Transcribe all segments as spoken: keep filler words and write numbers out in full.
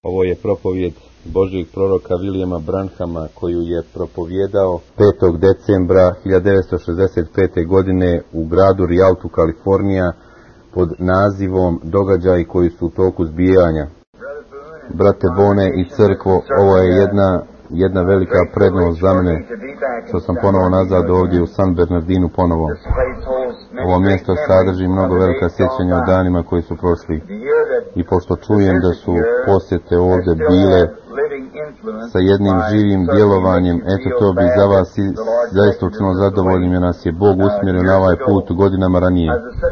Ovo je propovjed Božjeg proroka Williama Branhama koju je propovjedao petog decembra hiljadu devetsto šezdeset pete. godine u gradu Rialtu, Kalifornija, pod nazivom Događaji koji su u toku zbijanja. Brate Bone i crkvo, ovo je jedna, jedna velika prednost za mene što sam ponovo nazad ovdje u San Bernardinu ponovo. Ovo mjesto sadrži mnogo velika sjećanja o danima koji su prošli. I pošto čujem da su posjete ovdje bile sa jednim živim djelovanjem, eto to bi za vas zaista učinilo zadovoljnim, jer nas je Bog usmjerio na ovaj put u godinama ranije.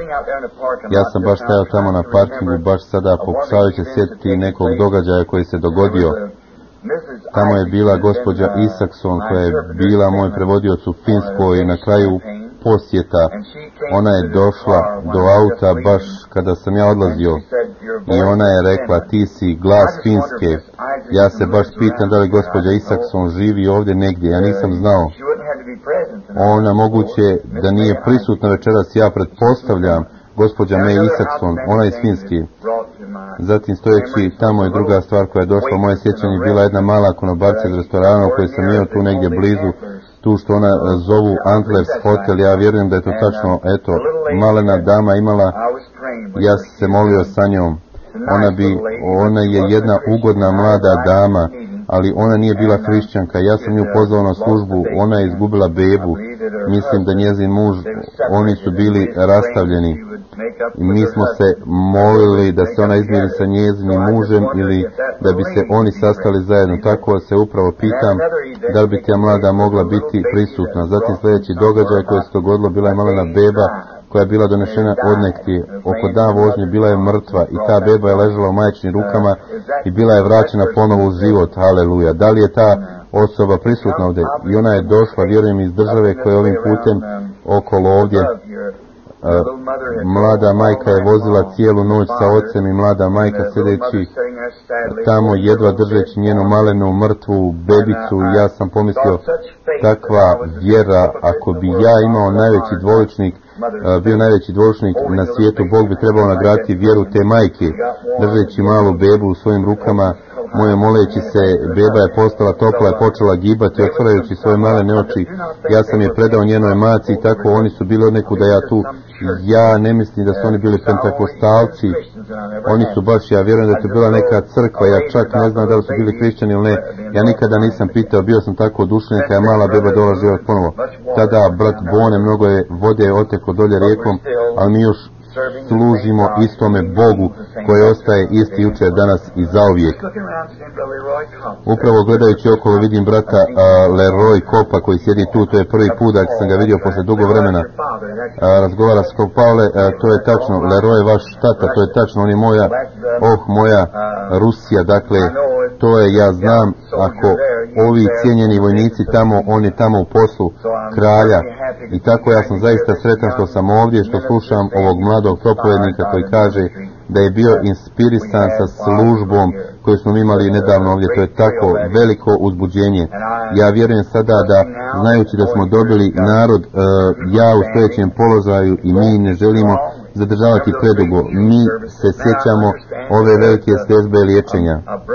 Ja sam baš stajao tamo na parkingu, baš sada pokušavajući sjetiti nekog događaja koji se dogodio. Tamo je bila gospođa Isakson, koja je bila moj prevodioc u Finskoj, i na kraju posjeta ona je došla do auta baš kada sam ja odlazio i ona je rekla: ti si glas Finske. Ja se baš pitam da li gospođa Isakson živi ovdje negdje. Ja nisam znao. Ona moguće da nije prisutna večeras, ja pretpostavljam. Gospođa May Isakson, ona iz Finske. Zatim stojeći tamo je druga stvar koja je došla. Moje sjećanje je bila jedna mala konobarca iz restorana u kojoj sam jeo tu negdje blizu, tu što ona zovu Antlers Hotel. Ja vjerujem da je to tačno. Eto, malena dama imala, ja sam se molio sa njom. Ona bi, ona je jedna ugodna mlada dama, ali ona nije bila hrišćanka. Ja sam nju pozvao na službu, ona je izgubila bebu. Mislim da njezin muž, oni su bili rastavljeni. I mi smo se molili da se ona izmiri sa njezinim mužem ili da bi se oni sastali zajedno. Tako se upravo pitam da li bi ta mlada mogla biti prisutna. Zatim sljedeći događaj koji se dogodilo, bila je malena beba koja je bila donešena od nekti. Oko dan vožnje bila je mrtva i ta beba je ležala u majčinim rukama i bila je vraćena ponovo u život. Haleluja. Da li je ta osoba prisutna ovdje? I ona je došla, vjerujem, iz države koja je ovim putem okolo ovdje. Uh, mlada majka je vozila cijelu noć sa ocem i mlada majka sjedeći tamo jedva držeći njenu malenu mrtvu bebicu. Ja sam pomislio, takva vjera, ako bi ja imao najveći dvoličnik, uh, bio najveći dvoličnik na svijetu, Bog bi trebao nagraditi vjeru te majke, držeći malu bebu u svojim rukama. Moje moleći se, beba je postala topla i počela gibati, otvarajući svoje malene oči. Ja sam je predao njenoj maci i tako oni su bili od nekuda. Ja tu, ja ne mislim da su oni bili pentakostalci. Oni su baš, ja vjerujem da je to bila neka crkva. Ja čak ne znam da li su bili hrišćani ili ne. Ja nikada nisam pitao, bio sam tako oduševljen kada je mala beba dolazi život ponovo. Tada brat Bone, mnogo je vode oteklo dolje rijekom, ali mi još služimo istome Bogu koji ostaje isti jučer, danas i zauvijek. Upravo gledajući okolo vidim brata uh, Leroy Kopa koji sjedi tu. To je prvi put da sam ga vidio posle dugo vremena. Uh, razgovara s Pavle, uh, to je tačno. Leroy je vaš tata, to je tačno. On je moja, oh moja Rusija. Dakle, to je, ja znam, ako ovi cijenjeni vojnici tamo, on je tamo u poslu kralja. I tako ja sam zaista sretan što sam ovdje, što slušam ovog mladog propovednika koji kaže da je bio inspirisan sa službom koju smo imali nedavno ovdje. To je tako veliko uzbuđenje. Ja vjerujem sada da, znajući da smo dobili narod, uh, ja u stojećem položaju i mi ne želimo zadržavati predugo. Mi se sjećamo ove velike slježbe liječenja.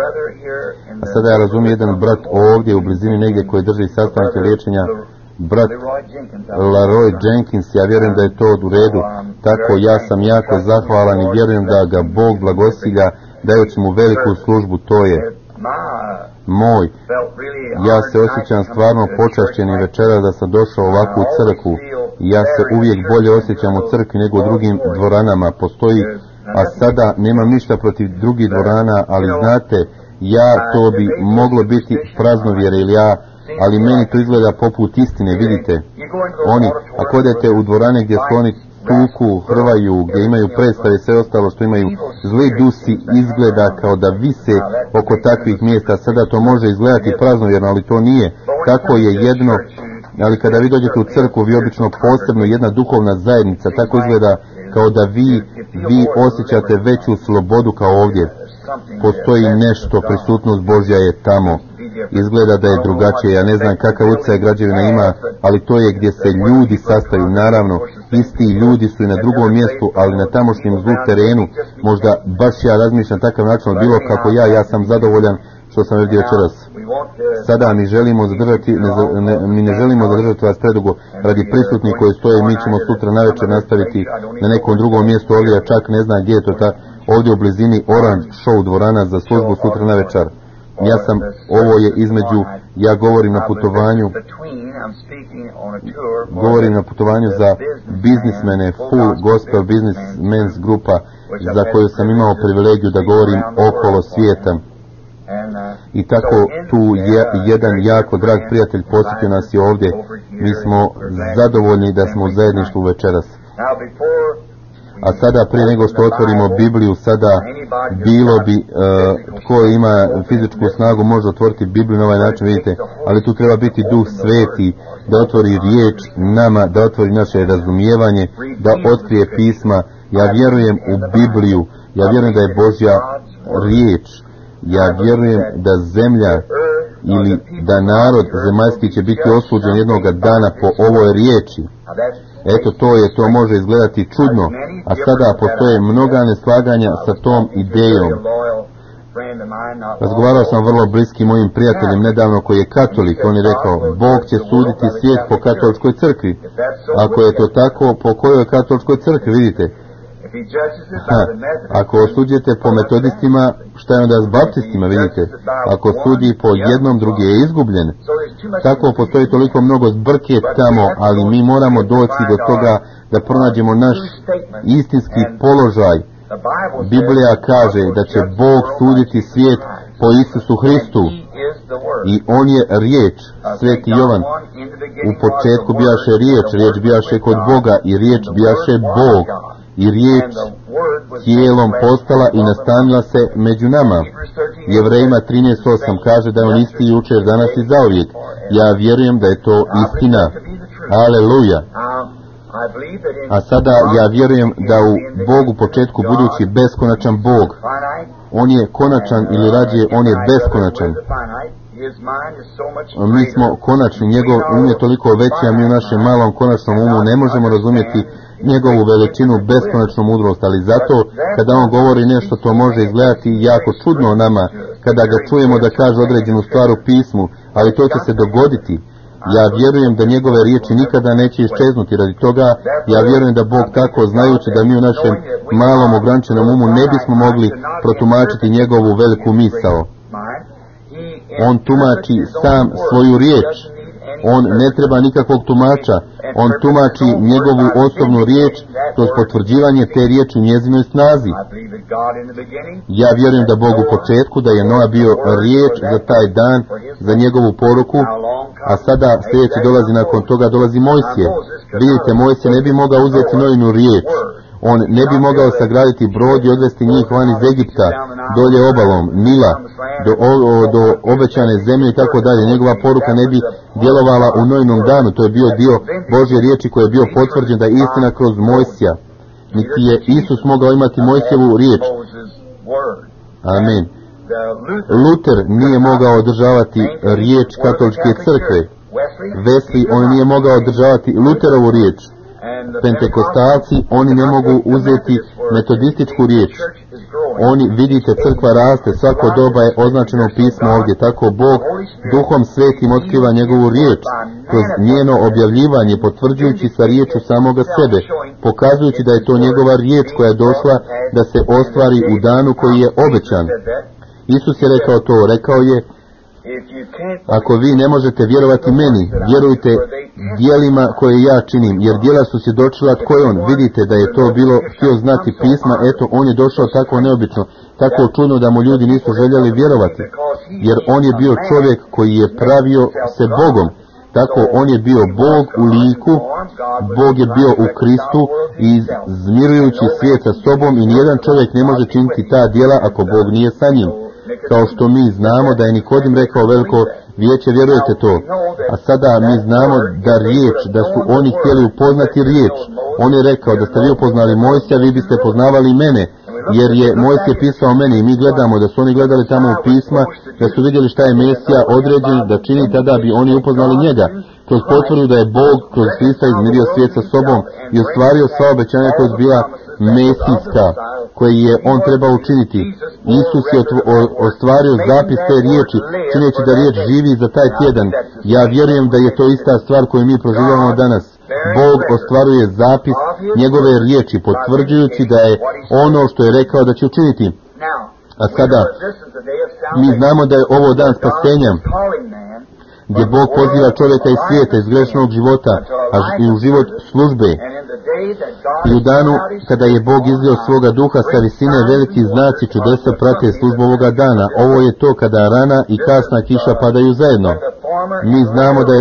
A sada ja razumijem jedan brat ovdje u blizini negdje koji drži sastanke liječenja, brat Leroy Jenkins. Ja vjerujem da je to u redu. Tako ja sam jako zahvalan i vjerujem da ga Bog blagosilja dajući mu veliku službu. To je moj. Ja se osjećam stvarno počašćenim večera da sam došao u ovakvu crkvu. Ja se uvijek bolje osjećam u crkvi nego u drugim dvoranama. Postoji, a sada nemam ništa protiv drugih dvorana, ali znate, ja to bi moglo biti praznovjere ili ja, ali meni to izgleda poput istine. Vidite, oni, ako odete u dvorane gdje su oni tuku, hrvaju, gdje imaju predstave i sve ostalo što imaju, zli dusi izgleda kao da vise oko takvih mjesta. Sada to može izgledati praznovjerno, ali to nije. Tako je jedno, ali kada vi dođete u crkvu, vi obično posebno jedna duhovna zajednica, tako izgleda kao da vi, vi osjećate veću slobodu kao ovdje. Postoji nešto, prisutnost Božja je tamo. izgleda da je drugačije. Ja ne znam kakav utjecaj građevina ima, ali to je gdje se ljudi sastaju. Naravno, isti ljudi su i na drugom mjestu, ali na tamošnjem zlu terenu, možda baš ja razmišljam takav način, bilo kako ja, ja sam zadovoljan što sam ovdje večeras. Sada mi želimo zadržati, ne, ne, mi ne želimo zadržati vas predugo radi prisutnih koji stoje. Mi ćemo sutra navečer nastaviti na nekom drugom mjestu ovdje, ja čak ne znam gdje je to ta, ovdje u blizini Orange Show dvorana za službu sutra navečer. Ja sam, ovo je između, ja govorim na putovanju, govorim na putovanju za biznismene, Full Gospel Businessmen's grupa, za koju sam imao privilegiju da govorim okolo svijeta. I tako tu je jedan jako drag prijatelj posjetio nas i ovdje. Mi smo zadovoljni da smo u zajedništvu večeras. A sada prije nego što otvorimo Bibliju, sada bilo bi, uh, tko ima fizičku snagu može otvoriti Bibliju na ovaj način, vidite, ali tu treba biti Duh Sveti da otvori riječ nama, da otvori naše razumijevanje, da otkrije pisma. Ja vjerujem u Bibliju, ja vjerujem da je Božja riječ, ja vjerujem da zemlja ili da narod zemaljski će biti osuđen jednoga dana po ovoj riječi. Eto, to je, to može izgledati čudno, a sada postoje mnoga neslaganja sa tom idejom. Razgovarao sam vrlo bliski mojim prijateljem nedavno koji je katolik. On je rekao, Bog će suditi svijet po katoličkoj crkvi. Ako je to tako, po kojoj katoličkoj crkvi, vidite? Ha, ako osuđujete po metodistima, šta je onda s baptistima, vidite? Ako sudi po jednom, drugi je izgubljen. Tako postoji toliko mnogo zbrke tamo, ali mi moramo doći do toga da pronađemo naš istinski položaj. Biblija kaže da će Bog suditi svijet po Isusu Hristu i On je riječ. Sveti Jovan, u početku bijaše riječ, riječ bijaše kod Boga i riječ bijaše Bog. I riječ tijelom postala i nastanila se među nama. Jevrejima trinaest osam kaže da je on isti jučer, danas i zauvijek. Ja vjerujem da je to istina. Aleluja. A sada ja vjerujem da u Bogu početku budući beskonačan Bog. On je konačan ili rađe on je beskonačan. Mi smo konačni, njegov um je toliko veći, a mi u našem malom konačnom umu ne možemo razumjeti njegovu veličinu, beskonačnu mudrost, ali zato kada on govori nešto to može izgledati jako čudno nama, kada ga čujemo da kaže određenu stvar u pismu, ali to će se dogoditi. Ja vjerujem da njegove riječi nikada neće iščeznuti, radi toga ja vjerujem da Bog tako, znajući da mi u našem malom ograničenom umu ne bismo mogli protumačiti njegovu veliku misao. On tumači sam svoju riječ. On ne treba nikakvog tumača. On tumači njegovu osobnu riječ kroz potvrđivanje te riječi u njezinoj snazi. Ja vjerujem da Bog u početku, da je Noa bio riječ za taj dan, za njegovu poruku, a sada sljedeći dolazi nakon toga, dolazi Mojsije. Vidite, Mojsije ne bi mogao uzeti Noinu riječ. On ne bi mogao sagraditi brod i odvesti njih van iz Egipta, dolje obalom, Nila, do, o, do obećane zemlje i tako dalje. Njegova poruka ne bi djelovala u Noinom danu. To je bio dio Božje riječi koji je bio potvrđen da je istina kroz Mojsija. Niti je Isus mogao imati Mojsijevu riječ. Amen. Luter nije mogao održavati riječ katoličke crkve. Wesley, on nije mogao održavati Luterovu riječ. Pentekostalci, oni ne mogu uzeti metodističku riječ. Oni, vidite, crkva raste, svako doba je označeno pismo ovdje, tako Bog Duhom Svetim otkriva njegovu riječ, kroz njeno objavljivanje, potvrđujući sa riječu samoga sebe, pokazujući da je to njegova riječ koja je došla da se ostvari u danu koji je obećan. Isus je rekao to, rekao je, ako vi ne možete vjerovati meni, vjerujte dijelima koje ja činim, jer dijela su svjedočila tko je on. Vidite da je to bilo htio znati pisma, eto on je došao tako neobično, tako čudno da mu ljudi nisu željeli vjerovati, jer on je bio čovjek koji je pravio se Bogom. Tako on je bio Bog u liku, Bog je bio u Kristu i zmirujući svijet sa sobom i nijedan čovjek ne može činiti ta djela ako Bog nije sa njim. Kao što mi znamo da je Nikodim rekao veliko vijeće, vjerujete to. A sada mi znamo da riječ, da su oni htjeli upoznati riječ. On je rekao da ste vi upoznali Mojsija, vi biste poznavali mene. jer je Mojsije pisao meni i mi gledamo da su oni gledali tamo u pisma, da su vidjeli šta je Mesija određen da čini, tada bi oni upoznali njega. Kroz potvrdu da je Bog kroz Hrista izmirio svijet sa sobom i ostvario sva obećanja koja je bila mesijska, koje je on trebao učiniti. Isus je ostvario zapis te riječi, čineći da riječ živi za taj tjedan. Ja vjerujem da je to ista stvar koju mi proživljavamo danas. Bog ostvaruje zapis njegove riječi, potvrđujući da je ono što je rekao da će učiniti. A sada, mi znamo da je ovo dan spasenja, gdje Bog poziva čovjeka iz svijeta, iz grešnog života, a i u život službe. I u danu kada je Bog izlio svoga duha sa visine, veliki znaci čudesa prate službu ovoga dana. Ovo je to kada rana i kasna kiša padaju zajedno. Mi znamo da je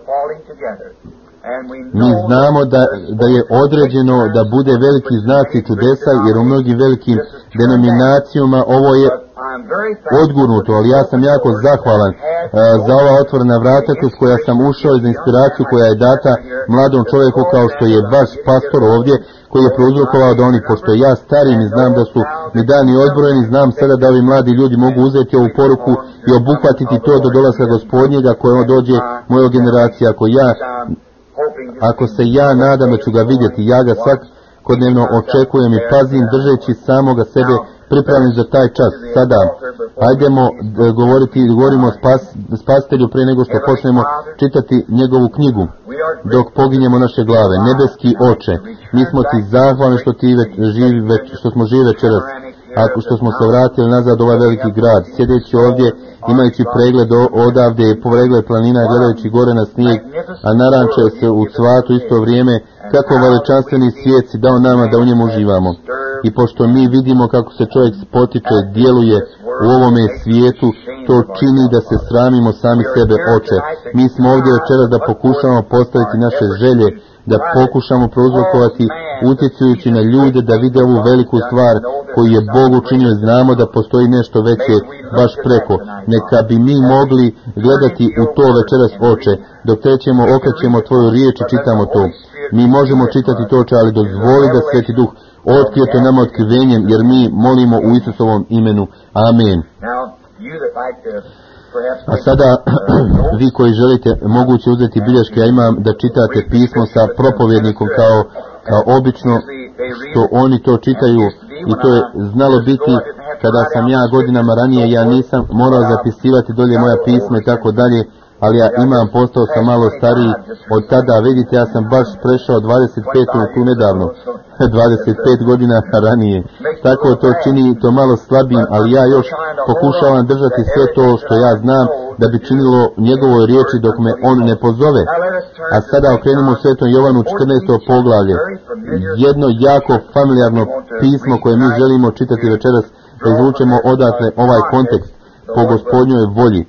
Mi znamo da, da je određeno da bude veliki znaci čudesa, jer u mnogim velikim denominacijama ovo je odgurnuto, ali ja sam jako zahvalan uh, za ova otvorena vrata kroz koja sam ušao i za inspiraciju koja je data mladom čovjeku kao što je vaš pastor ovdje, koji je prouzrokovao da oni, pošto ja starim i znam da su mi dani odbrojeni, znam sada da ovi mladi ljudi mogu uzeti ovu poruku i obuhvatiti to do dolaska Gospodnjega koje dođe moja generacija. Ako ja Ako se ja nadam da ću ga vidjeti, ja ga svakodnevno očekujem i pazim držeći samoga sebe pripravljen za taj čas. Sada, hajdemo govoriti, govorimo o spas, spastelju prije nego što počnemo čitati njegovu knjigu, dok poginjemo naše glave. Nebeski Oče, mi smo ti zahvalni što, ti već, živi, već, što smo živi večeras, ako što smo se vratili nazad u ovaj veliki grad, sjedeći ovdje, imajući pregled odavde, pregled planina, gledajući gore na snijeg, a naranče se u cvatu isto vrijeme, kako veličanstveni svijet si dao nama da u njemu uživamo. I pošto mi vidimo kako se čovjek potiče, djeluje u ovome svijetu, to čini da se sramimo sami sebe, Oče. Mi smo ovdje večeras da pokušamo postaviti naše želje, da pokušamo prouzrokovati, utjecujući na ljude da vide ovu veliku stvar koju je Bog učinio. Znamo da postoji nešto veće baš preko. Neka bi mi mogli gledati u to večeras, Oče, dok trećemo, okrećemo tvoju riječ i čitamo to. Mi možemo čitati to, Oče, ali dozvoli da Sveti Duh otkrije to nama otkrivenjem, jer mi molimo u Isusovom imenu. Amen. A sada, vi koji želite, moguće uzeti bilješke, ja imam da čitate pismo sa propovjednikom kao, kao obično, što oni to čitaju, i to je znalo biti kada sam ja godinama ranije, ja nisam morao zapisivati dolje moja pisma i tako dalje, ali ja imam, postao sam malo stariji od tada. Vidite, ja sam baš prešao dvadeset pet tu nedavno, dvadeset pet godina ranije. Tako to čini to malo slabim, ali ja još pokušavam držati sve to što ja znam da bi činilo njegovoj riječi dok me on ne pozove. A sada okrenimo Svetom Jovanu četrnaesto poglavlje, jedno jako familijarno pismo koje mi želimo čitati večeras, da izvučemo odatle ovaj kontekst po Gospodnjoj volji.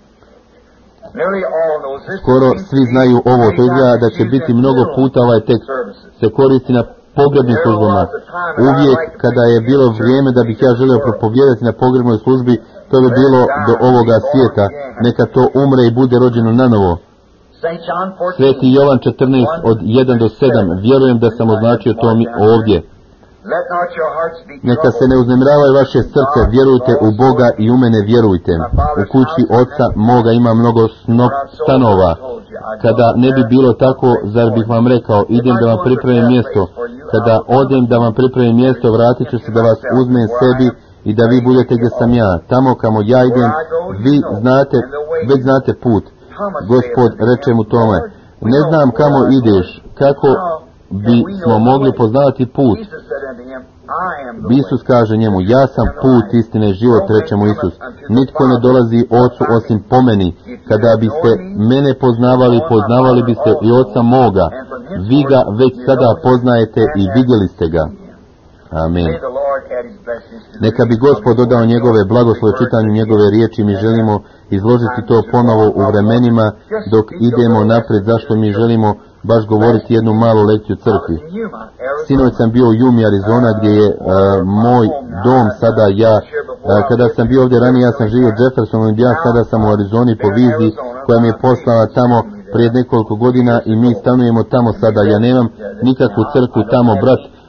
Skoro svi znaju ovo, to izgleda da će biti mnogo puta ovaj tekst se koristi na pogrebnim službama. Uvijek kada je bilo vrijeme da bih ja želio propovijedati na pogrebnoj službi, to bi bilo do ovoga svijeta, neka to umre i bude rođeno nanovo. Sveti Jovan četrnaest od jedan do sedam, vjerujem da sam označio to mi ovdje. Neka se ne uznemiravaju vaše srce, vjerujte u Boga i u mene vjerujte. U kući Oca moga ima mnogo snop stanova. Kada ne bi bilo tako, zar bih vam rekao, idem da vam pripremim mjesto. Kada odem da vam pripremim mjesto, vratit ću se da vas uzmem sebi i da vi budete gdje sam ja. Tamo kamo ja idem, vi znate, već znate put. Gospod reče mu tome, ne znam kamo ideš, kako bi smo mogli poznavati put. Isus kaže njemu, ja sam put, istina i život, reče mu Isus. Nitko ne dolazi Ocu osim po meni. Kada biste mene poznavali, poznavali biste i Oca moga. Vi ga već sada poznajete i vidjeli ste ga. Amen. Neka bi Gospod dodao njegove blagoslove čitanju njegove riječi. Mi želimo izložiti to ponovo u vremenima dok idemo napred, zašto mi želimo baš govoriti jednu malu lekciju crkvi. Sinoć sam bio u Yuma, Arizona, gdje je uh, moj dom sada. Ja, uh, kada sam bio ovdje ranije, ja sam živio u Jeffersonu i ja sada sam u Arizoni po viziji koja mi je poslala tamo prije nekoliko godina i mi stanujemo tamo sada. Ja nemam nikakvu crkvu tamo, brat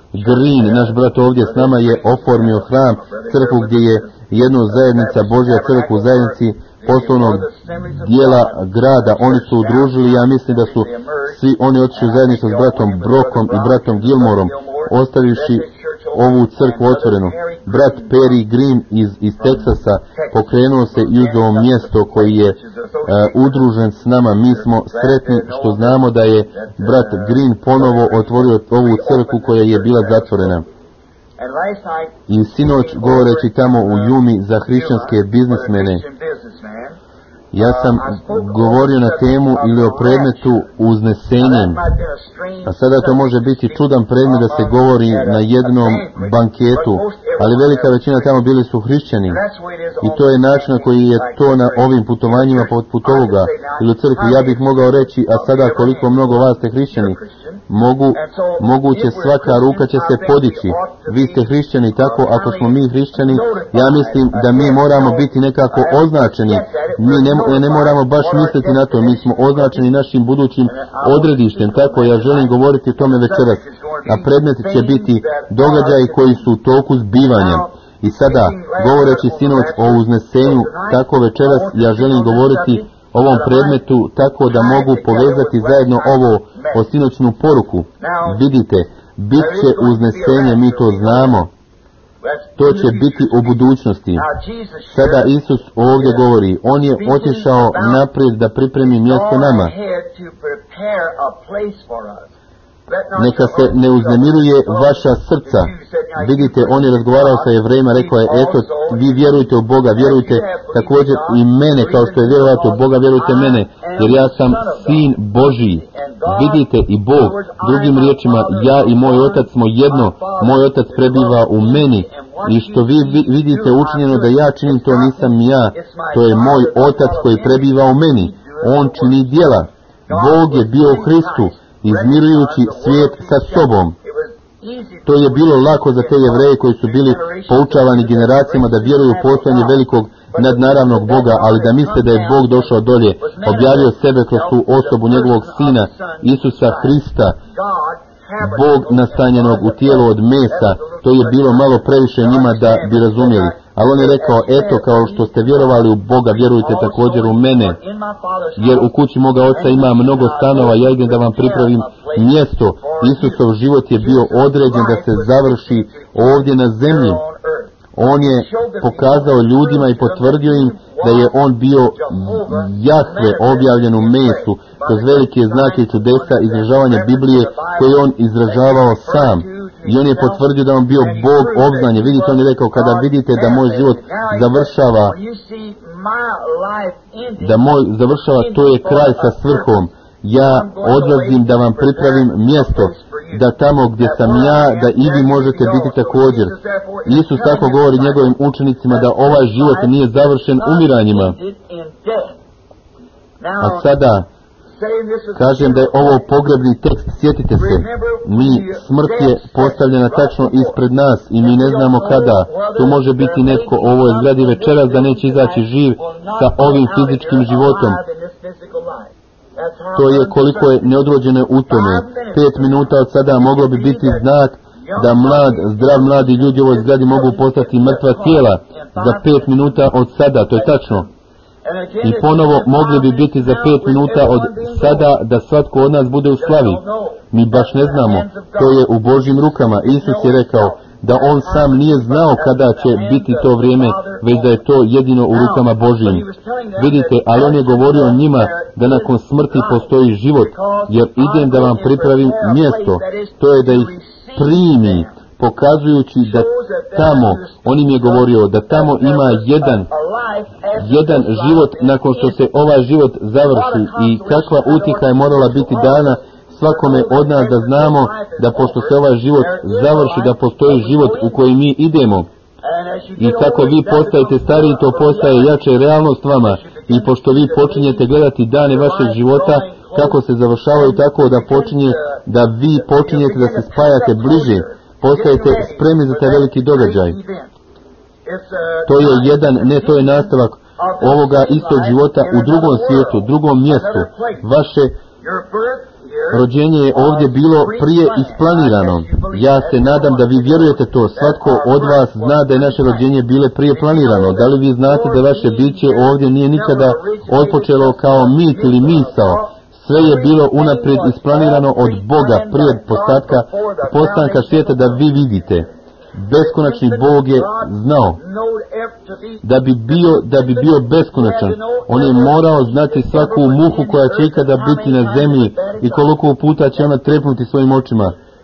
Green, naš brat ovdje s nama, je oformio hram, crkvu gdje je jedno zajednica Božja, crkvu u zajednici poslovnog dijela grada. Oni su udružili, ja mislim da su svi oni otišli u zajedništvo s bratom Brokom i bratom Gilmorom, ostavivši ovu crkvu otvorenu. Brat Perry Green iz, iz Teksasa pokrenuo se i uz ovo mjesto koji je uh, udružen s nama. Mi smo sretni što znamo da je brat Green ponovo otvorio ovu crkvu koja je bila zatvorena. I sinoć, govoreći tamo u Jumi za hrišćanske biznismene, ja sam govorio na temu ili o predmetu uznesenjem, a sada to može biti čudan predmet da se govori na jednom banketu, ali velika većina tamo bili su hrišćani i to je način na koji je to na ovim putovanjima poput ovoga ili u crkvi. Ja bih mogao reći, a sada koliko mnogo vas ste hrišćani, mogu, moguće svaka ruka će se podići. Vi ste hrišćani, tako ako smo mi hrišćani, ja mislim da mi moramo biti nekako označeni. Mi ne, ne moramo baš misliti na to, mi smo označeni našim budućim odredištem. Tako ja želim govoriti o tome večeras, a predmet će biti događaji koji su u toku zbivanja. I sada, govoreći sinoć o uznesenju, tako večeras ja želim govoriti ovom predmetu tako da mogu povezati zajedno ovo o sinoćnu poruku. Vidite, bit će uznesenje, mi to znamo. To će biti u budućnosti. Sada Isus ovdje govori, on je otišao naprijed da pripremi mjesto nama. Neka se ne uznemiruje vaša srca. Vidite, on je razgovarao sa Jevrejima, rekao je, eto, vi vjerujte u Boga, vjerujte također i mene, kao što je vjerovati u Boga, vjerujte mene, jer ja sam sin Božji. Vidite, i Bog, drugim riječima, ja i moj otac smo jedno, moj otac prebiva u meni, i što vi vidite učinjeno da ja činim, to nisam ja, to je moj otac koji prebiva u meni, on čini djela. Bog je bio u Hristu, izmirujući svijet sa sobom. To je bilo lako za te Jevreje koji su bili poučavani generacijama da vjeruju u postojanje velikog nadnaravnog Boga, ali da misle da je Bog došao dolje, objavio sebe kroz tu osobu njegovog Sina, Isusa Hrista, Bog nastanjenog u tijelu od mesa. To je bilo malo previše njima da bi razumjeli. Ali on je rekao, eto, kao što ste vjerovali u Boga, vjerujte također u mene, jer u kući moga oca ima mnogo stanova, ja idem da vam pripravim mjesto. Isusov život je bio određen da se završi ovdje na zemlji. On je pokazao ljudima i potvrdio im da je on bio Jahve objavljen u mesu, kroz velike znake i čudesa izražavanja Biblije koje on izražavao sam. I on je potvrdio da on bio Bog obznanje. Vidite, on je rekao, kada vidite da moj život završava, da moj završava, to je kraj sa svrhom. Ja odlazim da vam pripravim mjesto, da tamo gdje sam ja, da i vi možete biti također. Isus tako govori njegovim učenicima da ovaj život nije završen umiranjima. A sada kažem da je ovo pogrebni tekst. Sjetite se, mi, smrt je postavljena tačno ispred nas i mi ne znamo kada. Tu može biti netko u ovoj zgradi večeras da neće izaći živ sa ovim fizičkim životom. To je koliko je neodrođeno u tome. Pet minuta od sada moglo bi biti znak da mlad, zdrav mladi ljudi u ovoj zgradi mogu postati mrtva tijela. Za pet minuta od sada, to je tačno. I ponovo mogli bi biti za pet minuta od sada da svatko od nas bude u slavi. Mi baš ne znamo. To je u Božjim rukama. Isus je rekao da on sam nije znao kada će biti to vrijeme, već da je to jedino u rukama Božjim. Vidite, ali on je govorio njima da nakon smrti postoji život, jer idem da vam pripravim mjesto. To je da ih primi, pokazujući da tamo, on im je govorio da tamo ima jedan, jedan život nakon što se ovaj život završi, i kakva utjeha je morala biti dana svakome od nas da znamo da pošto se ovaj život završi, da postoji život u koji mi idemo. I kako vi postajete stariji, to postaje jače realnost vama, i pošto vi počinjete gledati dane vašeg života kako se završavaju, tako da počinje, da vi počinjete da se spajate bliže, postajete spremni za taj veliki događaj. To je jedan, ne, to je nastavak ovoga istog života u drugom svijetu, drugom mjestu. Vaše Rođenje je ovdje bilo prije isplanirano. Ja se nadam da vi vjerujete to. Svatko od vas zna da je naše rođenje bile prije planirano. Da li vi znate da vaše biće ovdje nije nikada otpočelo kao mit ili misao? Sve je bilo unaprijed isplanirano od Boga prije postatka, postanka svijeta da vi vidite. Beskonačni Bog je znao da bi bio, da bi bio beskonačan. On je morao znati svaku muhu koja će ikada biti na zemlji i koliko puta će ona trepnuti svojim očima.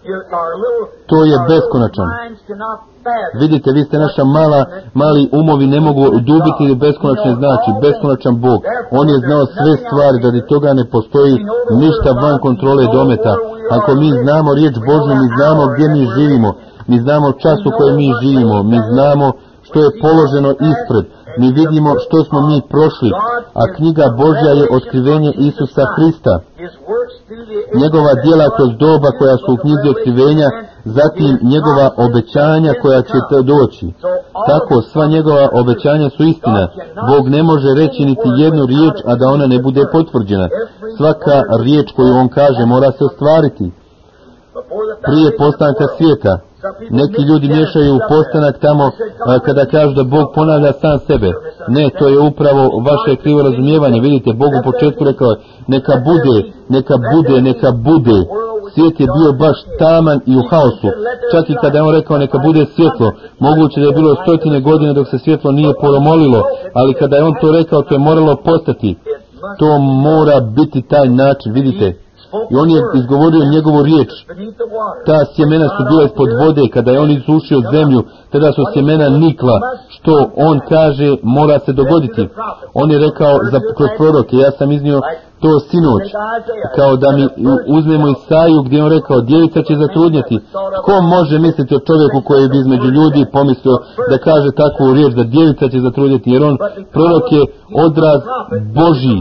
To je beskonačan. Vidite, vi ste naša mala, mali umovi ne mogu udubiti ili beskonačne znači, beskonačan Bog. On je znao sve stvari, radi toga ne postoji ništa van kontrole dometa. Ako mi znamo riječ Božju, mi znamo gdje mi živimo. Mi znamo čas u kojem mi živimo, mi znamo što je položeno ispred, mi vidimo što smo mi prošli, a knjiga Božja je otkrivenje Isusa Hrista. Njegova djela kroz doba koja su u knjizi otkrivenja, zatim njegova obećanja koja će te doći. Tako, sva njegova obećanja su istina. Bog ne može reći niti jednu riječ, a da ona ne bude potvrđena. Svaka riječ koju on kaže mora se ostvariti. Prije postanka svijeta. Neki ljudi miješaju postanak tamo a, kada kažu da Bog ponavlja sam sebe. Ne, to je upravo vaše krivo razumijevanje. Vidite, Bog u početku rekao neka bude, neka bude, neka bude. Svijet je bio baš taman i u haosu. Čak i kada je on rekao neka bude svjetlo, moguće da je bilo stotine godine dok se svjetlo nije poromolilo, ali kada je on to rekao, to je moralo postati. To mora biti taj način, vidite. I on je izgovorio njegovu riječ. Ta sjemena su bila ispod vode. Kada je on isušio zemlju, tada su sjemena nikla. Što on kaže mora se dogoditi. On je rekao za, kroz proroke, ja sam iznio to sinoć, kao da mi uzmemo Isaju gdje on rekao djevica će zatrudnjeti. Ko može misliti o čovjeku koji bi između ljudi pomislio da kaže takvu riječ da djevica će zatrudnjeti, jer on prorok je odraz Božji.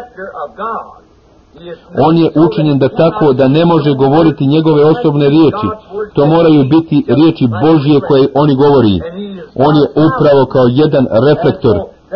On je učinjen da tako da ne može govoriti njegove osobne riječi. To moraju biti riječi Božje koje oni govori. On je upravo kao jedan reflektor.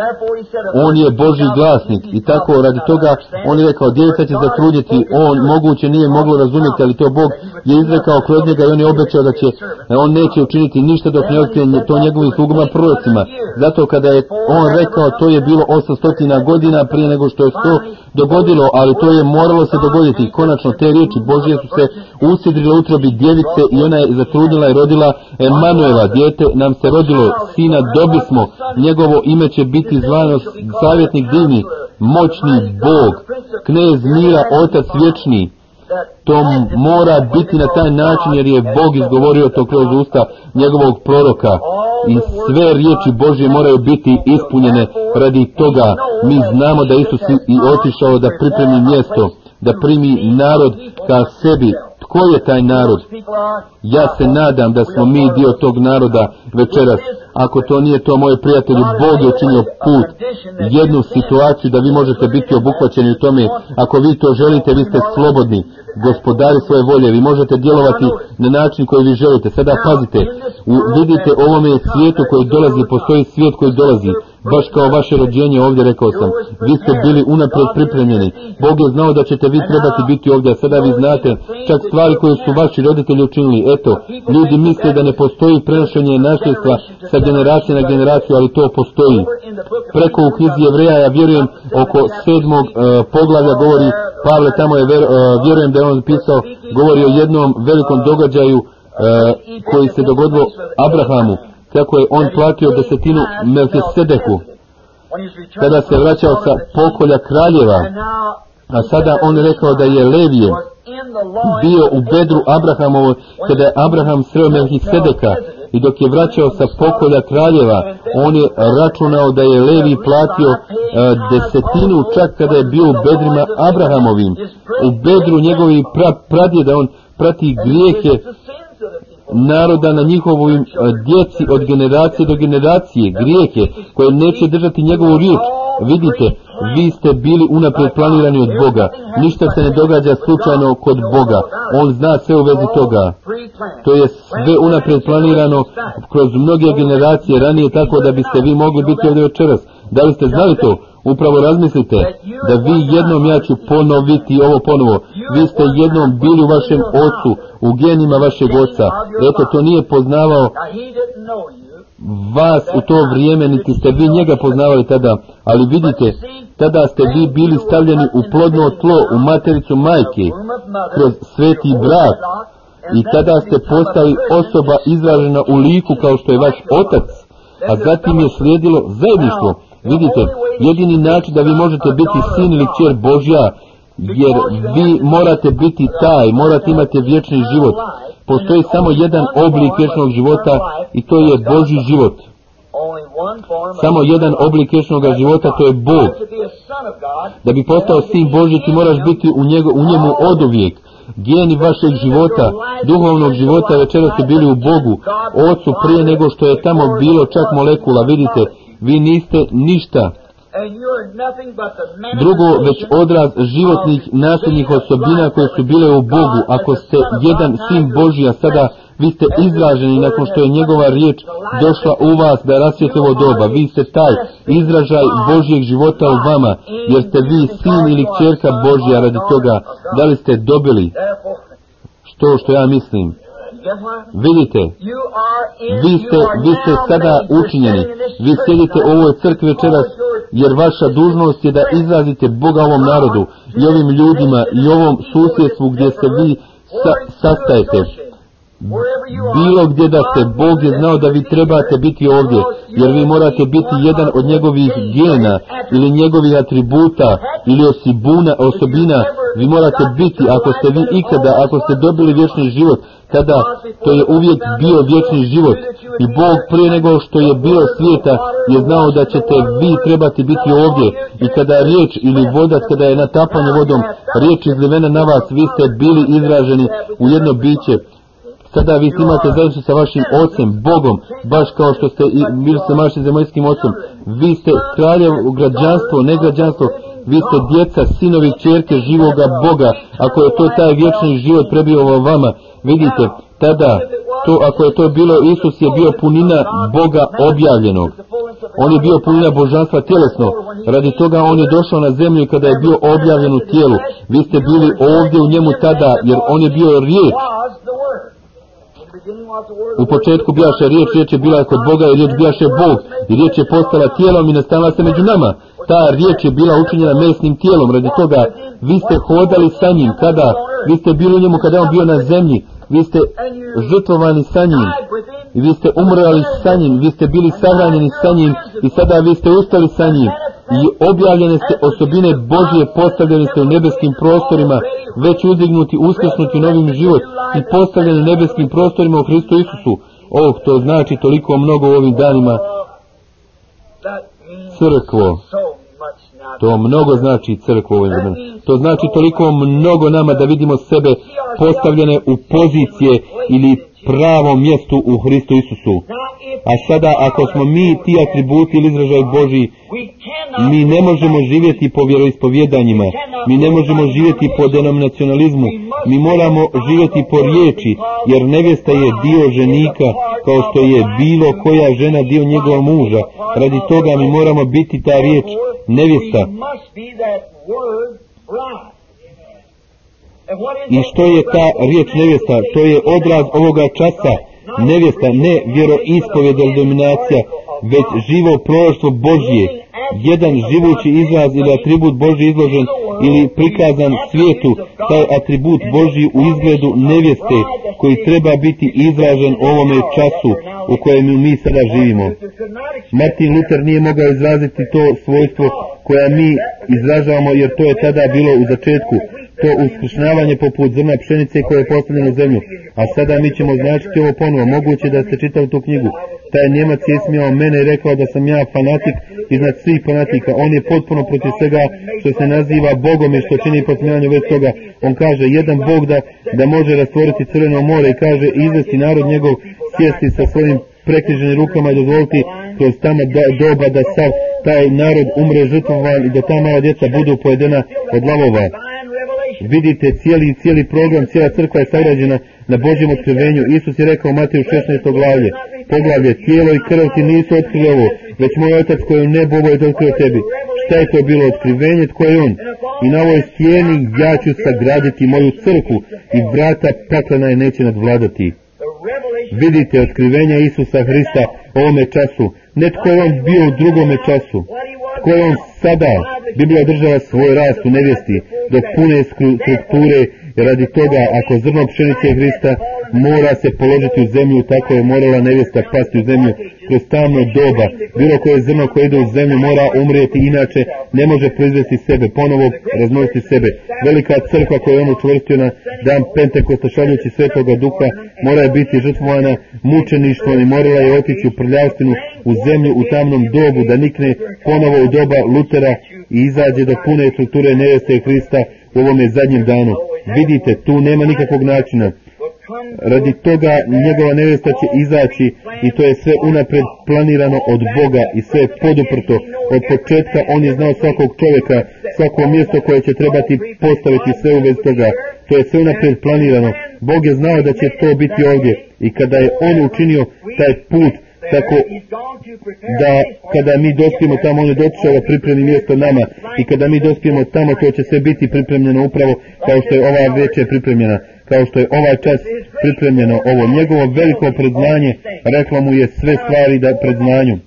On je Božji glasnik i tako radi toga on je rekao djevica će zatrudnjeti. On moguće nije moglo razumjeti, ali to Bog je izrekao kroz njega i on je obećao da će on neće učiniti ništa dok ne otkrije to njegovim slugama prorocima. Zato kada je on rekao to je bilo osamsto godina prije nego što je to dogodilo, ali to je moralo se dogoditi. Konačno te riječi Božje su se usidrile u utrobi djevice i ona je zatrudnila i rodila Emanuela, dijete nam se rodilo, sina dobismo, njegovo ime će biti zvano savjetnik divni, moćni Bog, knez mira, otac vječni. To mora biti na taj način jer je Bog izgovorio to kroz usta njegovog proroka i sve riječi Božje moraju biti ispunjene. Radi toga mi znamo da Isus i otišao da pripremi mjesto, da primi narod ka sebi. Tko je taj narod? Ja se nadam da smo mi dio tog naroda večeras. Ako to nije to, moji prijatelji, Bog je učinio put, jednu situaciju da vi možete biti obuhvaćeni u tome. Ako vi to želite, vi ste slobodni, gospodari svoje volje, vi možete djelovati na način koji vi želite. Sada pazite, u, vidite ovome svijetu koji dolazi, postoji svijet koji dolazi. Baš kao vaše rođenje ovdje, rekao sam, vi ste bili unaprijed pripremljeni. Bog je znao da ćete vi trebati biti ovdje, a sada vi znate čak stvari koje su vaši roditelji učinili. Eto, ljudi misle da ne postoji prenošenje nasljedstva sa generacije na generaciju, ali to postoji. Preko u knjizi Jevreja, ja vjerujem, oko sedmog uh, poglavlja govori, Pavle tamo je, ver, uh, vjerujem da je on pisao, govori o jednom velikom događaju uh, koji se dogodilo Abrahamu, kako je on platio desetinu Melkisedeku kada se vraćao sa pokolja kraljeva, a sada on rekao da je Levije bio u bedru Abrahamovo kada je Abraham sreo Melkisedeka i dok je vraćao sa pokolja kraljeva on je računao da je Levi platio uh, desetinu čak kada je bio u bedrima Abrahamovim, u bedru njegovih pra, pradjeda. On prati grijehe naroda na njihovim uh, djeci od generacije do generacije, grijehe koje neće držati njegovu riječ. Vidite, vi ste bili unaprijed planirani od Boga. Ništa se ne događa slučajno kod Boga. On zna sve u vezi toga. To je sve unaprijed planirano kroz mnoge generacije ranije, tako da biste vi mogli biti ovdje večeras. Da li ste znali to? Upravo razmislite da vi jednom, ja ću ponoviti ovo ponovo, vi ste jednom bili u vašem ocu, u genima vašeg oca. Eto, to nije poznavao vas u to vrijeme, niti ste vi njega poznavali tada, ali vidite, tada ste vi bili stavljeni u plodno tlo, u matericu majke, kroz sveti brak, i tada ste postali osoba izražena u liku kao što je vaš otac, a zatim je slijedilo zajedništvo. Vidite, jedini način da vi možete biti sin ili kćer Božja, jer vi morate biti taj, morate imati vječni život. Postoji samo jedan oblik vječnog života i to je Božji život. Samo jedan oblik vječnog života, to je Bog. Da bi postao sin Božji, ti moraš biti u, njegu, u njemu oduvijek. Geni vašeg života, duhovnog života večera su bili u Bogu, Ocu, prije nego što je tamo bilo čak molekula. Vidite, vi niste ništa drugo, već odraz životnih nasljednih osobina koje su bile u Bogu. Ako ste jedan sin Božji, a sada vi ste izraženi nakon što je njegova riječ došla u vas da rasvijetli ovo doba. Vi ste taj izražaj Božjeg života u vama, jer ste vi sin ili kćerka Božja. Radi toga, da li ste dobili što što ja mislim? Vidite, vi ste, vi ste sada učinjeni, vi sjedite u ovoj crkvi večeras, jer vaša dužnost je da izrazite Boga ovom narodu i ovim ljudima i ovom susjedstvu gdje se vi sa, sastajete. Bilo gdje da ste, Bog je znao da vi trebate biti ovdje, jer vi morate biti jedan od njegovih gena ili njegovih atributa ili osibuna, osobina. Vi morate biti, ako ste vi ikada, ako ste dobili vječni život, tada to je uvijek bio vječni život. I Bog prije nego što je bilo svijeta je znao da ćete vi trebati biti ovdje. I kada riječ ili voda, kada je natapanje vodom, riječ izlivena na vas, vi ste bili izraženi u jedno biće. Sada vi snimate zajedno sa vašim ocem, Bogom, baš kao što ste i bili sa vašim zemaljskim ocom. Vi ste kraljevo građanstvo, ne građanstvo, vi ste djeca, sinovi, kćerke živoga Boga. Ako je to taj vječni život prebio vama, vidite, tada, to, ako je to bilo, Isus je bio punina Boga objavljenog. On je bio punina božanstva tjelesno. Radi toga on je došao na zemlju i kada je bio objavljen u tijelu. Vi ste bili ovdje u njemu tada, jer on je bio riječ. U početku bijaše riječ, riječ je bila kod Boga i riječ bijaše Bog. I riječ je postala tijelom i nastanila se među nama. Ta riječ je bila učinjena mesnim tijelom. Radi toga vi ste hodali sa njim. Kada? Vi ste bili u njemu kada je on bio na zemlji. Vi ste žrtvovani sa njim. I vi ste umrali sa njim. Vi ste bili sahranjeni sa njim. I sada vi ste ustali sa njim. I objavljene ste osobine Božje, postavljeni ste u nebeskim prostorima, već uzdignuti, uskrsnuti novim život i postavljeni u nebeskim prostorima u Hristu Isusu. Oh, to znači toliko mnogo u ovim danima. Crkvo. To mnogo znači crkvo u ovim danima. To znači toliko mnogo nama da vidimo sebe postavljene u pozicije ili pravom mjestu u Hristu Isusu. A sada, ako smo mi ti atributi ili izražaj Božji, mi ne možemo živjeti po vjeroispovjedanjima, mi ne možemo živjeti po denominacionalizmu, mi moramo živjeti po riječi, jer nevjesta je dio ženika, kao što je bilo koja žena dio njegova muža. Radi toga mi moramo biti ta riječ, nevjesta. I što je ta riječ nevjesta? To je odraz ovoga časa. Nevjesta, ne vjeroispovjed ili dominacija, već živo proroštvo Božje. Jedan živući izraz ili atribut Božji izložen ili prikazan svijetu, taj atribut Božji u izgledu nevjeste koji treba biti izražen u ovome času u kojem mi sada živimo. Martin Luther nije mogao izraziti to svojstvo koja mi izražavamo, jer to je tada bilo u začetku. To uskršnjavanje poput zrna pšenice koje je postavljeno u zemlju. A sada mi ćemo značiti ovo ponovo. Moguće da ste čitali tu knjigu. Taj Njemac je ismijao mene i rekao da sam ja fanatik iznad svih fanatika. On je potpuno protiv svega što se naziva Bogom i što čini podsmijevanju već toga. On kaže jedan Bog da, da može rastvoriti crveno more i kaže izvesti narod njegov sjesti sa svojim prekriženim rukama i dozvoliti kroz tamo doba da sav taj narod umre žrtvovan i da ta mala djeca budu pojedena od lavova. Vidite, cijeli cijeli program, cijela crkva je sagrađena na Božjem otkrivenju. Isus je rekao u Mateju šesnaestom glavlje, poglavlje, tijelo i krv ti nisu otkrili ovo, već moj otac koji je u nebu ovo je otkrio tebi. Šta je to bilo otkrivenje? Tko je on? I na ovoj stijeni ja ću sagraditi moju crkvu i vrata paklena je neće nadvladati. Vidite otkrivenja Isusa Hrista ovome času. Ne tko je on bio u drugome času. Tko je on sada? Biblija održava svoj rast u nevjesti do pune strukture. Radi toga, ako zrno pšenice Hrista mora se položiti u zemlju, tako je morala nevjesta pasti u zemlju kroz tamno doba. Bilo koje zrno koje ide u zemlju mora umrijeti, inače ne može proizvesti sebe, ponovo razmnožiti sebe. Velika crkva koju je on učvrstio na dan Pentekosta šaljući Svetoga Duha mora je biti žrtvovana mučeništvom i morala je otići u prljavštinu u zemlju u tamnom dobu da nikne ponovo u doba Lutera i izađe do pune strukture nevjeste Hrista u ovome zadnjem danu. Vidite, tu nema nikakvog načina. Radi toga njegova nevjesta će izaći i to je sve unapred planirano od Boga i sve je poduprto. Od početka on je znao svakog čovjeka, svako mjesto koje će trebati postaviti, sve u vezi toga. To je sve unapred planirano. Bog je znao da će to biti ovdje i kada je on učinio taj put, tako da kada mi dospijemo tamo, on je došao da pripremi mjesto nama i kada mi dospijemo tamo, to će sve biti pripremljeno upravo kao što je ova večer pripremljena, kao što je ovaj čas pripremljeno ovo. Njegovo veliko predznanje reklo mu je sve stvari da predznanju.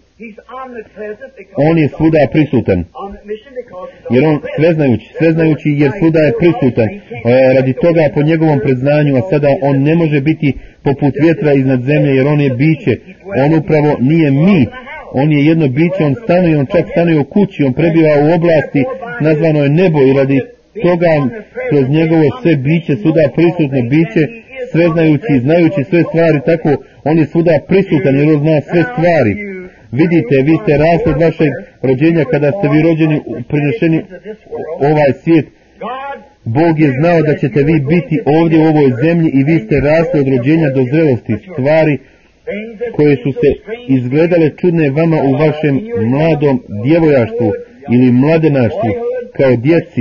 On je svuda prisutan, jer on sveznajući, sveznajući jer svuda je prisutan. E, radi toga po njegovom predznanju, a sada on ne može biti poput vjetra iznad zemlje, jer on je biće. On upravo nije mi, on je jedno biće, on stanuje, on čak stanuje u kući, on prebiva u oblasti, nazvano je nebo i radi toga kroz njegovo sve biće, svuda prisutno biće, sveznajući, znajući sve stvari, tako on je svuda prisutan jer on zna sve stvari. Vidite, vi ste rasli od vašeg rođenja kada ste vi rođeni, prinešeni ovaj svijet. Bog je znao da ćete vi biti ovdje u ovoj zemlji i vi ste rasli od rođenja do zrelosti. Stvari koje su se izgledale čudne vama u vašem mladom djevojaštvu ili mladenaštvu kao djeci,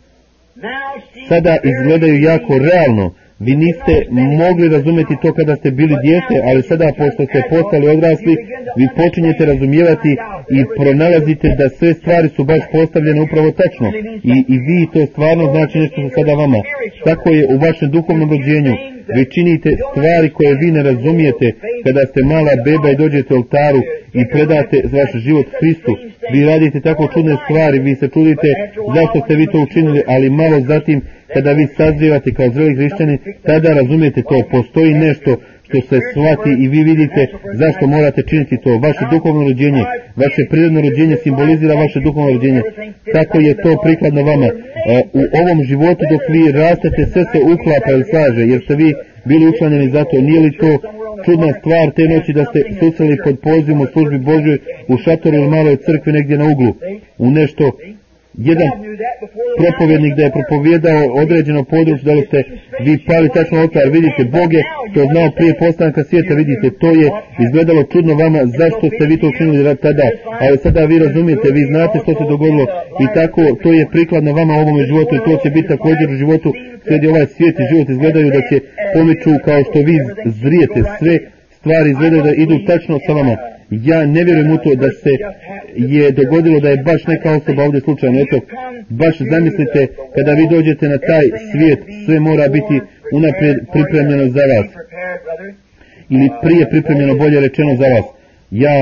sada izgledaju jako realno. Vi niste mogli razumjeti to kada ste bili dijete, ali sada pošto ste postali odrasli, vi počinjete razumijevati i pronalazite da sve stvari su baš postavljene upravo tačno. I, i vi to stvarno znači nešto što sada vama. Tako je u vašem duhovnom rođenju. Vi činite stvari koje vi ne razumijete kada ste mala beba i dođete u oltaru i predate vaš život Hristu. Vi radite tako čudne stvari, vi se čudite zašto ste vi to učinili, ali malo zatim kada vi sazrijevate kao zreli hrišćani, tada razumijete to, postoji nešto što se shvati i vi vidite zašto morate činiti to. Vaše duhovno rođenje, vaše prirodno rođenje simbolizira vaše duhovno rođenje. Tako je to prikladno vama. E, u ovom životu dok vi rastete, sve se uklapa i slaže, jer ste vi bili učlanjeni za to. Nije li to čudna stvar te noći da ste susreli pod pozivom u službi Božoj u šatoru ili maloj crkvi negdje na uglu, u nešto, jedan propovjednik da je propovjedao određeno područje, da li ste vi pali tačno oltar, vidite, Bog je to znao prije postanka svijeta, vidite, to je izgledalo čudno vama, zašto ste vi to učinili tada, ali sada vi razumijete, vi znate što se dogodilo i tako to je prikladno vama u ovome životu i to će biti također u životu, slijedi ovaj svijet i život izgledaju da će pomiču kao što vi zrijete, sve stvari izgledaju da idu tačno sa vama. Ja ne vjerujem u to da se je dogodilo da je baš neka osoba ovdje slučajno. Eto, baš zamislite kada vi dođete na taj svijet, sve mora biti unaprijed pripremljeno za vas. Ili prije pripremljeno, bolje rečeno, za vas. Ja,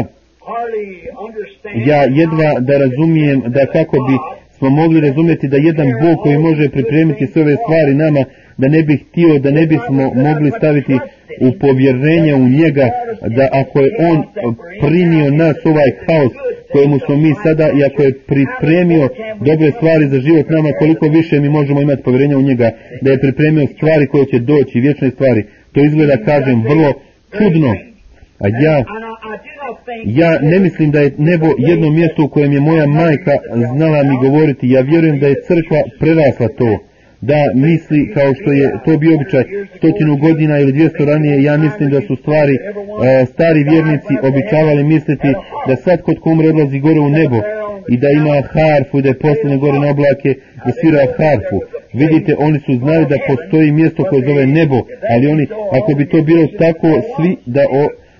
ja jedva da razumijem da kako bi smo mogli razumjeti da jedan Bog koji može pripremiti sve ove stvari nama, da ne bi htio, da ne bismo mogli staviti u povjerenje u njega, da ako je on primio nas ovaj haos kojemu smo mi sada i ako je pripremio dobre stvari za život nama, koliko više mi možemo imati povjerenja u njega, da je pripremio stvari koje će doći, vječne stvari. To izgleda, kažem, vrlo čudno. A ja, ja ne mislim da je nebo jedno mjesto u kojem je moja majka znala mi govoriti. Ja vjerujem da je crkva prerasla to. Da misli kao što je to bio običaj stotinu godina ili dvjesto ranije. Ja mislim da su stvari e, stari vjernici običavali misliti da sad kod ko umre odlazi gore u nebo i da ima harfu i da je postavljen gore na oblake i svira harfu. Vidite, oni su znali da postoji mjesto koje zove nebo, ali oni, ako bi to bilo tako, svi da o,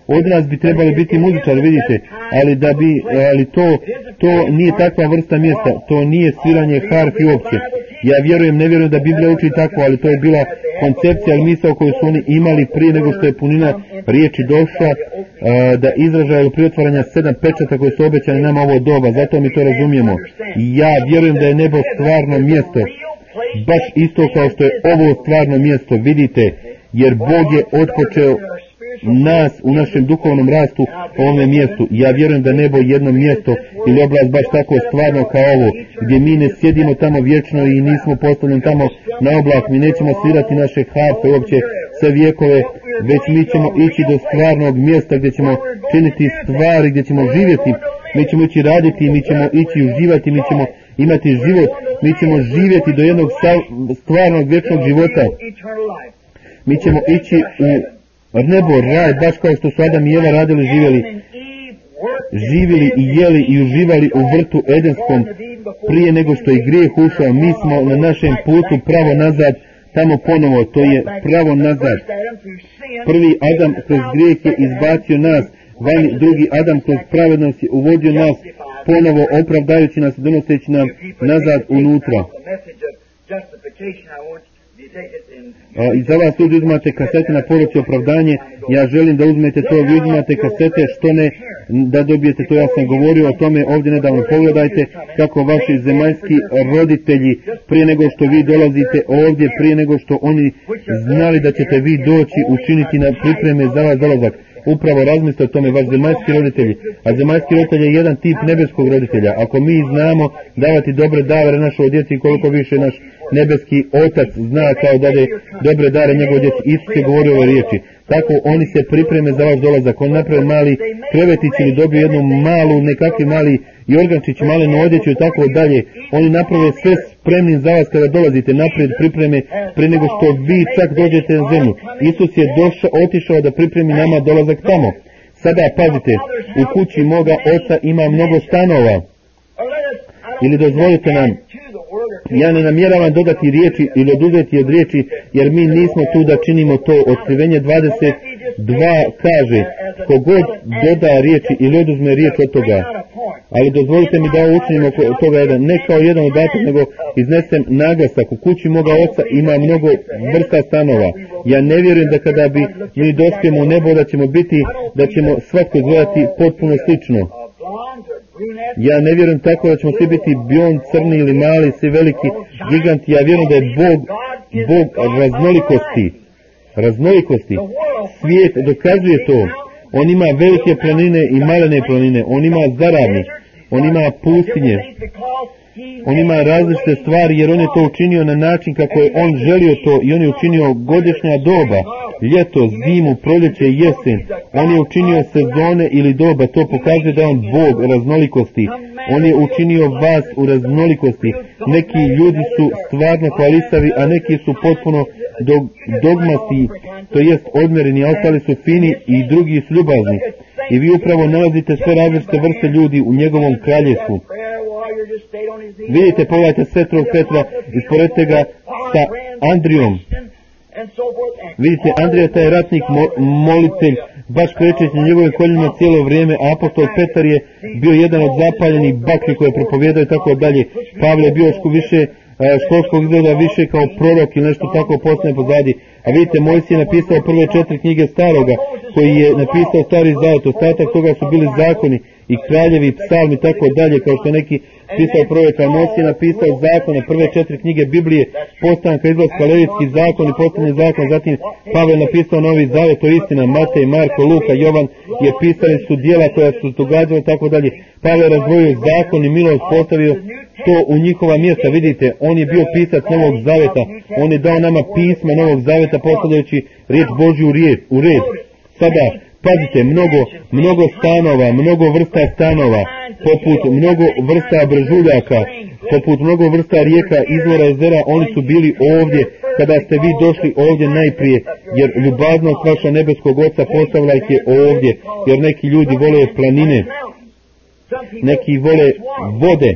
od nas bi trebali biti muzičari, vidite, ali da bi, ali to, to nije takva vrsta mjesta, to nije sviranje harfi uopće. Ja vjerujem, ne vjerujem da Biblija uči tako, ali to je bila koncepcija ili misao koju su oni imali prije nego što je punina riječi došla, a, da izražaju pri otvaranja sedam pečata koji su obećani nama ovo doba, zato mi to razumijemo. I ja vjerujem da je nebo stvarno mjesto, baš isto kao što je ovo stvarno mjesto, vidite, jer Bog je otpočeo nas u našem duhovnom rastu u ovome mjestu. Ja vjerujem da nebo je jedno mjesto ili oblast baš tako stvarno kao ovo, gdje mi ne sjedimo tamo vječno i nismo postavljeni tamo na oblak, mi nećemo svirati naše harfe uopće sve vijekove, već mi ćemo ići do stvarnog mjesta gdje ćemo činiti stvari, gdje ćemo živjeti, mi ćemo ići raditi, mi ćemo ići uživati, mi ćemo imati život, mi ćemo živjeti do jednog stvarnog vječnog života. Mi ćemo ići u nebo, raj, baš kao što su Adam i Eva radili, živjeli, živjeli i jeli i uživali u vrtu Edenskom prije nego što je grijeh ušao. Mi smo na našem putu pravo nazad, tamo ponovo, to je pravo nazad. Prvi Adam kroz grijeh je izbacio nas vani, drugi Adam kroz pravednost je uvodio nas ponovo, opravdajući nas i donoseći nam nazad unutra. A, I za vas ljudi uzmate kasete na poruci opravdanje, ja želim da uzmete to, vi uzmate kasete, što ne da dobijete to, ja sam govorio o tome ovdje nedavno, pogledajte kako vaši zemaljski roditelji prije nego što vi dolazite ovdje, prije nego što oni znali da ćete vi doći učiniti na pripreme za vas dolazak. Upravo razmislite o tome, vaš zemaljski roditelji, a zemaljski roditelj je jedan tip nebeskog roditelja. Ako mi znamo davati dobre dare našoj djeci, koliko više naš nebeski otac zna kao da je dobre dare njegove djeci. Isus je govorio ove riječi. Tako oni se pripreme za vaš dolazak. On napravi mali krevetić ili dobiju jednu malu, nekakvi mali jorgančić, malenu odjeću i tako dalje. Oni naprave sve spremnim za vas kada dolazite naprijed, pripreme prije nego što vi čak dođete na zemlju. Isus je došao, otišao da pripremi nama dolazak tamo. Sada pazite, u kući moga oca ima mnogo stanova. Ili dozvolite nam, ja ne namjeravam dodati riječi ili oduzeti od riječi, jer mi nismo tu da činimo to. Otkrivenje dvadeset dva kaže, kogod doda riječi ili oduzme riječ od toga. Ali dozvolite mi da ovo učinimo od toga jedan, ne kao jedan dodatak, nego iznesem naglasak. U kući moga oca ima mnogo vrsta stanova. Ja ne vjerujem da kada bi mi dospijemo u nebo da ćemo biti, da ćemo svatko izgledati potpuno slično. Ja ne vjerujem tako da ćemo svi biti bion, crni ili mali, svi veliki giganti. Ja vjerujem da je Bog, Bog raznolikosti. Raznolikosti. Svijet dokazuje to. On ima velike planine i malene planine. On ima zaravni. On ima pustinje. On ima različite stvari jer on je to učinio na način kako je on želio to i on je učinio godišnja doba, ljeto, zimu, proljeće i jesen. On je učinio sezone ili doba, to pokazuje da je on Bog raznolikosti. On je učinio vas u raznolikosti. Neki ljudi su stvarno hvalisavi, a neki su potpuno dog, dogmasti, to jest odmjereni, a ostali su fini i drugi su ljubazni. I vi upravo nalazite sve različite vrste ljudi u njegovom kraljevstvu. Vidite, pogledajte Svetrog Petra, isporedite ga sa Andrijom. Vidite, Andrija taj ratnik, mo- molitelj, baš krećeći na njegovim koljenima cijelo vrijeme, a apostol Petar je bio jedan od zapaljenih bakri koje propovijedaju i tako dalje. Pavle je bio ško više školskog izgleda, više kao prorok ili nešto tako postane pozadi. A vidite, Mojsije je napisao prve četiri knjige staroga, koji je napisao Stari Zavet, ostatak toga su bili zakoni i kraljevi, psalmi i tako dalje, kao što neki pisao proroka. Mojsije je napisao zakone, prve četiri knjige Biblije, postanka, izlaska, levitski zakon i postavljeni zakon, zatim Pavel je napisao Novi Zavet, to je istina, Matej, Marko, Luka, Jovan je pisali su djela koja su događala i tako dalje. Pavel je razdvojio zakon i milost, postavio to u njihova mjesta. Vidite, on je bio pisac Novog Zaveta, on je dao nama pisma Novog Zaveta postavljajući riječ Božju u red, u red. Sada, pazite, mnogo, mnogo stanova, mnogo vrsta stanova, poput mnogo vrsta brežuljaka, poput mnogo vrsta rijeka, izvora, jezera, oni su bili ovdje kada ste vi došli ovdje najprije, jer ljubaznost vaša nebeskog oca postavila ih je ovdje, jer neki ljudi vole planine, neki vole vode,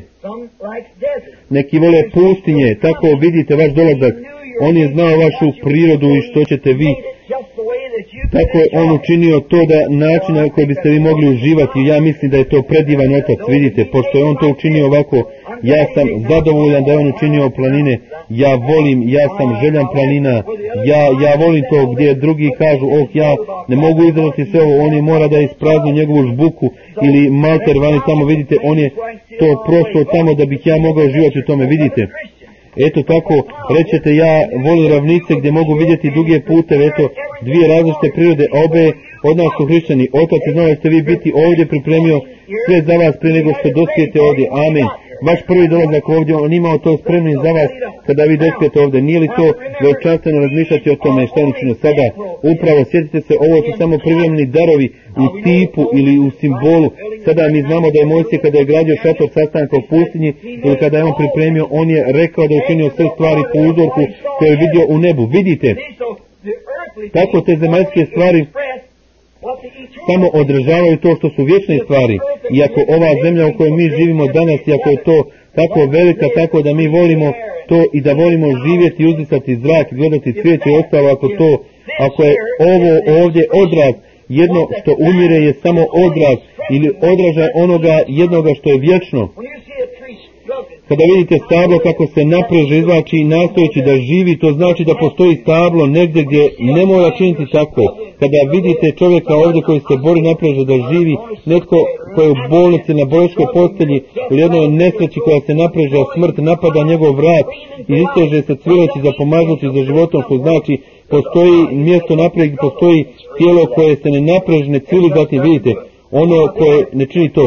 neki vole pustinje. Tako vidite vaš dolazak. On je znao vašu prirodu i što ćete vi tako je on učinio to da način na koji biste vi mogli uživati. Ja mislim da je to predivan otac, vidite, pošto je on to učinio ovako, ja sam zadovoljan da je on učinio planine, ja volim, ja sam željan planina, ja, ja volim to gdje drugi kažu, oh ja ne mogu izdržati sve ovo, on je mora da isprazni njegovu žbuku ili malter vani tamo, vidite, on je to prošao tamo da bih ja mogao živjeti u tome, vidite. Eto tako, rećete ja volim ravnice gdje mogu vidjeti duge puteve, eto dvije različite prirode, obe od nas su hrišćani. Otac je znao da ćete vi biti ovdje pripremio sve za vas prije nego što dospijete ovdje, amen. Vaš prvi dolazak ovdje, on imao to spremni za vas kada vi dospijete ovdje. Nije li to veličanstveno razmišljati o tome šta je učinio sada? Upravo, sjetite se, ovo su samo privremeni darovi u tipu ili u simbolu. Sada mi znamo da je Mojsije kada je gradio šator sastanka u pustinji ili kada je on pripremio, on je rekao da je učinio sve stvari po uzorku koje je vidio u nebu. Vidite, tako te zemaljske stvari samo odražavaju to što su vječne stvari. Iako ova zemlja u kojoj mi živimo danas, iako je to tako velika, tako da mi volimo to i da volimo živjeti, uzdisati zrak, gledati cvijeće i ostalo, ako to, ako je ovo ovdje odraz, jedno što umire je samo odraz ili odražaj onoga jednoga što je vječno. Kada vidite stablo kako se napreže, izvlači i nastojeći da živi, to znači da postoji stablo negdje gdje ne mora činiti tako. Kada vidite čovjeka ovdje koji se bori napreže da živi, netko koji je u bolnici na bolničkoj postelji ili jednoj nesreći koja se napreže, a smrt napada njegov vrat i isteže se cvileći za pomažući za životom, što znači postoji mjesto naprijed, postoji tijelo koje se ne napreže, ne cvili, zatim vidite, ono koje ne čini to.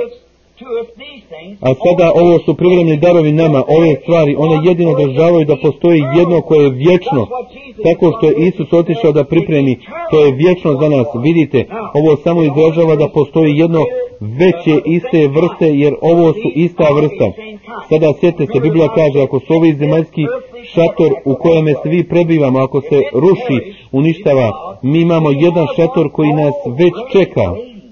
A sada ovo su privremeni darovi nama, ove stvari, one jedino održavaju da postoji jedno koje je vječno, tako što je Isus otišao da pripremi, to je vječno za nas, vidite, ovo samo izražava da postoji jedno veće iste vrste, jer ovo su ista vrsta. Sada sjetite se, Biblija kaže, ako su ovi zemaljski šator u kojem se vi prebivamo, ako se ruši, uništava, mi imamo jedan šator koji nas već čeka.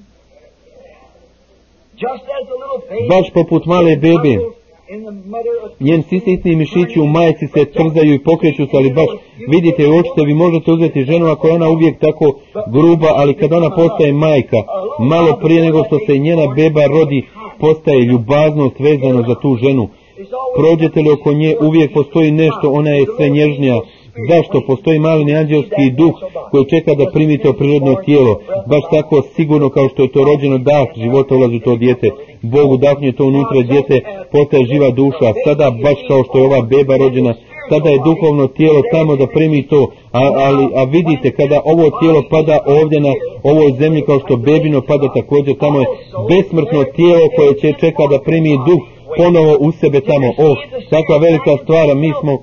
Baš poput male bebe, njen sisitni mišići u majici se trzaju i pokreću se, ali baš vidite u očite, vi možete uzeti ženu ako je ona uvijek tako gruba, ali kad ona postaje majka, malo prije nego što se njena beba rodi, postaje ljubaznost vezana za tu ženu. Prođete li oko nje, uvijek postoji nešto, ona je sve nježnija. Zašto? Postoji mali anđelski duh koji čeka da primi to prirodno tijelo. Baš tako sigurno kao što je to rođeno dah života ulazi u to dijete. Bog udahnje to unutra dijete, postaje živa duša. Sada baš kao što je ova beba rođena, sada je duhovno tijelo tamo da primi to. A, ali, a vidite, kada ovo tijelo pada ovdje na ovoj zemlji kao što bebino pada također, tamo je besmrtno tijelo koje će čeka da primi duh ponovo u sebe tamo. Oh, takva velika stvar, mi smo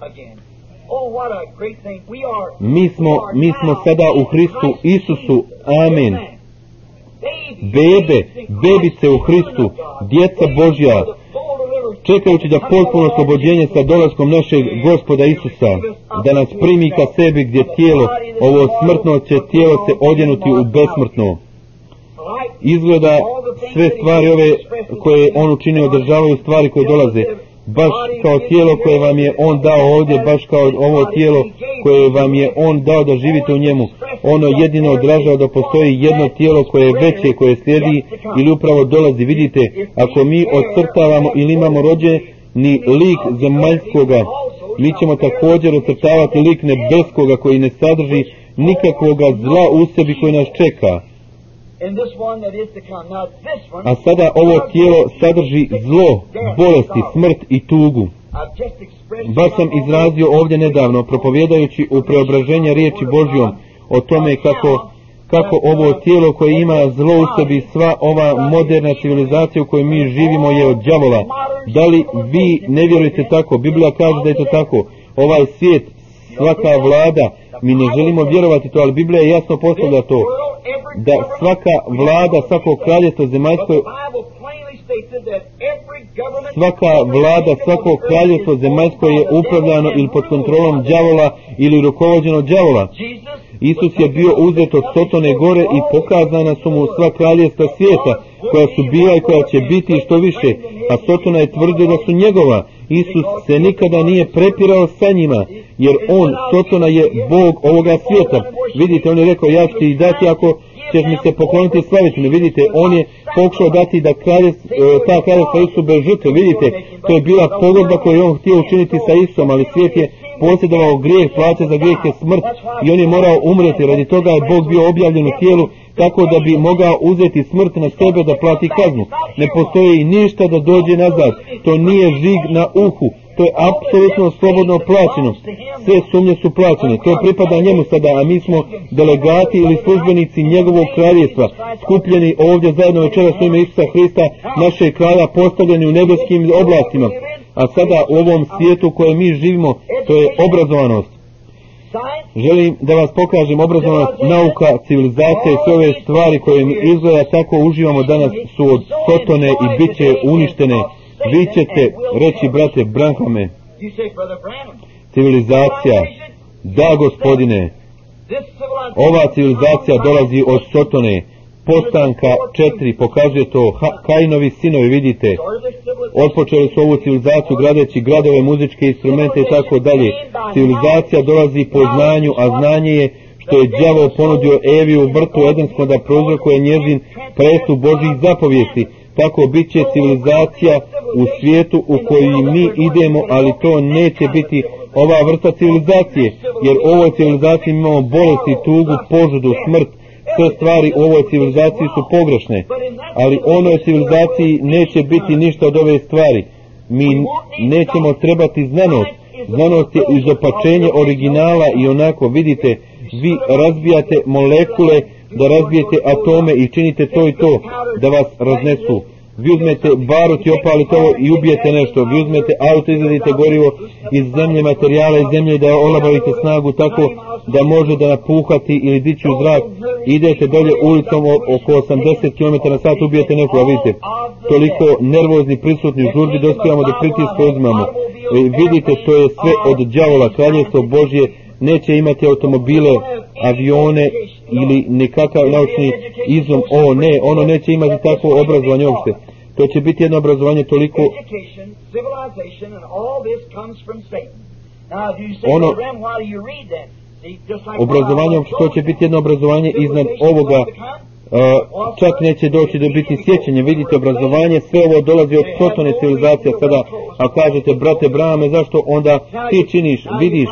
Mi smo, mi smo sada u Hristu Isusu, amen. Bebe, bebice u Hristu, djeca Božja, čekajući da potpuno oslobođenje sa dolaskom našeg Gospoda Isusa, da nas primi ka sebi gdje tijelo, ovo smrtno će tijelo se odjenuti u besmrtno. Izgleda sve stvari ove koje on učinio održavaju stvari koje dolaze. Baš kao tijelo koje vam je on dao ovdje, baš kao ovo tijelo koje vam je on dao da živite u njemu. Ono jedino odražava da postoji jedno tijelo koje je veće, koje slijedi ili upravo dolazi. Vidite, ako mi ocrtavamo ili imamo rođeni lik zemaljskoga, mi ćemo također ocrtavati lik nebeskoga koji ne sadrži nikakvoga zla u sebi koji nas čeka. A sada ovo tijelo sadrži zlo, bolesti, smrt i tugu. Baš sam izrazio ovdje nedavno, propovjedajući u preobraženje riječi Božjom, o tome kako, kako ovo tijelo koje ima zlo u sebi, sva ova moderna civilizacija u kojoj mi živimo je od đavola. Da li vi ne vjerujete tako? Biblija kaže da je to tako. Ovaj svijet, svaka vlada, mi ne želimo vjerovati to, ali Biblija jasno postavlja to, da svaka vlada, svako kraljestvo zemaljsko, svaka vlada, svako kraljestvo zemaljsko je upravljano ili pod kontrolom đavola ili rukovođeno đavola. Isus je bio uzet od Sotone gore i pokazana su mu sva kraljevstva svijeta, koja su bila i koja će biti što više, a Sotona je tvrdio da su njegova Isus se nikada nije prepirao sa njima, jer on, Sotona, je Bog ovoga svijeta. Vidite, on je rekao, ja ću ti dati ako ćeš mi se pokloniti i slaviti me. Vidite, on je pokušao dati da kralje, ta kraljevstva Isu bez žrtve. Vidite, to je bila pogodba koju je on htio učiniti sa Isom, ali svijet je posjedovao grijeh, plaća za grijeh je smrt i on je morao umreti. Radi toga je Bog bio objavljen u tijelu, tako da bi mogao uzeti smrt na sebe da plati kaznu. Ne postoji ništa da dođe nazad. To nije žig na uhu. To je apsolutno slobodno plaćeno. Sve sumnje su plaćene. To pripada njemu sada, a mi smo delegati ili službenici njegovog kraljevstva, skupljeni ovdje zajedno večeras u ime Isusa Hrista, našeg kralja, postavljeni u nebeskim oblastima. A sada u ovom svijetu u kojem mi živimo, to je obrazovanost. Želim da vas pokažem obrazovanost, nauka, civilizacija i sve ove stvari koje mi izgleda tako uživamo danas su od Sotone i bit će uništene. Vi ćete reći, brate Branhame, civilizacija, da gospodine, ova civilizacija dolazi od Sotone. Postanka četiri pokazuje to. Ha, Kainovi sinovi, vidite, otpočeli su ovu civilizaciju gradeći gradove, muzičke instrumente i tako dalje. Civilizacija dolazi po znanju, a znanje je što je đavo ponudio Evi u vrtu Edenskom da prouzrokuje njezin prestup Božjih zapovijesti. Tako bit će civilizacija u svijetu u koji mi idemo, ali to neće biti ova vrsta civilizacije, jer u ovoj civilizaciji imamo bolesti, tugu, požudu, smrt. Sve stvari u ovoj civilizaciji su pogrešne, ali u onoj civilizaciji neće biti ništa od ove stvari. Mi nećemo trebati znanost. Znanost je izopačenje originala i onako, vidite, vi razbijate molekule, da razbijete atome i činite to i to, da vas raznesu. Vi uzmete barut i opalite ovo i ubijete nešto. Vi uzmete auto, izvedite gorivo iz zemlje, materijala iz zemlje, da olabavite snagu tako da može da napuhati ili dići u zrak. Idete dolje ulicom oko osamdeset kilometara na sat, ubijete nekoga, vidite. Toliko nervozni, prisutni, žurbi, dospijamo do pritiska, uzmamo. Vidite, to je sve od đavola. Kraljevstvo Božje neće imati automobile, avione ili nekakav naučni izum. O ne, ono neće imati takvo obrazovanje uopšte. To će biti jedno obrazovanje toliko ono obrazovanje uopšte, to će biti jedno obrazovanje iznad ovoga. Uh, čak neće doći do biti sjećanje. Vidite, obrazovanje, sve ovo dolazi od Sotone civilizacija. Sada, a kažete, brate Brahame, zašto onda ti činiš, vidiš,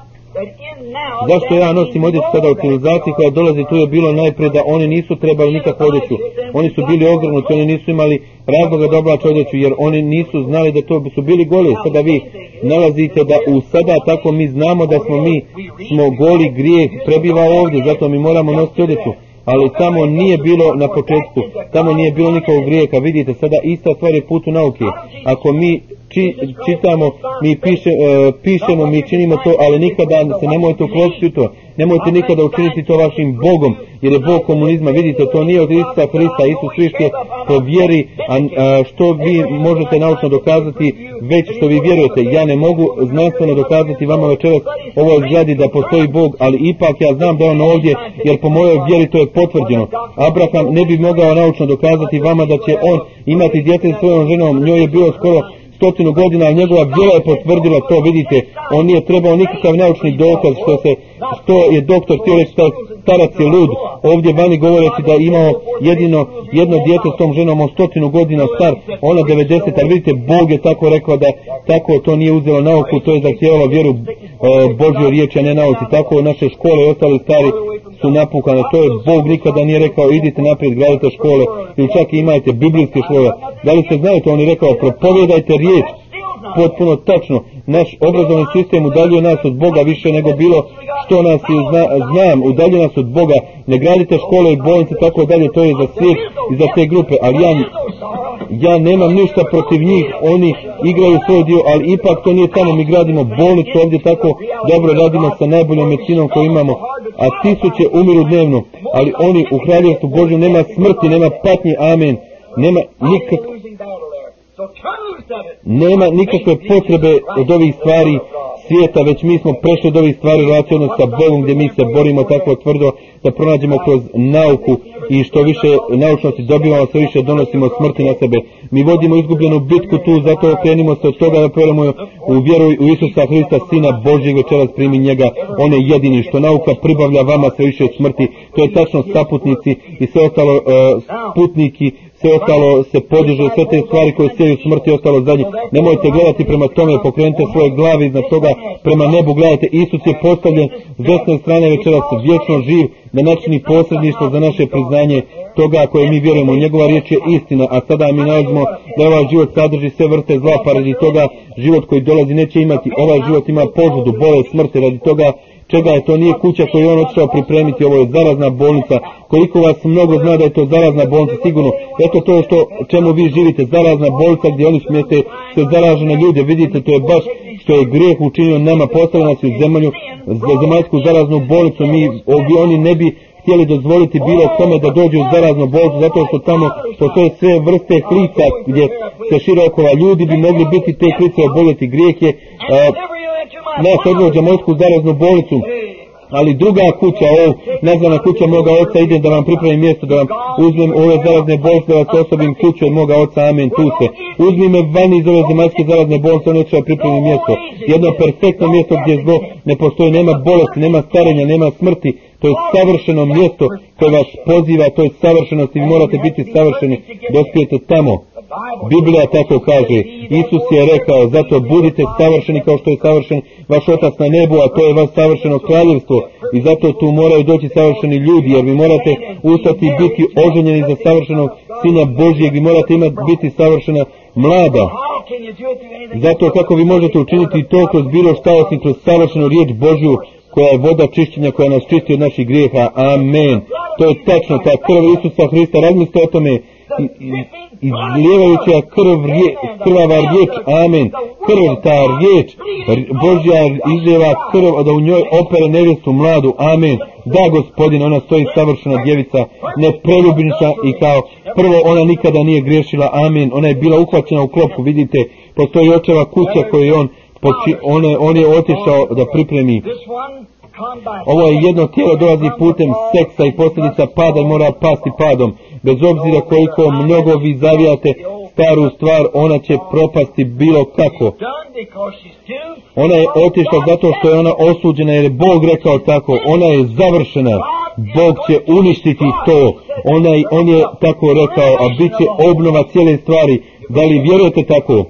zašto ja nosim odjeću sada u civilizaciji koja dolazi, tu je bilo najprije da oni nisu trebali nikakvu odjeću. Oni su bili ogrnuti, oni nisu imali razloga da oblače odjeću, jer oni nisu znali da to su bili goli. Sada vi nalazite da u sada tako mi znamo da smo mi smo goli, grijeh prebiva ovdje, zato mi moramo nositi odjeću. Ali tamo nije bilo na početku, tamo nije bilo nikakvog grijeha. Vidite, sada ista stvar je putu nauke. Ako mi či, čitamo, mi piše, e, pišemo, mi činimo to, ali nikada se nemojte uklopiti u to. Nemojte nikada učiniti to vašim Bogom, jer je Bog komunizma. Vidite, to nije od Isusa Hrista. Isus Hrist je po vjeri, a, a što vi možete naučno dokazati, već što vi vjerujete. Ja ne mogu znanstveno dokazati vama večeras ovoj zgradi da postoji Bog, ali ipak ja znam da je on ovdje, jer po mojoj vjeri to je potvrđeno. Abraham ne bi mogao naučno dokazati vama da će on imati dijete s svojom ženom, njoj je bilo skoro stotinu godina, ali njegova vjera je potvrdila to. Vidite, on nije trebao nikakav naučni dokaz, što se, što je doktor htio reći, starac je lud. Ovdje vani govoreći da imao jedino jedno dijete s tom ženom, on stotinu godina star, ona devedeset, ali vidite, Bog je tako rekao da tako to nije uzelo nauku, to je zahtjevalo vjeru e, Božjoj riječi, a ne nauci. Tako naše škole i ostali stari su napukane. To je Bog nikada nije rekao idite naprijed, gradite škole ili čak i imajte biblijske škole. Da li se znate, on je rekao propovijedajte riječ. Potpuno tačno. Naš obrazovni sistem udaljuje nas od Boga više nego bilo što nas je zna, znam, udaljuje nas od Boga. Ne gradite škole i bolnice tako dalje, to je za svijet i za te grupe, ali ja, ja nemam ništa protiv njih, oni igraju svoj dio, ali ipak to nije tamo. Mi gradimo bolnicu ovdje, tako dobro radimo sa najboljom medicinom koju imamo, a tisuće umiru dnevno, ali oni u kraljevstvu Božjem nema smrti, nema patnje, amen, nema nikak nema nikakve potrebe od ovih stvari. svijeta, već mi smo prešli od ovih stvari relacijno sa Bogom, gdje mi se borimo tako tvrdo da pronađemo kroz nauku i što više naučnosti dobivamo, sve više donosimo smrti na sebe. Mi vodimo izgubljenu bitku tu, zato okrenimo se od toga da povjerujemo u vjeru u Isusa Hrista, Sina Božjeg, večeras primi njega. On je jedini, što nauka pribavlja vama sve više smrti. To je tačno saputnici i sve ostalo uh, sputniki, sve ostalo se podiže, sve te stvari koje sjeju smrti ostalo za njih. Nemojte gledati prema tome, pokrenite svoje glave iznad toga, prema nebu gledajte. Isus je postavljen s desne strane večeras vječno živ, da načini posredništvo za naše priznanje toga koje mi vjerujemo. Njegova riječ je istina, a sada mi nalazimo da ovaj život sadrži sve vrste zla, pa radi toga život koji dolazi neće imati. Ovaj život ima požudu, bolest, smrti, radi toga čega je to nije kuća koju je on otišao pripremiti. Ovo je zarazna bolnica. Koliko vas mnogo zna da je to zarazna bolnica, sigurno. Eto to što čemu vi živite, zarazna bolnica gdje oni smijete se zaražene ljude. Vidite, to je baš što je grijeh učinio nama, postavio nas u zemlju, za zemaljsku zaraznu bolnicu. Mi, ovi, oni ne bi htjeli dozvoliti bilo kome da dođe u zaraznu bolnicu, zato što tamo postoje sve vrste klica gdje se šire okolo. Ljudi bi mogli biti te klice oboljeti. Grijeh je uh, nas odvođa morsku zaraznu bolnicu, ali druga kuća, ovo nazvana kuća moga oca, idem da vam pripremim mjesto, da vam uzmem ove zarazne bolnice, da vas osobim kuću od moga oca, amen, tu se. Uzmi me van iz ove zemaljske zarazne bolnice, on je otišao pripremim mjesto. Jedno perfektno mjesto gdje zlo ne postoji, nema bolesti, nema starenja, nema smrti. To je savršeno mjesto koje vas poziva, to je savršenost i vi morate biti savršeni, dospijete tamo. Biblija tako kaže. Isus je rekao, zato budite savršeni kao što je savršen vaš otac na nebu, a to je vaš savršeno kraljevstvo. I zato tu moraju doći savršeni ljudi, jer vi morate ustati i biti oženjeni za savršenog Sina Božjeg, vi morate imati biti savršena mlada. Zato kako vi možete učiniti to kroz bilo šta osim kroz savršenu riječ Božju, koja je voda čišćenja, koja nas čisti od naših grijeha. Amen. To je tačno, ta krv Isusa Hrista, razmislite o tome, izlijevajuća krv, rije, krvava riječ, amen, krv, ta riječ Božja izlijeva krv, da u njoj opere nevjestu mladu, amen. Da, Gospodine, ona stoji savršena djevica, nepreljubnična i kao prvo ona nikada nije griješila, amen. Ona je bila uhvaćena u klopku, vidite, postoji očeva kuća koju je on Poči, on, je, on je otišao da pripremi. Ovo je jedno tijelo, dolazi putem seksa i posljedica pada i mora pasti padom. Bez obzira koliko mnogo vi zavijate staru stvar, ona će propasti bilo kako. Ona je otišla zato što je ona osuđena, jer je Bog rekao tako. Ona je završena. Bog će uništiti to. Ona, on je tako rekao, a bit će obnova cijele stvari. Da li vjerujete tako?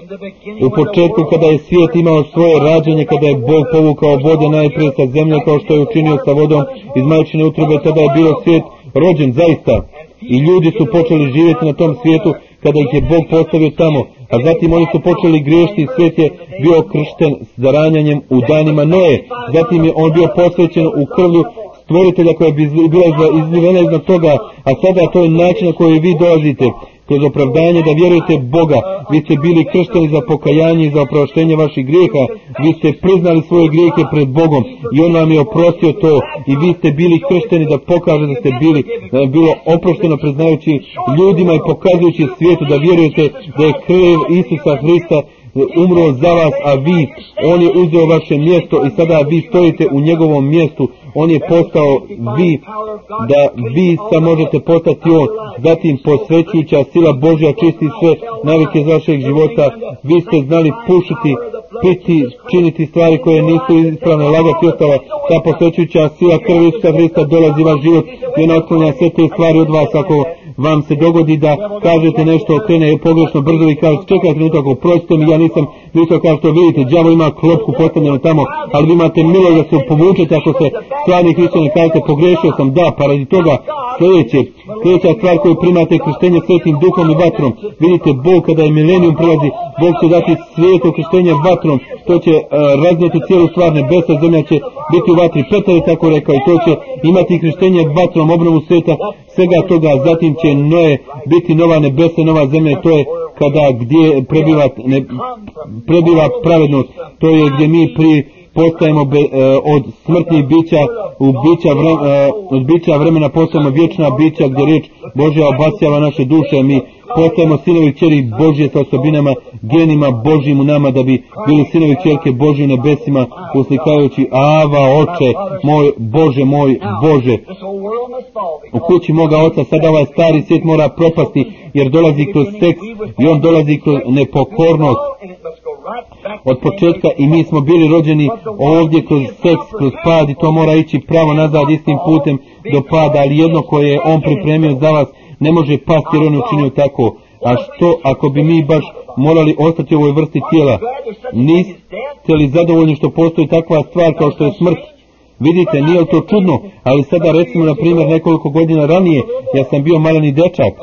U početku kada je svijet imao svoje rađenje, kada je Bog povukao vode najprije sa zemlje kao što je učinio sa vodom iz majčine utrobe, tada je bio svijet rođen zaista. I ljudi su počeli živjeti na tom svijetu kada ih je Bog postavio tamo. A zatim oni su počeli griješiti i svijet je bio kršten s zaranjanjem u danima Noe. Zatim je on bio posvećen u krvlju stvoritelja koja bi bila izlivena iznad toga. A sada to je način na koji vi dolazite. Kroz opravdanje da vjerujete Boga, vi ste bili kršteni za pokajanje i za oproštenje vaših grijeha, vi ste priznali svoje grijehe pred Bogom i On vam je oprostio to i vi ste bili kršteni da pokaže da ste bili, da je bilo oprošteno priznajući ljudima i pokazujući svijetu da vjerujete da je krv Isusa Hrista umro za vas, a vi, On je uzeo vaše mjesto i sada vi stojite u njegovom mjestu. On je postao vi, da vi sad možete postati On. Zatim posvećujuća sila Božja čisti sve navike iz vašeg života. Vi ste znali pušiti, piti, činiti stvari koje nisu ispravne, lagati ostala. Ta posvećujuća sila krvi Isusa Hrista dolazi vaš život i ona otklanja sve te stvari od vas. Ako vam se dogodi da kažete nešto, krene pogrešno brzo i kažete čekaj trenutak, oprostite mi, ja nisam mislio kao što vidite, đavo ima klopku postavljeno tamo, ali vi imate milo da se povučete ako se stvarni hrišćani kažete pogrešio sam, da, pa radi toga sljedeće, sljedeća stvar koju primate krštenje svetim duhom i vatrom. Vidite, Bog kada je milenijum prelazi, Bog će dati svijeto krštenje vatrom, to će uh, raznijeti cijelu stvar, nebesa, zemlja će biti u vatri, Petar je tako rekao i to će imati krštenje vatrom, obnovu svijeta, svega toga. Zatim će Noe biti nova nebesa, nova zemlja, to je kada gdje prebiva, ne, prebiva pravednost, to je gdje mi pri, postajemo be, e, od smrtnih bića u bića vre, e, od bića vremena postajemo vječna bića gdje riječ Božja obasjava naše duše. Mi postajemo sinovi i kćeri Božje sa osobinama, genima Božjim u nama, da bi bili sinovi i kćerke Božji u nebesima, uslikajući Ava, Oče moj, Bože moj, Bože. U kući moga oca sada ovaj stari svijet mora propasti, jer dolazi kroz seks i on dolazi kroz nepokornost od početka, i mi smo bili rođeni ovdje kroz seks, kroz pad, i to mora ići pravo nazad istim putem do pada, ali jedno koje je on pripremio za vas ne može pasti jer on učinio tako. A što ako bi mi baš morali ostati u ovoj vrsti tijela? Niste li zadovoljni što postoji takva stvar kao što je smrt? Vidite, nije to čudno, ali sada recimo na primjer nekoliko godina ranije ja sam bio maleni dečak.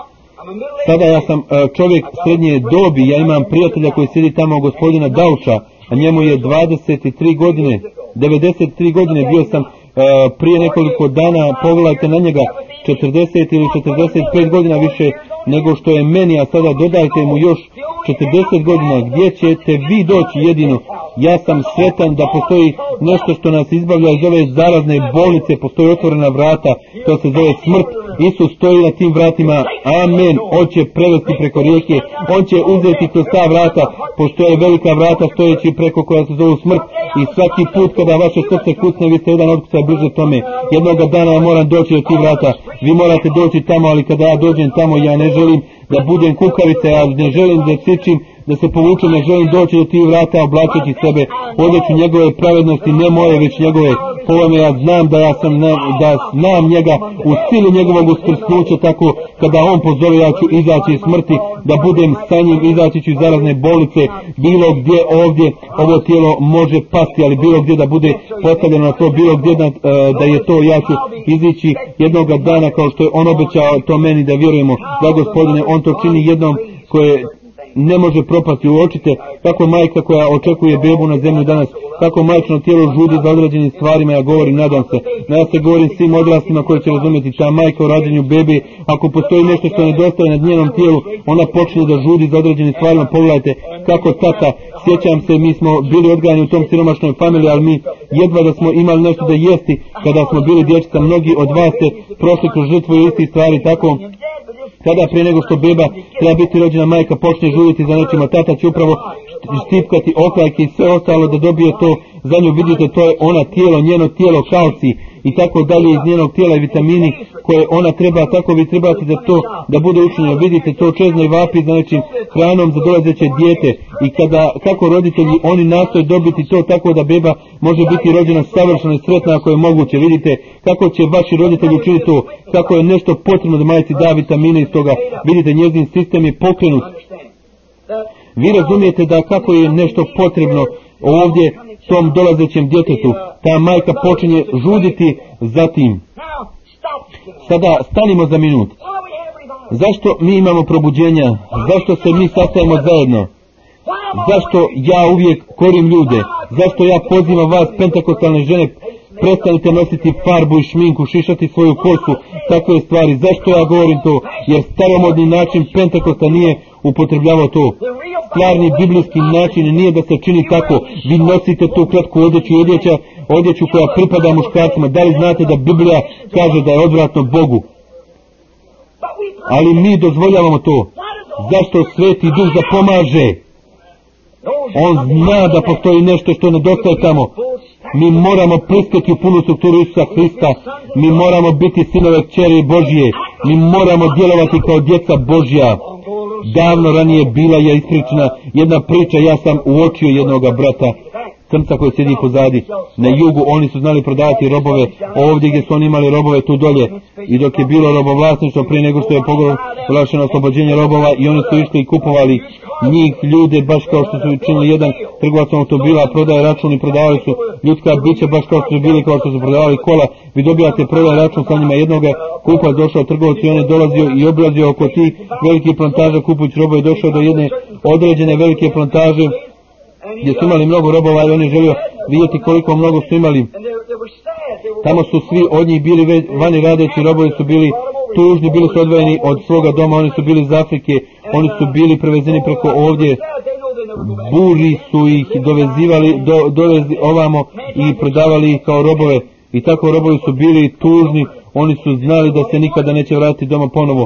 Sada ja sam čovjek srednje dobi, ja imam prijatelja koji sjedi tamo, gospodina Dauša, a njemu je dvadeset tri godine, devedeset tri godine, bio sam prije nekoliko dana, pogledajte na njega, četrdeset ili četrdeset pet godina više nego što je meni, a sada dodajte mu još četrdeset godina, gdje ćete vi doći jedino? Ja sam sretan da postoji nešto što nas izbavlja iz ove zarazne bolnice, postoji otvorena vrata, to se zove smrt. Isus stoji na tim vratima, amen, on će prevesti preko rijeke, on će uzeti kroz ta vrata, postoje velika vrata stojeći preko koja se zovu smrt, i svaki put kada vaše srce kucne, vi ste jedan otkucaj bliže tome. Jednoga dana ja moram doći do tih vrata, vi morate doći tamo, ali kada ja dođem tamo, ja ne želim da budem kukavica, ja ne želim da cičim, da se povučem, ne želim doći do tih vrata oblačeći sebe odjeću njegove pravednosti, ne moje, već njegove. Po ovome ja znam da ja sam da znam njega u sili njegovog uskrsnuća, tako kada on pozove ja ću izaći iz smrti, da budem sa njim, izaći ću iz zarazne bolnice, bilo gdje ovdje ovo tijelo može pasti, ali bilo gdje da bude postavljeno na to, bilo gdje da, da je to, ja ću izići jednoga dana kao što je on obećao to meni, da vjerujemo da Gospodine on to čini jednom koje ne može propasti. Uočite kako majka koja očekuje bebu na zemlju danas, kako majčino tijelo žudi za određenim stvarima, ja govorim, nadam se, ja se govorim svim odraslima koji će razumjeti, ta majka u rađenju bebe, ako postoji nešto što nedostaje na njenom tijelu, ona počne da žudi za određenim stvarima. Pogledajte kako tata, sjećam se, mi smo bili odgajani u tom siromašnoj familiji, ali mi jedva da smo imali nešto da jesti kada smo bili dječica. Mnogi od vas ste prošli kroz žrtvu i isti stvari, tako kada prije nego što beba treba biti rođena, majka počne žuditi za nečima, tata će upravo štipkati okajke i sve ostalo da dobije to za nju. Vidite, to je ona tijelo, njeno tijelo, kalci i tako dalje iz njenog tijela i vitamini koje ona treba, tako vi trebate da to da bude učinjeno. Vidite, to čezno i vapi za nečim hranom za dolazeće dijete, i kada kako roditelji oni nastoje dobiti to tako da beba može biti rođena savršeno i sretna ako je moguće. Vidite kako će vaši roditelji učiniti to, kako je nešto potrebno da majci da vitamine iz toga. Vidite, njezin sistem je pokrenut. Vi razumijete da kako je nešto potrebno ovdje tom dolazećem djetetu, ta majka počinje žuditi za tim. Sada stanimo za minut. Zašto mi imamo probuđenja? Zašto se mi sastajemo zajedno? Zašto ja uvijek korim ljude? Zašto ja pozivam vas, pentekostalne žene, prestanite nositi farbu i šminku, šišati svoju kosu, takve stvari? Zašto ja govorim to? Jer staromodni način Pentekosta nije upotrebljavao to. Stvarni biblijski način nije da se čini tako. Vi nosite tu kratku odjeću i odjeća, odjeću koja pripada muškarcima. Da li znate da Biblija kaže da je odvratno Bogu? Ali mi dozvoljavamo to. Zašto Sveti Duh zapomaže? On zna da postoji nešto što nedostaje tamo. Mi moramo priskati u punu strukturu Isusa Hrista. Mi moramo biti sinove kćeri Božje. Mi moramo djelovati kao djeca Božja. Davno ranije bila je ispričana jedna priča, ja sam uočio jednoga brata crnca koji sjedi pozadi. Na jugu oni su znali prodavati robove, ovdje gdje su oni imali robove tu dolje, i dok je bilo robovlasništvo prije nego što je proglašeno oslobođenje robova, i oni su išli i kupovali njih ljude baš kao što su učinili jedan trgovac automobila, prodaje račun i prodavali su ljudska bića baš kao što su bili, kao što su prodavali kola. Vi dobijate prodaje račun sa njima, jednoga kupac došao trgovac i on je dolazio i obilazio oko tih velikih plantaža kupujući robove, došao do jedne određene velike plantaže gdje su imali mnogo robova i on je želio vidjeti koliko mnogo su imali. Tamo su svi od njih bili vani radeći, robovi su bili tužni, bili su odvojeni od svoga doma, oni su bili iz Afrike, oni su bili prevezeni preko ovdje. buri su ih dovezivali, do, dovezi ovamo i prodavali ih kao robove. I tako robovi su bili tužni, oni su znali da se nikada neće vratiti doma ponovo.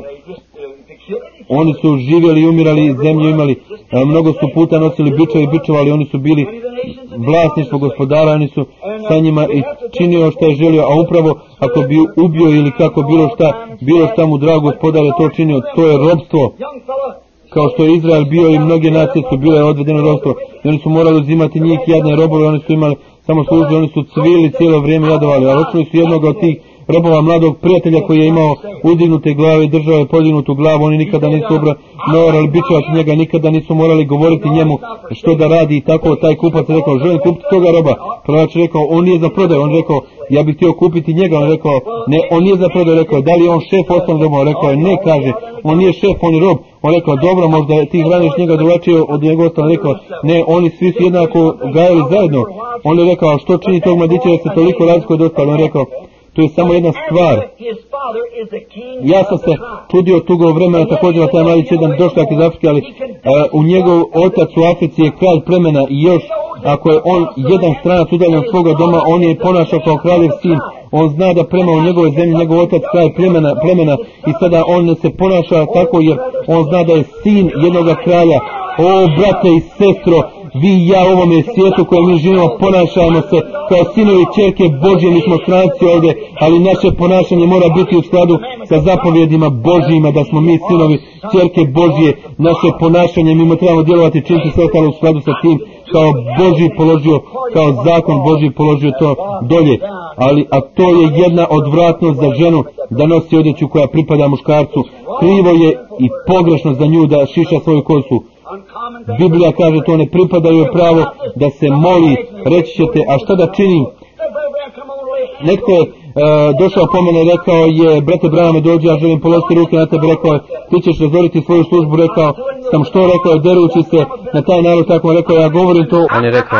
Oni su živjeli i umirali, zemlju imali, a, mnogo su puta nosili bičeve i bičevali, oni su bili vlasništvo gospodara, oni su sa njima i činio što je želio, a upravo ako bi ubio ili kako bilo šta, bilo šta mu drago gospodar je to činio, to je robstvo. Kao što je Izrael bio i mnoge nacije su bile odvedeno robstvo. I oni su morali uzimati njih jadne robove, oni su imali samo službe, oni su cvili cijelo vrijeme jadovali, a očuli su jednog od tih robova mladog prijatelja koji je imao uzdignute glave i držao je podignutu glavu, oni nikada nisu obra, morali bičevati njega, nikada nisu morali govoriti njemu što da radi i tako taj kupac je rekao, želim kupiti toga roba. Prodavač je rekao, on nije za prodaju, on je rekao, ja bih htio kupiti njega, on je rekao, ne, on nije za prodaju, rekao, da li je on šef osnovnog roba, on rekao, ne, kaže, on nije šef, on je rob, on je rekao, dobro, možda ti hraniš njega drugačije od njega ostalo, rekao, ne, oni svi su jednako gajali zajedno, on je rekao, što čini tog mladića da se toliko razlikuje od ostalo, on je rekao, to je samo jedna stvar. Ja sam se čudio tugo vremena također na taj mladić jedan došljak iz Afrike, ali uh, u njegov otac u Africi je kralj plemena i još ako je on jedan stranac udaljen od svoga doma, on je ponašao kao kraljev sin. On zna da prema u njegove zemlji njegov otac kralj plemena, plemena i sada on ne se ponaša tako jer on zna da je sin jednog kralja. O brate i sestro, vi i ja u ovome svijetu koje mi živimo ponašamo se kao sinovi ćerke Božje, mi smo stranci ovdje, ali naše ponašanje mora biti u skladu sa zapovjedima Božjima, da smo mi sinovi ćerke Božje, naše ponašanje mi trebamo djelovati činiti sve ostalo u skladu sa tim kao Božji položio, kao zakon Božji položio to dolje, ali a to je jedna odvratnost za ženu da nosi odjeću koja pripada muškarcu, krivo je i pogrešno za nju da šiša svoju kosu. Biblija kaže to ne pripada joj pravo da se moli, reći ćete, a šta da činim? Netko je e, došao po mene, rekao je, brate Branhame dođi, ja želim položiti ruke na tebe, rekao je, ti ćeš razoriti svoju službu, rekao sam što, rekao je, derući se na taj narod, tako rekao, ja govorim to. On je rekao,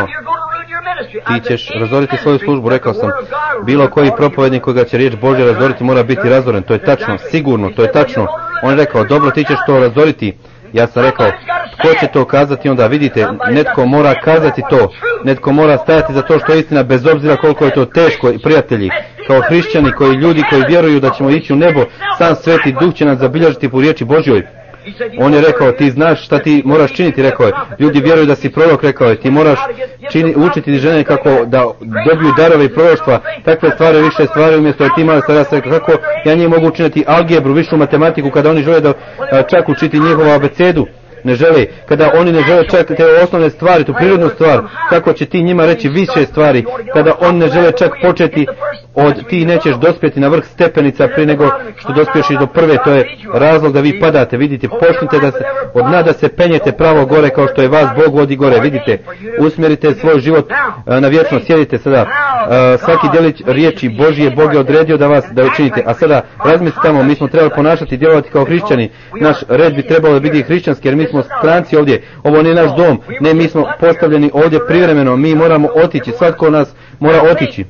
ti ćeš razoriti svoju službu, rekao sam, bilo koji propovednik koga će riječ Božja razoriti mora biti razoren, to je tačno, sigurno, to je tačno. On je rekao, dobro, ti ćeš to razoriti. Ja sam rekao, tko će to kazati, onda vidite, netko mora kazati to, netko mora stajati za to što je istina, bez obzira koliko je to teško, prijatelji, kao hrišćani, koji ljudi koji vjeruju da ćemo ići u nebo, sam Sveti Duh će nas zabilježiti po riječi Božjoj. On je rekao, ti znaš šta ti moraš činiti, rekao je, ljudi vjeruju da si prorok, rekao je, ti moraš čini, učiti žene kako da dobiju darove i proroštva, takve stvari, više stvari, umjesto da ti mali sada se kako ja njih mogu učiniti algebru, višu matematiku, kada oni žele da a, čak učiti njihovu abecedu, ne žele, kada oni ne žele čak te osnovne stvari, tu prirodnu stvar, kako će ti njima reći više stvari, kada oni ne žele čak početi od, ti nećeš dospjeti na vrh stepenica prije nego što dospješ i do prve, to je razlog da vi padate, vidite, počnite da se, od dna da se penjete pravo gore kao što je vas Bog vodi gore, vidite, usmjerite svoj život a, na vječno, sjedite sada, a, svaki djelić riječi Božije Bog je odredio da vas da učinite, a sada razmislite tamo, mi smo trebali ponašati i djelovati kao hrišćani, naš red bi trebalo biti hrišćanski jer mi smo stranci ovdje, ovo nije naš dom, ne, mi smo postavljeni ovdje privremeno, mi moramo otići, svatko od nas mora otići.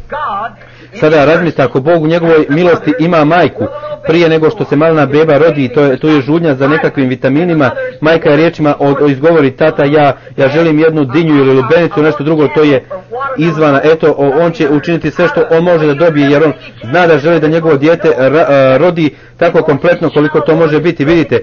Sada razmislite, ako Bog u njegovoj milosti ima majku, prije nego što se malna beba rodi, to je, to je žudnja za nekakvim vitaminima, majka je riječima o, o izgovori, tata ja, ja želim jednu dinju ili lubenicu, nešto drugo, to je izvana, eto, o, on će učiniti sve što on može da dobije, jer on zna da želi da njegovo dijete ra, a, rodi tako kompletno koliko to može biti, vidite.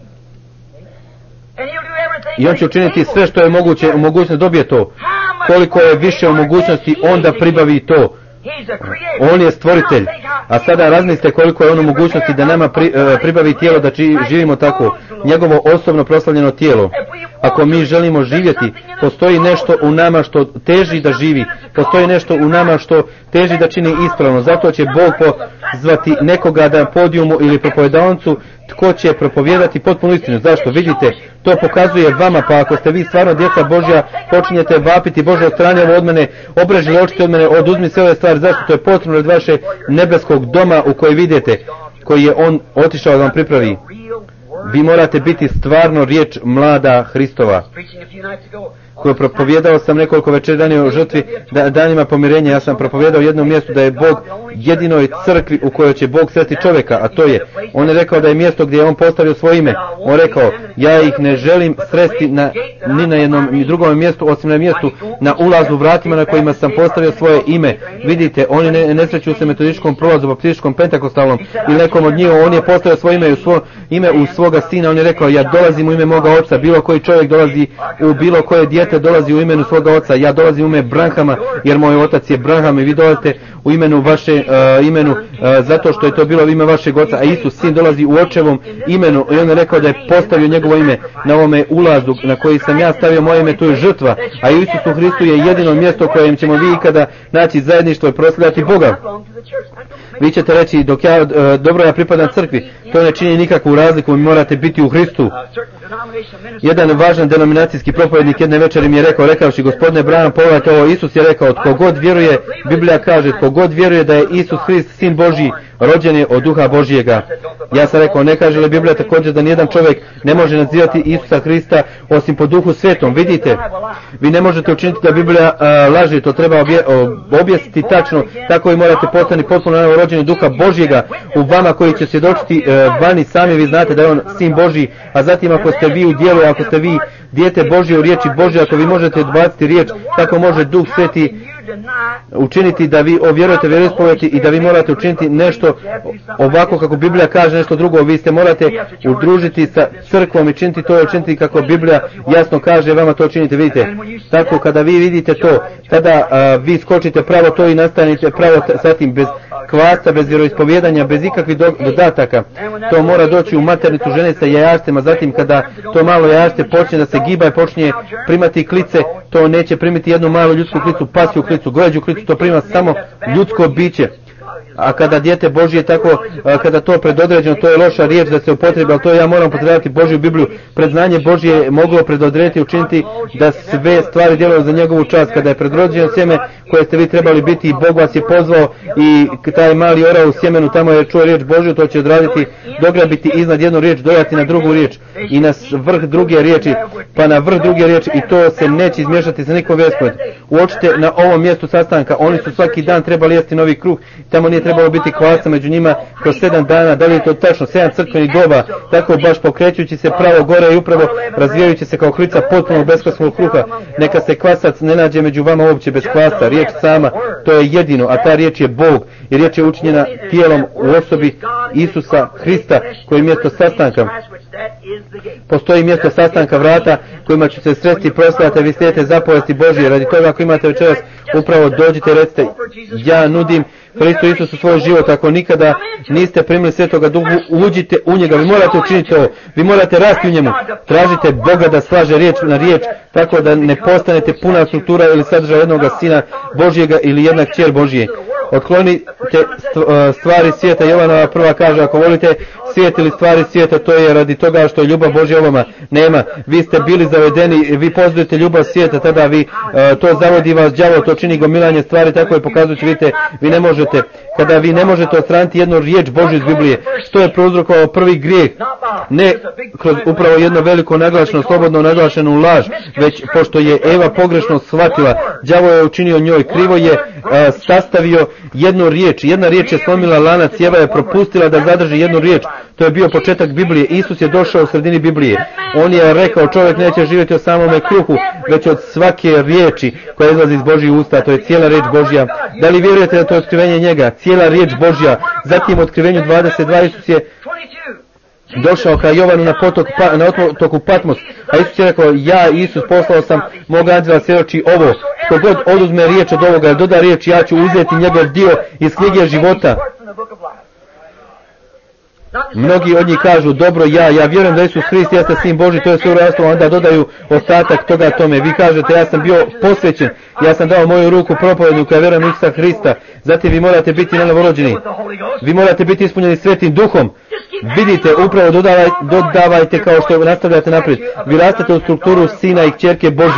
I on će učiniti sve što je moguće, u mogućnosti dobije to. Koliko je više u mogućnosti, onda pribavi to. On je stvoritelj. A sada razmislite koliko je on u mogućnosti da nama pri, e, pribavi tijelo da či, živimo tako. Njegovo osobno proslavljeno tijelo. Ako mi želimo živjeti, postoji nešto u nama što teži da živi. Postoji nešto u nama što teži da čini ispravno. Zato će Bog pozvati nekoga da podijumu ili propovedavcu tko će propovijedati potpunu istinu. Zašto? Vidite, to pokazuje vama, pa ako ste vi stvarno djeca Božja, počinjete vapiti Bože od strane od mene, obreži očite od mene, oduzmi sve ove stvari. Zašto? To je potrebno od vaše nebeskog doma u koji vidite, koji je on otišao da vam pripravi. Vi morate biti stvarno riječ mlada Hristova, koju propovijedao sam nekoliko večer dani o žrtvi da, danima pomirenja. Ja sam propovijedao jednom mjestu da je Bog jedinoj crkvi u kojoj će Bog sresti čovjeka, a to je, on je rekao da je mjesto gdje je on postavio svoje ime. On rekao, ja ih ne želim sresti na, ni na jednom ni drugom mjestu, osim na mjestu na ulazu vratima na kojima sam postavio svoje ime. Vidite, oni ne, ne sreću se metodičkom prolazu, baptističkom, pentakostalnom ili nekom od njih. On je postavio svoje ime u, svo, ime u svoga sina. On je rekao, ja dolazim u ime moga oca. Bilo koji čovjek dolazi u bilo koje dijete dolazi u imenu svoga oca. Ja dolazim u ime Branhama, jer moj otac je Branham i vi dolazite u imenu vaše uh, imenu uh, zato što je to bilo ime vašeg oca, a Isus sin dolazi u očevom imenu i on je rekao da je postavio njegovo ime na ovome ulazu na koji sam ja stavio moje ime, to je žrtva, a Isusu Hristu je jedino mjesto kojem ćemo vi ikada naći zajedništvo i proslavljati Boga. Vi ćete reći, dok ja, uh, dobro ja pripadam crkvi, to ne čini nikakvu razliku, vi morate biti u Hristu. Jedan važan denominacijski propovednik jedne večeri mi je rekao, rekavši, gospodine Branham, pogledajte ovo, Isus je rekao, tko god vjeruje, Biblija kaže, tko god vjeruje da je Isus Hrist sin Božji, rođen je od duha Božjega. Ja sam rekao, ne kaže li Biblija također da nijedan čovjek ne može nazivati Isusa Hrista osim po duhu svetom? Vidite, vi ne možete učiniti da Biblija uh, laže, to treba obje, objasniti tačno, tako i morate postati potpuno rođeni duha Božjega u vama koji će svjedočiti uh, vani, sami vi znate da je on sin Božji, a zatim ako ste vi u dijelu, ako ste vi dijete Božje u riječi Božje, ako vi možete odbaciti riječ, tako može Duh Sveti učiniti da vi ovjerujete vjeroispovijesti i da vi morate učiniti nešto ovako kako Biblija kaže, nešto drugo. Vi ste morate udružiti sa crkvom i činiti to, učiniti kako Biblija jasno kaže, vama to činite, vidite. Tako kada vi vidite to, tada a, vi skočite pravo to i nastanite pravo satim bez kvasta, bez vjeroispovjedanja, bez ikakvih dodataka. To mora doći u maternicu žene sa jajašcema, zatim kada to malo jajašce počne da se giba i počne primati klice, to neće primiti jednu malu ljudsku klicu, pasju klicu, goveđu klicu, to prima samo ljudsko biće. A kada dijete Božje tako, kada to predodređeno, to je loša riječ da se upotrebi, ali to ja moram potrebati Božju Bibliju. Predznanje Božje je moglo predodrediti, učiniti da sve stvari djeluju za njegovu čast. Kada je predrođeno sjeme koje ste vi trebali biti i Bog vas je pozvao i taj mali orao u sjemenu tamo je čuo riječ Božju, to će odraditi, dograbiti iznad jednu riječ, dodati na drugu riječ i na vrh druge riječi, pa na vrh druge riječi i to se neće izmiješati sa nikom vjerskom. Uočite na ovom mjestu sastanka, oni su svaki dan trebali jesti novi kruh, tamo nije trebalo biti kvasa među njima kroz sedam dana, da li je to tačno, sedam crkvenih doba, tako baš pokrećući se pravo gore i upravo razvijajući se kao klica potpuno beskvasnog kruha. Neka se kvasac ne nađe među vama uopće bez kvasa, riječ sama, to je jedino, a ta riječ je Bog i riječ je učinjena tijelom u osobi Isusa Hrista koji je mjesto sastanka. Postoji mjesto sastanka vrata kojima će se sresti i proslavljati, vi slijedite zapovesti Božje. Radi toga ako imate večeras, upravo dođite i recite, ja nudim Hristu Isusu svoj život. Ako nikada niste primili Svetoga Duhu, uđite u njega, vi morate učiniti ovo, vi morate rasti u njemu, tražite Boga da slaže riječ na riječ, tako da ne postanete puna struktura ili sadržaj jednog sina Božjega ili jedna kćer Božje. Otklonite stvari svijeta. Jovanova prva kaže, ako volite svijet ili stvari svijeta, to je radi toga što je ljubav Božja u vama. Nema, vi ste bili zavedeni, vi poznajete ljubav svijeta, tada vi uh, to zavodi vas đavo, to čini gomilanje stvari, tako je pokazujući, vidite, vi ne možete, kada vi ne možete odstraniti jednu riječ Božju iz Biblije, što je prouzrokovao prvi grijeh, ne kroz upravo jedno veliko naglašeno, slobodno naglašenu laž, već pošto je Eva pogrešno shvatila, đavo je učinio njoj, krivo je uh, sastavio jednu riječ, jedna riječ je slomila lanac, Eva je propustila da zadrži jednu riječ, to je bio početak Biblije. Isus je došao u sredini Biblije, on je rekao, čovjek neće živjeti od samome kruhu, već od svake riječi koja izlazi iz Božjih usta, to je cijela riječ Božja. Da li vjerujete da to je otkrivenje njega, cijela riječ Božja? Zatim u otkrivenju dvadeset dva Isus je došao ka Jovanu na, potok, pa, na otoku Patmos, a Isus je rekao, ja Isus poslao sam mog anđela svjedoči ovo, tko god oduzme riječ od ovoga, doda riječ, ja ću uzeti njegov dio iz knjige života. Mnogi od njih kažu, dobro, ja, ja vjerujem da Isus Hrist jeste sin Božji, to je sve urastvo, onda dodaju ostatak toga tome. Vi kažete, ja sam bio posvećen, ja sam dao moju ruku propovedu koja vjerujem Isusa Hrista. Zatim vi morate biti novorođeni, vi morate biti ispunjeni Svetim Duhom. Vidite, upravo dodavaj, dodavajte kao što nastavljate naprijed. Vi rastate u strukturu sina i kćerke Božje.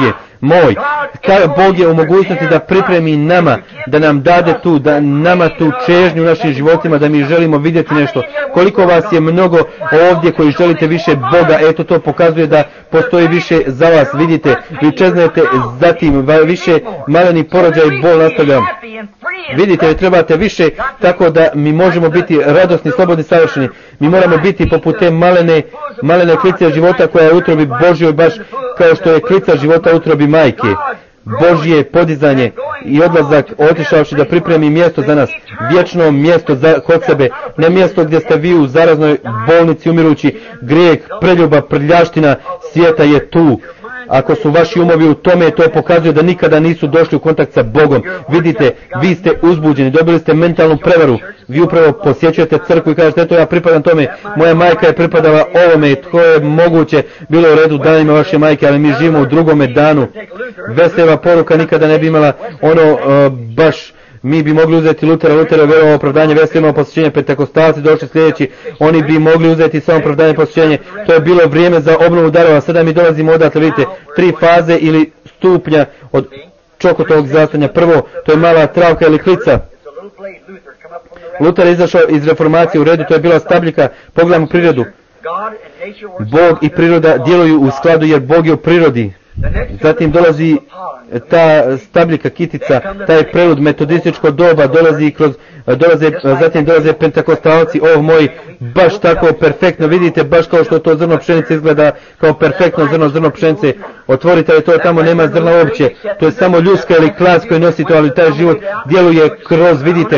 moj. Ka, Bog je u mogućnosti da pripremi nama, da nam dade tu, da nama tu čežnju u našim životima, da mi želimo vidjeti nešto. Koliko vas je mnogo ovdje koji želite više Boga, eto to pokazuje da postoji više za vas. Vidite, vi čeznete zatim, više maleni porođaj bol nastavlja. Vidite, vi trebate više, tako da mi možemo biti radosni, slobodni, savršeni. Mi moramo biti poput te malene, malene klice života koja je u utrobi Božjoj, baš kao što je klica života u utrobi majke. Božje podizanje i odlazak, otišavši da pripremi mjesto za nas, vječno mjesto za, kod sebe, ne mjesto gdje ste vi u zaraznoj bolnici umirući. Grijeh, preljuba, prljaština svijeta je tu. Ako su vaši umovi u tome, to pokazuje da nikada nisu došli u kontakt sa Bogom. Vidite, vi ste uzbuđeni, dobili ste mentalnu prevaru. Vi upravo posjećujete crkvu i kažete, eto ja pripadam tome, moja majka je pripadala ovome i to je moguće, bilo u redu danima vaše majke, ali mi živimo u drugome danu. Vesela poruka nikada ne bi imala ono uh, baš... Mi bi mogli uzeti Lutera, Lutera je vjerovao opravdanje, Wesley imao posvećenje, Pentekostalci došli sljedeći, oni bi mogli uzeti samo opravdanje posvećenje. To je bilo vrijeme za obnovu darova, sada mi dolazimo odatle, vidite, tri faze ili stupnja od čokotovog zastanja. Prvo, to je mala travka ili klica. Luter je izašao iz reformacije, u redu, to je bila stabljika, pogledajmo prirodu. Bog i priroda djeluju u skladu jer Bog je u prirodi. Zatim dolazi ta stabljika, kitica, taj prelud, metodističko doba, dolazi kroz, dolaze, zatim dolaze pentekostalci, oh moj, baš tako perfektno, vidite, baš kao što to zrno pšenice izgleda kao perfektno zrno, zrno pšenice, otvorite li to, tamo nema zrna uopće, to je samo ljuska ili klas koji nosi to, ali taj život djeluje kroz, vidite,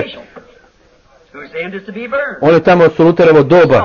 on je tamo su Luterovo doba.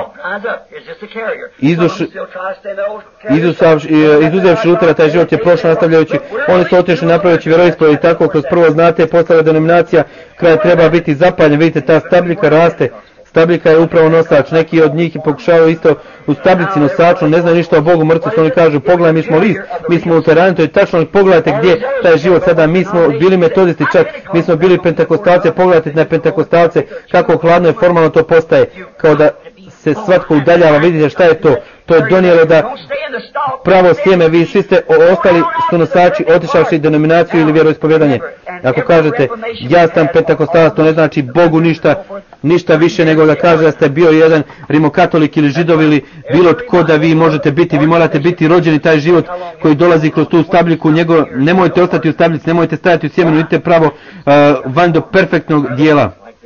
Izuzevši Lutera, taj život je prošao nastavljajući, oni su otišli napravljajući vjeroispovijed i tako kroz prvo znate, postala denominacija, kraj treba biti zapaljen, vidite ta stabljika raste. Stabljika je upravo nosač, neki od njih pokušavaju isto u stablici nosaču, ne znaju ništa o Bogu, mrtvi su, oni kažu, pogledaj, mi smo list, mi smo luterani, to je tačno, pogledajte gdje taj život sada, mi smo bili metodisti čak, mi smo bili pentekostalce, pogledajte na pentekostalce, kako hladno i formalno to postaje, kao da se svatko udaljava, vidite šta je to, to je donijelo da pravo sjeme, vi svi ste ostali su nosači, otišavši denominaciju ili vjeroispovjedanje. Ako kažete, ja sam pentekostalac, to ne znači Bogu ništa, ništa više nego da kaže da ste bio jedan rimokatolik ili židov ili bilo tko da vi možete biti, vi morate biti rođeni taj život koji dolazi kroz tu stabljiku, njegov, nemojte ostati u stabljici, nemojte stajati u sjemenu, idite pravo uh, van do perfektnog dijela.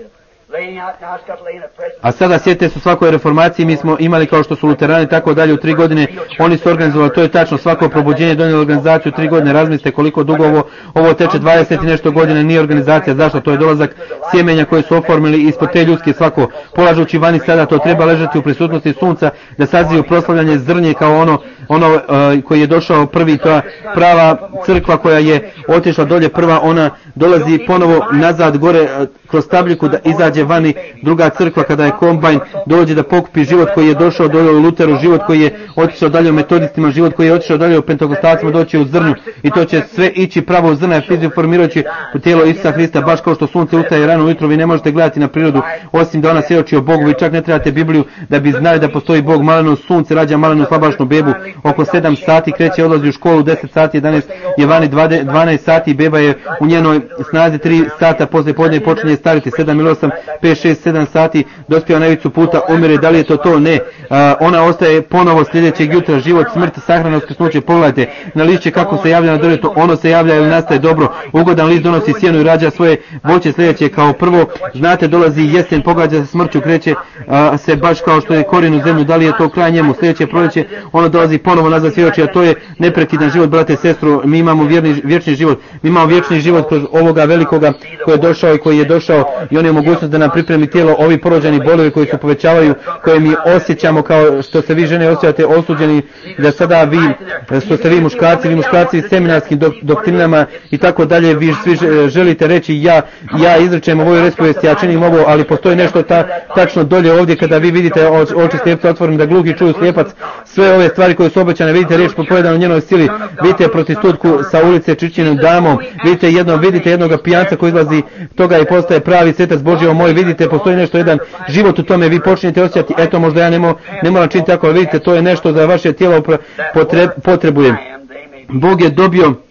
A sada sjetite se u svakoj reformaciji, mi smo imali kao što su luterani tako dalje u tri godine, oni su organizovali, to je tačno, svako probuđenje donijelo organizaciju u tri godine, razmislite koliko dugo ovo, ovo teče, dvadeset i nešto godine, nije organizacija, zašto? To je dolazak sjemenja koje su oformili ispod te ljudske, svako polažući vani sada, to treba ležati u prisutnosti sunca, da saziju proslavljanje zrnje kao ono, ono uh, koji je došao prvi, ta prava crkva koja je otišla dolje prva, ona dolazi ponovo nazad gore uh, kroz stabljiku da izađe vani, druga crkva kada je kombajn dođe da pokupi život koji je došao dolje u Luteru, život koji je otišao dalje u metodistima, život koji je otišao dalje u pentekostalcima, doći u zrnu i to će sve ići pravo u zrna, fiziku formirajući u tijelo Isusa Hrista, baš kao što sunce ustaje rano ujutro, vi ne možete gledati na prirodu osim da ona svjedoči o Bogu, vi čak ne trebate Bibliju da bi znali da postoji Bog. Maleno sunce rađa malenu slabašnu bebu, oko sedam sati kreće, odlazi u školu, deset sati, jedanaest je vani, dvanaest sati, beba je u njenoj snazi, tri sata poslije podne počinje stariti, sedam ili osam, pet, šest, sedam sati, dospio na ivicu puta, umire, da li je to to? Ne. A, ona ostaje ponovo sljedećeg jutra, život, smrt, sahrana, uskrsnuće, pogledajte na lišće kako se javlja na drvetu, ono se javlja ili nastaje dobro, ugodan list donosi sjenu i rađa svoje voće sljedeće kao prvo, znate dolazi jesen, pogađa se smrću, kreće a, se baš kao što je korijen u zemlju, da li je to kraj njemu, sljedeće proljeće, ono dolazi ponovo nazad svjedoči, a to je neprekidan život, brate i sestru, mi imamo vjerni, vječni život, mi imamo vječni život kroz ovoga velikoga koji je došao i koji je došao i on je mogućnost da nam pripremi tijelo, ovi porođeni bolovi koji se povećavaju, koje mi osjećamo kao što se vi žene osjećate osuđeni, da sada vi, što ste vi muškarci, vi muškarci seminarskim dok, doktrinama i tako dalje, vi svi želite reći ja, ja izrečem ovu respovijest, ja činim ovo, ali postoji nešto ta, tačno dolje ovdje kada vi vidite oči slijepca otvorim da gluhi čuju slijepac, sve ove stvari koje su obećane, vidite riječ propovedana u njenoj sili, vidite prostitutku sa ulice Čičinom damom, vidite jedno, vidite jednog pijanca koji izlazi toga i postaje pravi svetac Božji moj, vidite postoji nešto, jedan život u tome, vi počinjete osjećati, eto možda ja ne, mo, ne moram činiti tako, ali vidite to je nešto za vaše tijelo potre, potrebuje. Bog je dobio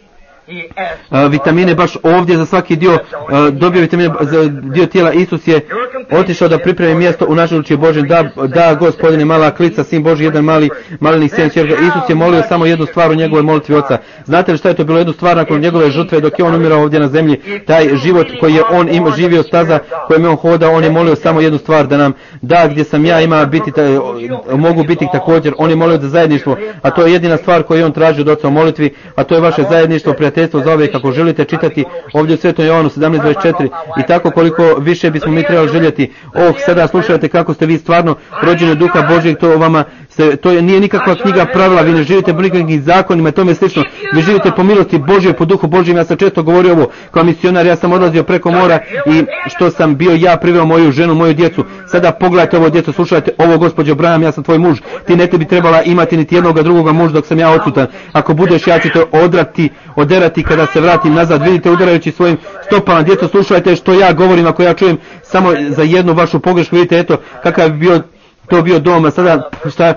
a, vitamine baš ovdje za svaki dio, a, dobio vitamine za dio tijela. Isus je otišao da pripremi mjesto u našoj ruči Božjem. Da, da Gospodine, mala klica, sin Boži, jedan mali malenih sin čerka. Isus je molio samo jednu stvar u njegovoj molitvi Oca. Znate li šta je to bilo? Jednu stvar nakon njegove žrtve dok je on umirao ovdje na zemlji, taj život koji je on ima, živio, staza kojom je on hodao, on je molio samo jednu stvar, da nam da gdje sam ja ima biti, taj, mogu biti također. On je molio za zajedništvo, a to je jedina stvar koju je on tražio od Oca u molitvi, a to je vaše zajedništvo, prijateljstvo za uvijek. Ako želite čitati ovdje u Svetom Jovanu sedamnaest dvadeset četiri i tako koliko više bismo mi trebali željeti. Oh, sada slušajte kako ste vi stvarno rođeni od Duha Božjeg, to vama se, to je, nije nikakva knjiga pravila, vi ne živite po nikakvim zakonima i tome slično, vi živite po milosti Božjoj, po Duhu Božjem. Ja sam često govorio ovo kao misionar, ja sam odlazio preko mora i što sam bio ja priveo moju ženu, moju djecu. Sada pogledajte ovo djeco, slušajte ovo, gospođo Branham, ja sam tvoj muž, ti ne te bi trebala imati niti jednoga drugoga muža dok sam ja odsutan. Ako budeš, ja ću te odrati, oderati kada se vratim nazad. Vidite, udarajući svojim stopama, djeco, slušajte što ja govorim, ako ja čujem samo za jednu vašu pogrešku, vidite, eto kakav bi bio to bio dom. A sada šta,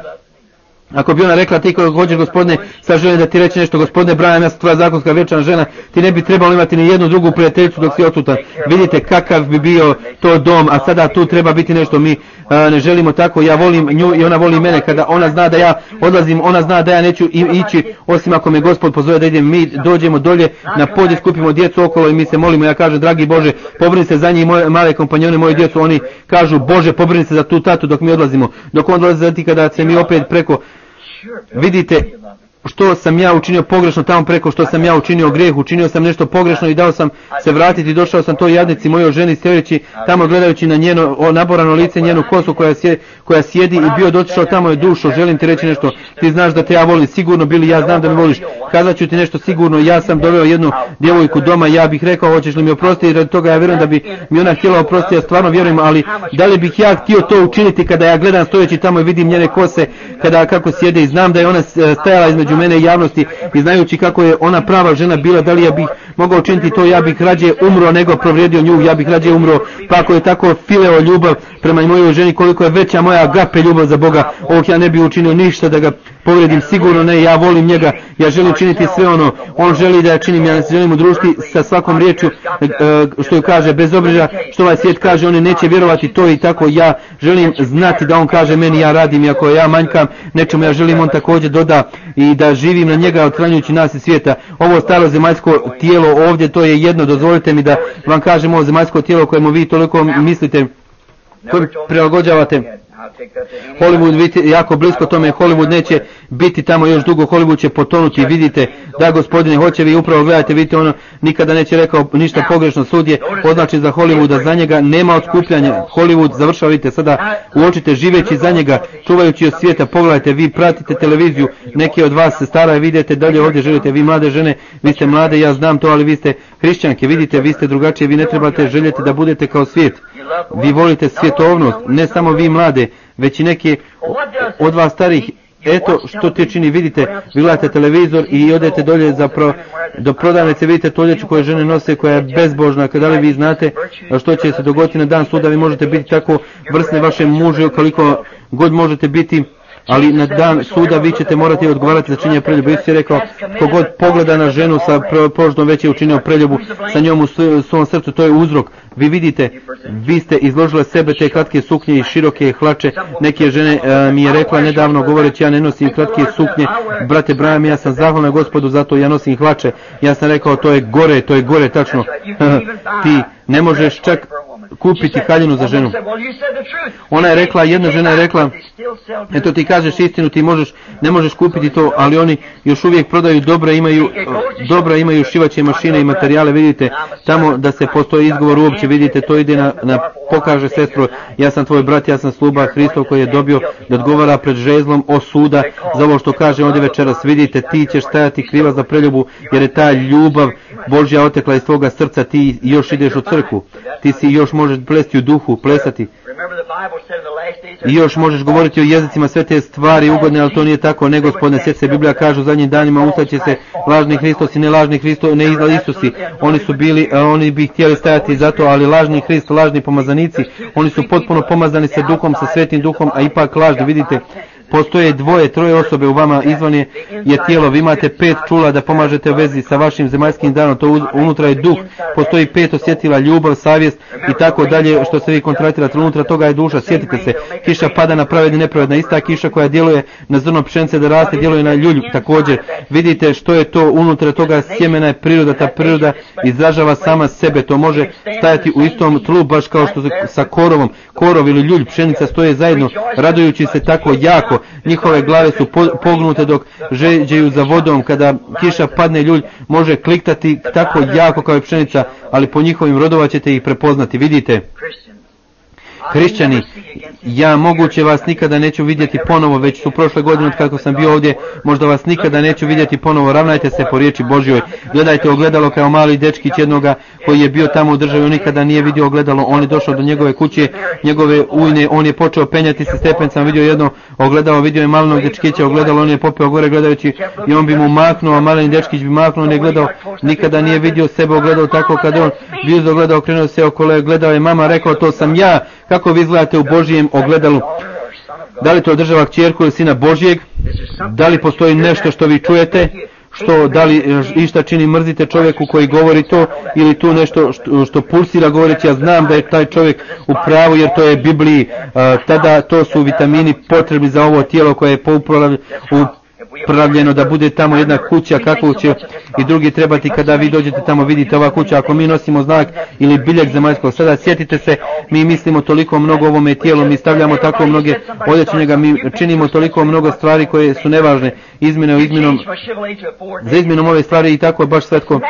ako bi ona rekla, ti koji hoćeš, Gospodine, sad želim da ti reći nešto, Gospodine Branham, ja sam tvoja zakonska vječna žena, ti ne bi trebalo imati ni jednu drugu prijateljicu dok si odsutan. Vidite kakav bi bio to dom, a sada tu treba biti nešto. Mi a, ne želimo tako. Ja volim nju i ona voli mene. Kada ona zna da ja odlazim, ona zna da ja neću ići osim ako me Gospod pozove da idem. Mi dođemo dolje na podje, skupimo djecu okolo i mi se molimo. Ja kažem, dragi Bože, pobrini se za njih, moje male kompanjone, moje djecu. Oni kažu, Bože, pobrini se za tu tatu dok mi odlazimo. Dok on odlazi za ti, kada se mi opet preko, vidite što sam ja učinio pogrešno tamo preko, što sam ja učinio grijeh, učinio sam nešto pogrešno i dao sam se vratiti, došao sam toj jadnici mojoj ženi stojeći tamo gledajući na njeno naborano lice, njenu kosu koja, sje, koja sjedi i bio došao tamo je dušo. Želim ti reći nešto, ti znaš da te ja volim, sigurno Bili, ja znam da me voliš, kazat ću ti nešto sigurno. Ja sam doveo jednu djevojku doma, ja bih rekao, hoćeš li mi oprostiti, radi toga ja vjerujem da bi mi ona htjela oprostiti, ja stvarno vjerujem, ali da li bih ja htio to učiniti kada ja gledam stojeći tamo i vidim njene kose kada kako sjede i znam da je ona stajala između mene i javnosti i znajući kako je ona prava žena bila, da li ja bih mogao učiniti to? Ja bih rađe umro nego povrijedio nju, ja bih rađe umro. Pa ako je tako fileo ljubav prema mojoj ženi, koliko je veća moja agape ljubav za Boga, ovog ja ne bih učinio ništa da ga povrijedim, sigurno ne. Ja volim njega, ja želim činiti sve ono on želi da ja činim, ja se želim udružiti sa svakom riječju što joj kaže, bez obzira što ovaj svijet kaže, oni neće vjerovati to i tako. Ja želim znati da on kaže meni, ja radim, i ako ja manjkam nečemu, ja želim on također doda i da živim na njega otklanjujući nas iz svijeta. Ovo staro zemaljsko tijelo ovdje, to je jedno, dozvolite mi da vam kažem, ovo zemaljsko tijelo kojemu vi toliko mislite, koje prilagođavate Hollywood, vidite, jako blisko tome, Hollywood neće biti tamo još dugo, Hollywood će potonuti. Vidite, da Gospodine hoće, vi upravo gledajte, vidite, ono nikada neće rekao ništa pogrešno. Sud je označi za Hollywooda, za njega nema odskupljanja. Hollywood završava, vidite, sada uočite živeći za njega, čuvajući od svijeta. Pogledajte, vi pratite televiziju, neki od vas se staraju, vidite dalje ovdje želite, vi mlade žene, vi ste mlade, ja znam to, ali vi ste hrišćanke, vidite, vi ste drugačije, vi ne trebate željeti da budete kao svijet. Vi volite svjetovnost, ne samo vi mlade, već i neki od vas starih. Eto što ti čini, vidite, vi gledate televizor i odete dolje za pro, do prodavnice, vidite tu odjeću koje žene nose, koja je bezbožna. Da li vi znate što će se dogoditi na dan suda? Vi možete biti tako vrsne vašem mužu koliko god možete biti, ali na dan suda vi ćete morati odgovarati za činjenje preljubu. Isus je rekao, tko god pogleda na ženu sa poždom, već je učinio preljubu sa njom u svom srcu, to je uzrok. Vi vidite, vi ste izložile sebe te kratke suknje i široke hlače. Neke žene a, mi je rekla nedavno govoreći, ja ne nosim kratke suknje, brate Branham, ja sam zahvalna Gospodu, zato ja nosim hlače. Ja sam rekao, to je gore, to je gore, tačno. Ti ne možeš čak kupiti haljinu za ženu. Ona je rekla, jedna žena je rekla, eto ti kažeš istinu, ti možeš, ne možeš kupiti to, ali oni još uvijek prodaju dobra, imaju dobra, imaju šivaće mašine i materijale. Vidite tamo da se postoji izgovor uopće, vidite, to ide na, na pokaže sestro, ja sam tvoj brat, ja sam sluga Hristov koji je dobio da odgovara pred žezlom o suda za ovo što kaže ovdje večeras. Vidite, ti ćeš stajati kriva za preljubu, jer je ta ljubav Božja otekla iz tvoga srca. Ti još ideš u crkvu, ti si još možeš plesti u duhu, plesati i još možeš govoriti o jezicima, sve te stvari ugodne, ali to nije tako. Ne, Gospodine, sjeti se, Biblija kaže u zadnjim danima ustaće se lažni Hristosi, ne lažni Hristo, ne izla Isusi. Oni su bili, oni bi htjeli stajati za to, ali lažni Hrist, lažni pomazanici, oni su potpuno pomazani sa duhom, sa svetim duhom, a ipak lažni. Vidite, postoje dvoje, troje osobe u vama, izvan je, je tijelo, vi imate pet čula da pomažete u vezi sa vašim zemaljskim danom, to uz, unutra je duh, postoji pet osjetila, ljubav, savjest i tako dalje, što se vi kontratirate, unutra toga je duša, sjetite se, kiša pada na pravedni i nepravedna, ista kiša koja djeluje na zrno pšenice da raste, djeluje na ljulj također, vidite što je to unutra toga sjemena je priroda, ta priroda izražava sama sebe, to može stajati u istom tlu, baš kao što se sa korovom, korov ili ljulj, pšenica stoje zajedno, radujući se tako jako, njihove glave su pognute dok žeđeju za vodom, kada kiša padne ljulj može kliktati tako jako kao i pšenica, ali po njihovim rodova ćete ih prepoznati, vidite. Hrišćani, ja moguće vas nikada neću vidjeti ponovo, već su prošle godine kako sam bio ovdje, možda vas nikada neću vidjeti ponovo, ravnajte se po riječi Božjoj, gledajte ogledalo kao mali dečkić jednoga koji je bio tamo u državi, on nikada nije vidio ogledalo, on je došao do njegove kuće, njegove ujne, on je počeo penjati se stepencama, vidio jedno ogledalo, vidio je malog dečkića ogledalo, on je popeo gore gledajući i on bi mu maknuo, a mali dečkić bi maknuo, on je gledao, nikada nije vidio sebe ogledalo tako, kada on bio za ogledalo, okrenuo se okolo, gledao je mama, rekao to sam ja. Kako vi izgledate u Božijem ogledalu? Da li to održava kćerku ili sina Božijeg? Da li postoji nešto što vi čujete? Što, da li išta čini mrzite čovjeku koji govori to, ili tu nešto što, što pulsira govoreći, ja znam da je taj čovjek u pravu jer to je Bibliji, a, tada to su vitamini potrebni za ovo tijelo koje je upravljeno da bude tamo jedna kuća kakvu će i drugi trebati kada vi dođete tamo vidite ova kuća, ako mi nosimo znak ili biljeg zemaljskog, sada sjetite se, mi mislimo toliko mnogo ovome tijelu, mi stavljamo tako mnoge odjeće njega, mi činimo toliko mnogo stvari koje su nevažne, izmjene u izmjenom, za izmjenom ove stvari i tako je baš svetko.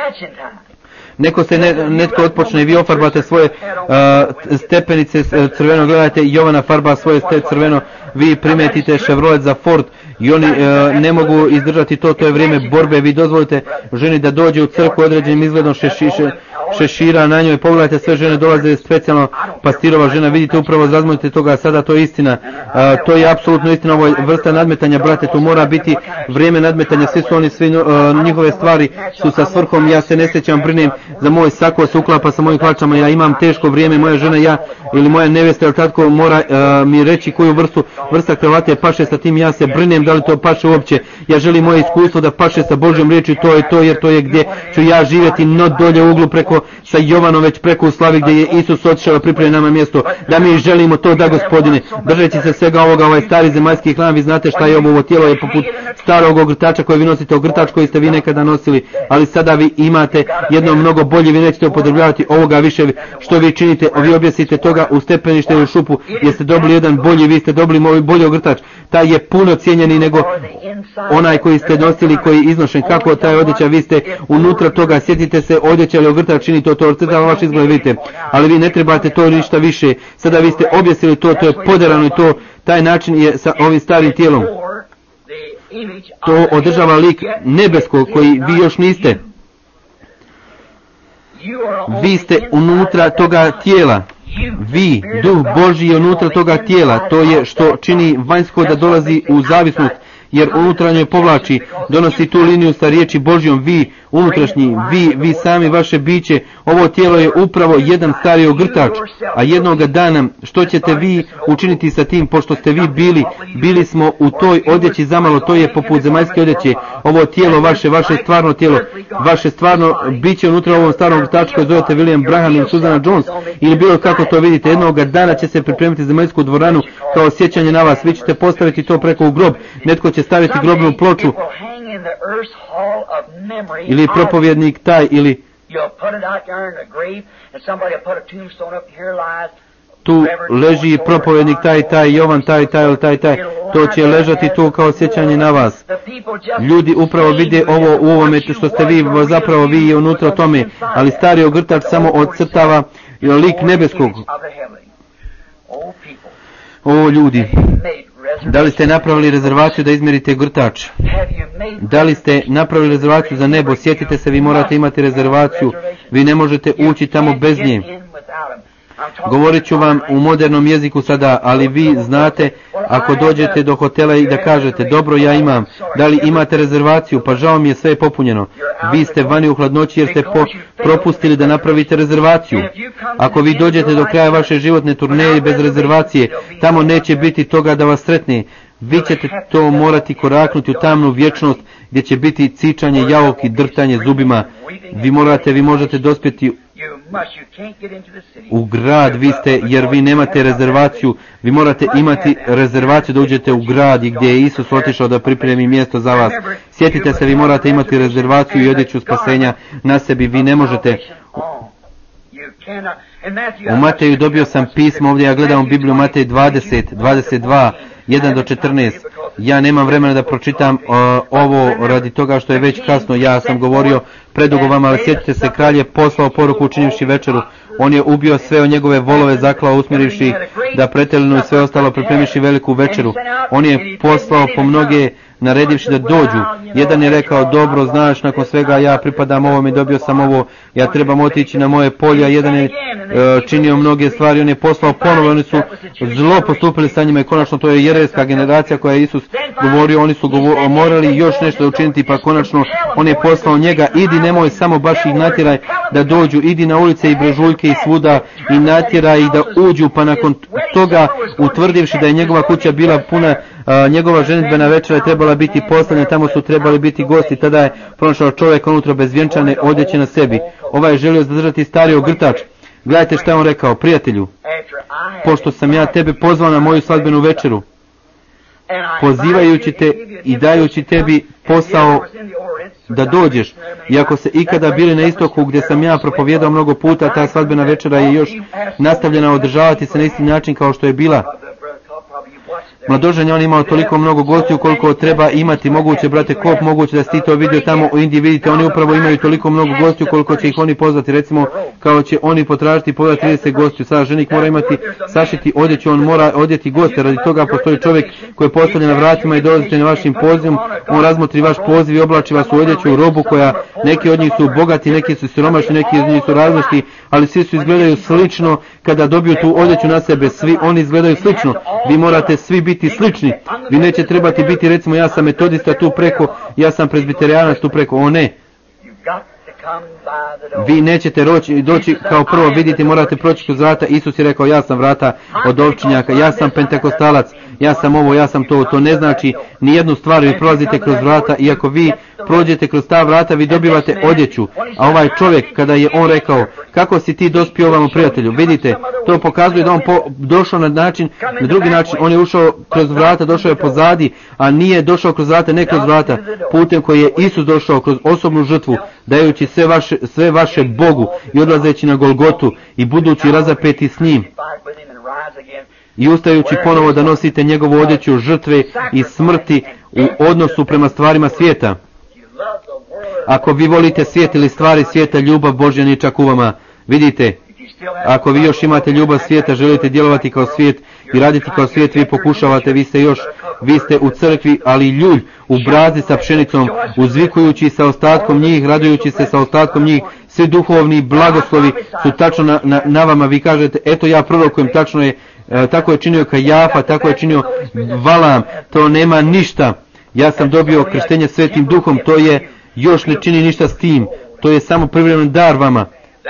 Neko se ne, netko otpočne i vi ofarbate svoje uh, stepenice crveno, gledajte Jovana farba svoje ste crveno, vi primetite Chevrolet za Ford i oni uh, ne mogu izdržati to, to je vrijeme borbe, vi dozvolite ženi da dođe u crkvu određenim izgledom šešiše, šešira na njoj, pogledajte sve žene dolaze specijalno pastirova žena, vidite upravo razmojite toga, sada to je istina, uh, to je apsolutno istina, ovo je vrsta nadmetanja, brate, tu mora biti vrijeme nadmetanja, svi su oni, svi uh, njihove stvari su sa svrhom, ja se ne sjećam, brinem za moj sako se uklapa sa mojim hlačama, ja imam teško vrijeme, moja žena ja ili moja nevjesta ili tatko mora uh, mi reći koju vrstu, vrsta kravate paše sa tim, ja se brinem da li to paše uopće, ja želim moje iskustvo da paše sa Božjom riječi, to je to jer to je gdje ću ja živjeti, no dolje u uglu preko sa Jovanom već preko u slavi gdje je Isus otišao pripremi nama mjesto, da mi želimo to da Gospodine, držeći se svega ovoga, ovaj stari zemaljski hram, vi znate šta je ovo, ovo tijelo je poput starog ogrtača koji vi nosite, ogrtač koji ste vi nekada nosili, ali sada vi imate jedno mnogo bolje, vi nećete upotrebljavati ovoga više što vi činite, vi objesite toga u stepenište ili šupu, jeste dobili jedan bolji, vi ste dobili moj bolji ogrtač, taj je puno cijenjeni nego onaj koji ste nosili, koji je iznošen, kako taj odjeća, vi ste unutra toga, sjetite se odjeća ili ogrtač čini to, to ocrtava vaš izgled, vidite, ali vi ne trebate to ništa više, sada vi ste objesili to, to je poderano i to, taj način je sa ovim starim tijelom, to održava lik nebeskog koji vi još niste. Vi ste unutra toga tijela, vi, duh Božji je unutra toga tijela, to je što čini vanjsko da dolazi u zavisnost, jer unutrašnje povlači, donosi tu liniju sa riječi Božjom, vi, unutrašnji, vi, vi sami vaše biće, ovo tijelo je upravo jedan stari ogrtač, a jednoga dana, što ćete vi učiniti sa tim, pošto ste vi bili, bili smo u toj odjeći zamalo, to je poput zemaljske odjeće, ovo tijelo vaše, vaše stvarno tijelo, vaše stvarno biće unutra ovom starom ogrtaču koji zovete William Branham ili Susana Jones, ili bilo kako to vidite, jednoga dana će se pripremiti zemaljsku dvoranu kao sjećanje na vas, vi ćete postaviti to preko u grob, netko će staviti grobnu ploču ili propovjednik taj ili tu leži propovjednik taj taj Jovan taj taj ili taj taj, to će ležati tu kao sjećanje na vas. Ljudi upravo vide ovo u ovome što ste vi, zapravo vi je unutra tome, ali stari ogrtač samo odcrtava lik nebeskog. O ljudi, da li ste napravili rezervaciju da izmjerite grtač? Da li ste napravili rezervaciju za nebo? Sjetite se, vi morate imati rezervaciju. Vi ne možete ući tamo bez nje. Govorit ću vam u modernom jeziku sada, ali vi znate, ako dođete do hotela i da kažete, dobro, ja imam, da li imate rezervaciju, pa žao mi je, sve je popunjeno. Vi ste vani u hladnoći jer ste po, propustili da napravite rezervaciju. Ako vi dođete do kraja vaše životne turneje bez rezervacije, tamo neće biti toga da vas sretne. Vi ćete to morati koraknuti u tamnu vječnost gdje će biti cičanje javog i drhtanje zubima. Vi morate, vi možete dospjeti u grad, vi ste, jer vi nemate rezervaciju, vi morate imati rezervaciju da uđete u grad i gdje je Isus otišao da pripremi mjesto za vas. Sjetite se, vi morate imati rezervaciju i odjeću spasenja na sebi, vi ne možete. U Mateju dobio sam pismo, ovdje ja gledam Bibliju, Matej dvadeset, dvadeset dva, jedan do četrnaest. Ja nemam vremena da pročitam uh, ovo radi toga što je već kasno, ja sam govorio predugo vama, ali sjetite se, kralj je poslao poruku učinivši večeru. On je ubio sve o njegove volove, zaklao usmjerivši da pretelinu i sve ostalo, pripremiši veliku večeru. On je poslao po mnoge, naredivši da dođu. Jedan je rekao, dobro, znaš, nakon svega ja pripadam ovom i dobio sam ovo, ja trebam otići na moje polje, a jedan je e, činio mnoge stvari, on je poslao ponovo, oni su zlo postupili sa njima i konačno to je jereska generacija koja je Isus govorio, oni su govor, morali još nešto učiniti, pa konačno on je poslao njega, idi, nemoj samo baš ih natjeraj da dođu, idi na ulice i brežuljke i svuda i natjeraj ih da uđu, pa nakon toga utvrdivši da je njegova kuća bila puna, a, njegova ženidbena večera je trebala biti poslana, tamo su trebali biti gosti, tada je pronašao čovjek unutra bez vjenčane odjeće na sebi. Ovaj je želio zadržati stari ogrtač. Gledajte šta je on rekao, prijatelju, pošto sam ja tebe pozvao na moju svadbenu večeru, pozivajući te i dajući tebi posao da dođeš, i ako se ikada bili na istoku gdje sam ja propovijedao mnogo puta, ta svadbena večera je još nastavljena održavati se na isti način kao što je bila. Mladoženja, on imao toliko mnogo gostiju koliko treba imati, moguće, brate Kop, moguće da ste to vidio tamo u Indiji, vidite, oni upravo imaju toliko mnogo gostiju koliko će ih oni pozvati, recimo, kao će oni potražiti pola trideset gostiju. Sada ženik mora imati, sašiti odjeću, on mora odjeti goste, radi toga postoji čovjek koji je postavljen na vratima i dolazite na vašim pozivom, on razmotri vaš poziv i oblači vas u odjeću, u robu koja, neki od njih su bogati, neki su siromašni, neki od njih su različiti, ali svi su izgledaju slično kada dobiju tu odjeću na sebe, svi oni izgledaju slično, vi morate svi biti slični, vi neće trebati biti, recimo, ja sam metodista tu preko, ja sam prezbiterijanac tu preko, o ne, vi nećete roći, doći kao prvo, vidite, morate proći kroz vrata. Isus je rekao, ja sam vrata od ovčinjaka, ja sam pentekostalac, ja sam ovo, ja sam to. To ne znači ni jednu stvar, vi prolazite kroz vrata i ako vi prođete kroz ta vrata, vi dobivate odjeću. A ovaj čovjek, kada je on rekao, kako si ti dospio ovamo, prijatelju, vidite, to pokazuje da on po, došao na način, na drugi način, on je ušao kroz vrata, došao je pozadi, a nije došao kroz vrata, ne kroz vrata, putem koji je Isus došao kroz osobnu žrtvu, dajući sve vaše, sve vaše Bogu i odlazeći na Golgotu i budući razapeti s njim i ustajući ponovo da nosite njegovu odjeću žrtve i smrti u odnosu prema stvarima svijeta. Ako vi volite svijet ili stvari svijeta, ljubav Božja nije čak u vama. Vidite, ako vi još imate ljubav svijeta, želite djelovati kao svijet i raditi kao svijet, vi pokušavate, vi ste još, vi ste u crkvi, ali ljulj u brazi sa pšenicom, uzvikujući sa ostatkom njih, radujući se sa ostatkom njih, svi duhovni blagoslovi su tačno na, na, na vama. Vi kažete, eto ja prorokujem, tačno je, e, tako je činio Kajafa, tako je činio Valam, to nema ništa. Ja sam dobio krštenje svetim duhom, to je, još ne čini ništa s tim, to je samo privremen dar vama.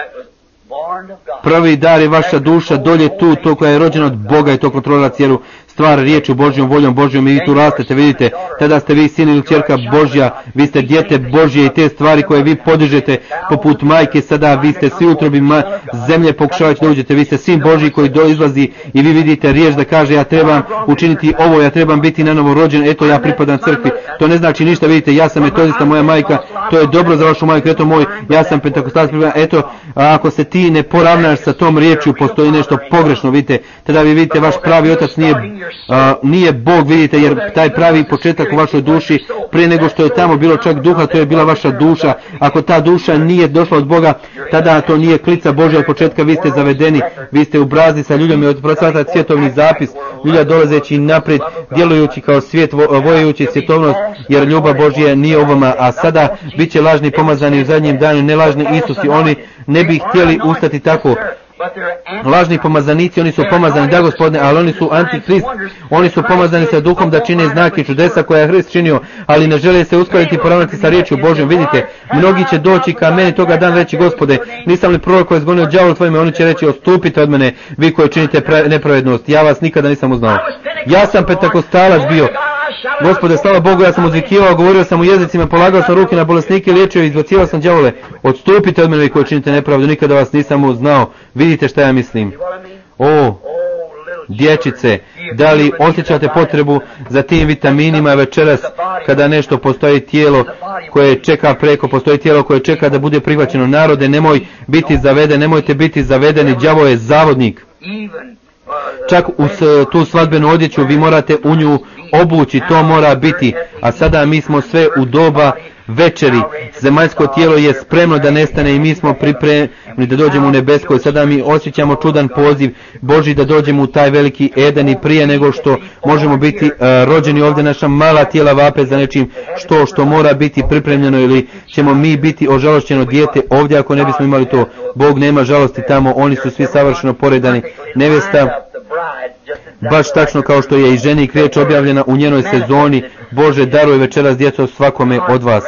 Prvi dar je vaša duša, dolje tu, to koja je rođena od Boga i to kontrolira cijelu stvar riječu Božjom, voljom Božjom i vi tu rastete, vidite, tada ste vi sin ili čerka Božja, vi ste dijete Božje i te stvari koje vi podižete poput majke, sada vi ste svi utrobi ma- zemlje, pokušavate da uđete, vi ste sin Božji koji do izlazi i vi vidite riječ da kaže ja trebam učiniti ovo, ja trebam biti na novo rođen, eto ja pripadam crkvi, to ne znači ništa, vidite, ja sam metodista, moja majka, to je dobro za vašu majku, eto moj, ja sam pentekostalac, eto, ako se ti ne poravnaš sa tom riječju, postoji nešto pogrešno, vidite, tada vi vidite vaš pravi otac nije Uh, nije Bog, vidite, jer taj pravi početak u vašoj duši, prije nego što je tamo bilo čak duha, to je bila vaša duša. Ako ta duša nije došla od Boga, tada to nije klica Božja od početka, vi ste zavedeni, vi ste u brazi sa ljuljom i odprosvata svjetovni zapis, ljulja dolazeći naprijed, djelujući kao svijet, vojujući svjetovnost, jer ljubav Božja nije u vama, a sada bit će lažni pomazani u zadnjim danu, ne lažni Isusi, oni ne bi htjeli ustati tako. lažni pomazanici, oni su pomazani, da Gospodine, ali oni su antihrist, oni su pomazani sa duhom da čine znake čudesa koja je Hrist činio, ali ne žele se uskladiti i poravnati sa riječju Božjom. Vidite, mnogi će doći ka meni toga dan reći, Gospode, nisam li prorok koji je zgonio đavol tvojime, oni će reći, odstupite od mene, vi koji činite nepravednost, ja vas nikada nisam uznao. Ja sam pentakostalac bio, Gospode, slava Bogu, ja sam uzvikivao, govorio sam u jezicima, polagao sam ruke na bolesnike, liječio i izbacivao sam đavole. Odstupite od mene, vi koji činite nepravdu, nikada vas nisam uznao. Vidite šta ja mislim. O, dječice, da li osjećate potrebu za tim vitaminima večeras, kada nešto postoji tijelo koje čeka preko, postoji tijelo koje čeka da bude prihvaćeno. Narode, nemoj biti zaveden, nemojte biti zavedeni, đavo je zavodnik. Čak uz tu svadbenu odjeću vi morate u nju obući, to mora biti. A sada mi smo sve u doba večeri. Zemaljsko tijelo je spremno da nestane i mi smo pripremni da dođemo u nebesko. I sada mi osjećamo čudan poziv Božji da dođemo u taj veliki Eden i prije nego što možemo biti uh, rođeni ovdje. Naša mala tijela vape za nečim što što mora biti pripremljeno, ili ćemo mi biti ožalošćeno dijete ovdje ako ne bismo imali to. Bog nema žalosti tamo, oni su svi savršeno poredani. Nevjesta, baš tačno kao što je i ženik riječ objavljena u njenoj sezoni, Bože, daruj večeras djeco svakome od vas.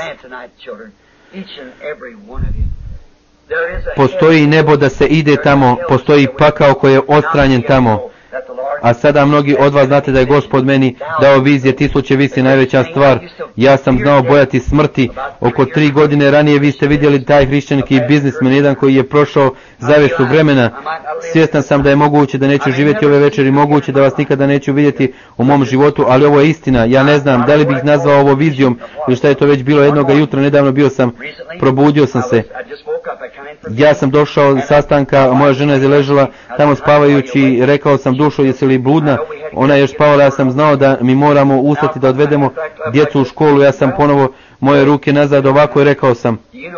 Postoji nebo da se ide tamo, postoji pakao koji je odstranjen tamo. A sada mnogi od vas znate da je Gospod meni dao vizije, tisuće visi najveća stvar. Ja sam znao bojati smrti. Oko tri godine ranije vi ste vidjeli taj hrišćanski biznismen, jedan koji je prošao zavesu vremena. Svjestan sam da je moguće da neću živjeti ove večeri, moguće da vas nikada neću vidjeti u mom životu, ali ovo je istina. Ja ne znam da li bih nazvao ovo vizijom ili šta je to već bilo. Jednoga jutra nedavno bio sam, probudio sam se. Ja sam došao od sastanka, moja žena je ležala tamo spavajući, rekao sam, dušo, jesi li bludna? Ona je još spavala, ja sam znao da mi moramo ustati da odvedemo djecu u školu. Ja sam ponovo moje ruke nazad ovako i rekao sam,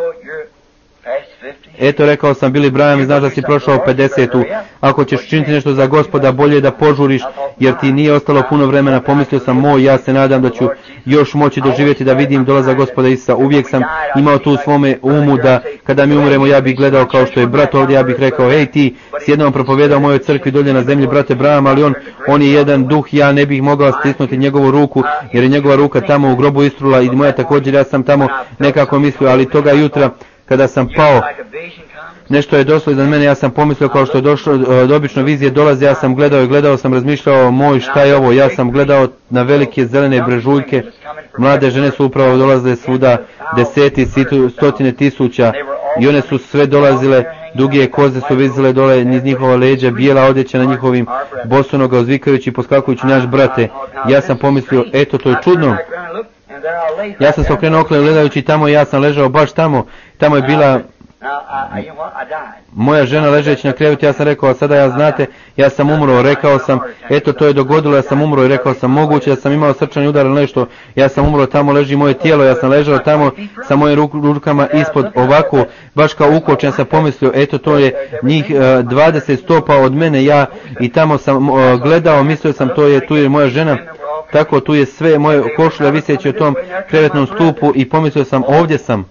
eto, rekao sam, Billy Graham, znaš da si prošao pedesetu, ako ćeš činiti nešto za Gospoda, bolje da požuriš, jer ti nije ostalo puno vremena. Pomislio sam, moj, ja se nadam da ću još moći doživjeti da vidim dolaza Gospoda Isusa. Uvijek sam imao tu u svome umu da kada mi umremo, ja bih gledao kao što je brat ovdje, ja bih rekao, hej, ti si jednom propovijedao mojoj crkvi dolje na zemlji, brate Braham, ali on, on je jedan duh, ja ne bih mogao stisnuti njegovu ruku, jer je njegova ruka tamo u grobu istrula i moja također, ja sam tamo nekako mislio, ali toga jutra kada sam pao, nešto je došlo iznad mene, ja sam pomislio kao što je došlo, obično vizije dolaze, ja sam gledao i gledao sam, razmišljao, moj, šta je ovo, ja sam gledao na velike zelene brežuljke, mlade žene su upravo dolazile svuda, deseti, stotine tisuća, i one su sve dolazile, duge koze su vizile dole niz njihova leđa, bijela odjeća na njihovim bosonoga, uzvikajući i poskakujući, naš brate. Ja sam pomislio, eto, to je čudno. Ja sam se okrenuo okolo gledajući tamo, ja sam ležao baš tamo, tamo je bila moja žena ležeći na krevetu. Ja sam rekao, a sada ja znate, ja sam umro, rekao sam, eto, to je dogodilo, ja sam umro i rekao sam, moguće da sam imao srčani udar ili nešto, ja sam umro, tamo leži moje tijelo, ja sam ležao tamo sa mojim rukama ispod ovako, baš kao ukočen. Ja sam pomislio, eto, to je njih uh, dvadeset stopa od mene, ja i tamo sam uh, gledao, mislio sam, to je, tu je moja žena, tako, tu je sve moje košulja viseći u tom krevetnom stupu i pomislio sam, ovdje sam.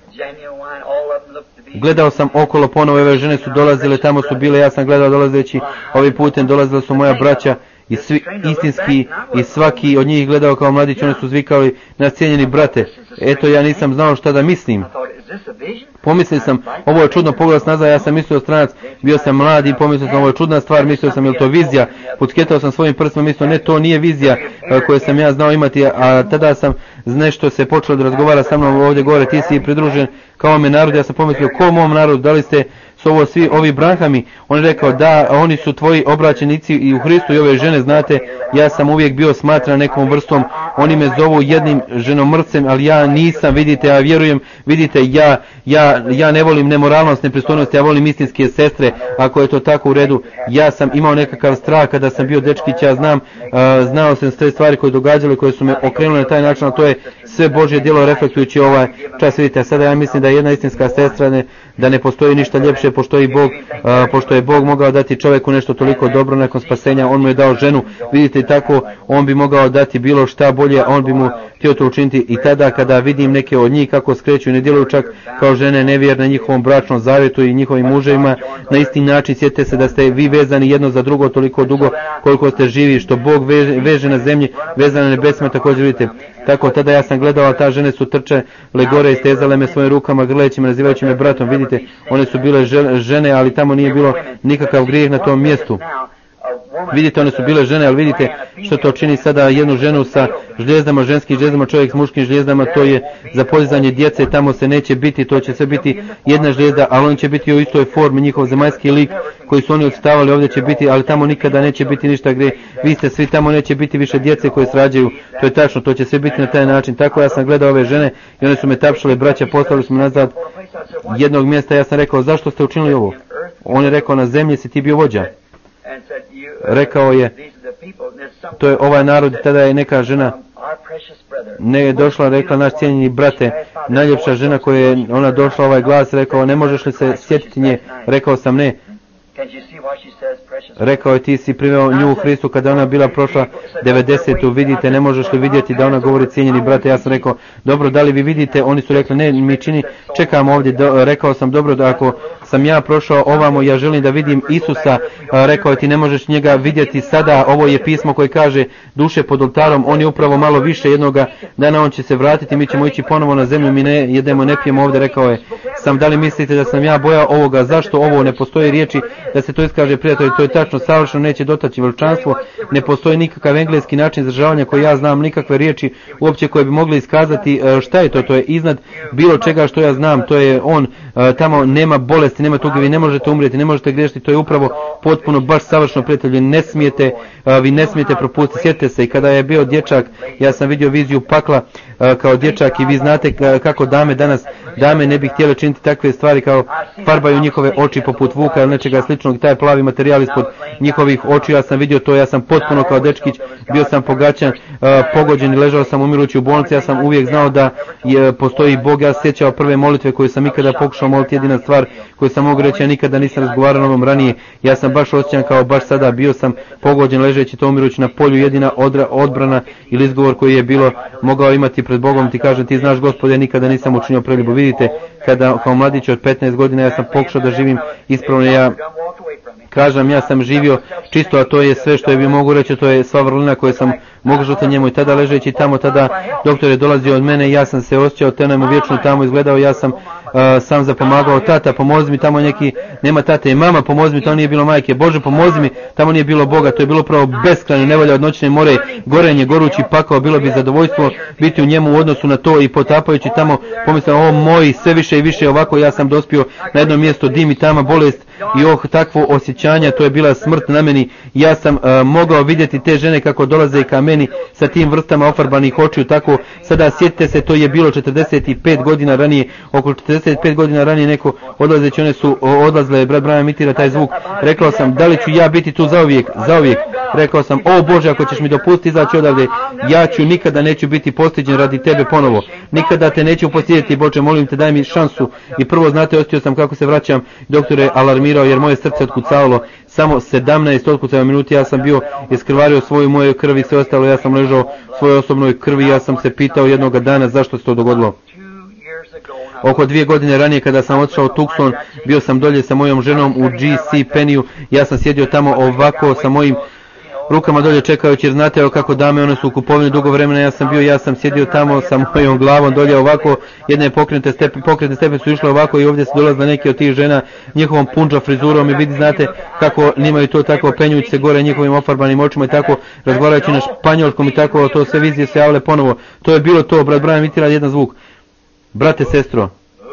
Gledao sam okolo, ponovo ove žene su dolazile, tamo su bile, ja sam gledao dolazeći ovim putem, dolazila su moja braća i svi istinski, i svaki od njih gledao kao mladić, oni su zvikali, na cijenjeni brate. Eto, ja nisam znao šta da mislim. Pomislio sam, ovo je čudno, pogledas nazad, ja sam mislio stranac, bio sam mlad i pomislio sam, ovo je čudna stvar, mislio sam, je li to vizija? Pucketao sam svojim prstima, mislio, ne, to nije vizija koju sam ja znao imati, a tada sam nešto se počelo da razgovara sa mnom ovdje gore, ti si pridružen kao me narod. Ja sam pomislio, ko mom narodu, da li ste su ovo svi ovi Branhami? On je rekao, da, oni su tvoji obraćenici i u Hristu i ove žene, znate, ja sam uvijek bio smatran nekom vrstom, oni me zovu jednim ženomrcem, ali ja nisam, vidite, ja vjerujem, vidite, ja, ja, ja ne volim nemoralnost, nepristojnost, ja volim istinske sestre, ako je to tako u redu. Ja sam imao nekakav strah kada sam bio dečkić, ja znam, uh, znao sam sve stvari koje događale, koje su me okrenule na taj način, ali to je sve Božje djelo reflektujući ovaj čas. Vidite, sada ja mislim da je jedna istinska sestra, ne, da ne postoji ništa ljepše, pošto je Bog, a, pošto je Bog mogao dati čovjeku nešto toliko dobro nakon spasenja, on mu je dao ženu. Vidite, tako on bi mogao dati bilo šta bolje, on bi mu htio to učiniti. I tada kada vidim neke od njih kako skreću i ne djeluju čak kao žene nevjerne njihovom bračnom zavjetu i njihovim muževima, na isti način sjetite se da ste vi vezani jedno za drugo toliko dugo koliko ste živi, što Bog veže, veže na zemlji, vezane na nebesima također, vidite. Tako tada ja sam gledao, a ta žene su trčale gore i stezale me svojim rukama, grleći me, nazivajući me bratom. Vidite, one su bile žene, ali tamo nije bilo nikakav grijeh na tom mjestu. Vidite, one su bile žene, ali vidite što to čini sada jednu ženu sa žljezdama, ženskim žljezdama, čovjek s muškim žljezdama, to je za podizanje djece, tamo se neće biti, to će sve biti jedna žljezda, ali on će biti u istoj formi, njihov zemaljski lik koji su oni odstavali ovdje će biti, ali tamo nikada neće biti ništa gdje vi ste svi, tamo neće biti više djece koje se rađaju, to je tačno, to će sve biti na taj način. Tako ja sam gledao ove žene i one su me tapšale, braća, poslali smo nazad jednog mjesta, ja sam rekao, zašto ste učinili ovo? On je rekao, na zemlji si ti bio vođa. Rekao je, to je ovaj narod, tada je neka žena ne je došla, rekla, naš cijenjeni brate, najljepša žena koja je ona došla, ovaj glas, rekao, ne možeš li se sjetiti nje? Rekao sam ne. Rekao je, ti si priveo nju u Hristu kada ona bila prošla devedesetu, vidite, ne možeš li vidjeti da ona govori cijenjeni brate? Ja sam rekao, dobro, da li vi vidite? Oni su rekli, ne, mi čini, čekamo ovdje. Do, rekao sam, dobro, da ako sam ja prošao ovamo, ja želim da vidim Isusa. A, rekao je, ti ne možeš njega vidjeti sada, ovo je pismo koje kaže duše pod oltarom, on je upravo malo više jednoga dana, on će se vratiti, mi ćemo ići ponovo na zemlju, mi ne jedemo, ne pijemo ovdje. Rekao je, sam, da li mislite da sam ja bojao ovoga? Zašto ovo ne postoji riječi da se to iskaže, prijatelji? To je tačno, savršeno neće dotaći veličanstvo, ne postoji nikakav engleski način izražavanja koji ja znam, nikakve riječi uopće koje bi mogli iskazati šta je to, to je iznad bilo čega što ja znam, to je on, tamo nema bolesti, nema tuge, vi ne možete umrijeti, ne možete griješiti, to je upravo potpuno baš savršeno, prijatelji, ne smijete, vi ne smijete propustiti. Sjetite se, i kada je bio dječak, ja sam vidio viziju pakla kao dječak i vi znate kako dame danas, dame ne bi htjele činiti takve stvari kao farbaju njihove oči poput vuka ili nečega sličnog, taj plavi materijal ispod njihovih očiju, ja sam vidio to, ja sam potpuno kao dečkić, bio sam pogačan, uh, pogođen i ležao sam umirući u bolnici, ja sam uvijek znao da je, postoji Bog, ja sjećao prve molitve koje sam ikada pokušao moliti, jedina stvar koju sam mogu reći, ja nikada nisam razgovarao o ovom ranije, ja sam baš osjećan kao baš sada, bio sam pogođen ležeći to umirući na polju, jedina odra, odbrana ili izgovor koji je bilo mogao imati pred Bogom, ti kažem, ti znaš Gospode, nikada nisam učinio preljubu. Vidite, kada kao mladić od petnaest godina ja sam pokušao da živim ispravno, ja kažem, ja sam živio čisto, a to je sve što je bi mogu reći, to je sva vrlina koju sam mogu žuti njemu. I tada ležeći tamo, tada doktor je dolazio od mene i ja sam se osjećao tenom vječno tamo, izgledao, ja sam uh, sam zapomagao, tata pomozi mi, tamo neki, nema tate, mama pomozi mi, tamo nije bilo majke, Bože pomozi mi, tamo nije bilo Boga, to je bilo pravo beskrajno nevolja od noćne more, gorenje, gorući pakao, bilo bi zadovoljstvo biti u njemu u odnosu na to i potapajući tamo, pomislio, o moj, sve više i više ovako, ja sam dospio na jedno mjesto, dim i tama, bolest i oh, takvo osjećanja, to je bila smrt na meni. Ja sam uh, mogao vidjeti te žene kako dolaze ka meni sa tim vrstama ofarbanih očiju, tako sada sjetite se, to je bilo četrdeset pet godina ranije, oko četrdeset pet godina ranije neko odlazeći, one su odlazile, brat Branham imitira taj zvuk. Rekao sam, da li ću ja biti tu zauvijek, zauvijek. Rekao sam, o Bože, ako ćeš mi dopustiti izaći odavde, ja ću nikada neću biti postiđen radi tebe ponovo, nikada te neću postidjeti, Bože, molim te, daj mi šansu. I prvo, znate, osjetio sam kako se vraćam, doktore alarmirao jer moje srce otkucavalo, samo sedamnaest otkucava minuti, ja sam bio iskrvario svoju moje krvi i sve ostalo, ja sam ležao u svojoj osobnoj krvi, ja sam se pitao jednoga dana zašto se to dogodilo. Oko dvije godine ranije kada sam otišao u Tucson, bio sam dolje sa mojom ženom u G C Penny-u, ja sam sjedio tamo ovako sa mojim rukama dolje čekajući, jer znate evo kako dame, one su u kupovini dugo vremena, ja sam bio, ja sam sjedio tamo sa mojom glavom dolje ovako, jedne pokretne stepen, pokretne stepen su išle ovako i ovdje se dolazile neke od tih žena njihovom punđa frizurom i vidi, znate kako nimaju to tako, penjući se gore njihovim ofarbanim očima i tako, razgovarajući na španjolskom i tako, to sve vizije se javile ponovo. To je bilo to, brat Branham imitira jedan zvuk. Brate, sestro,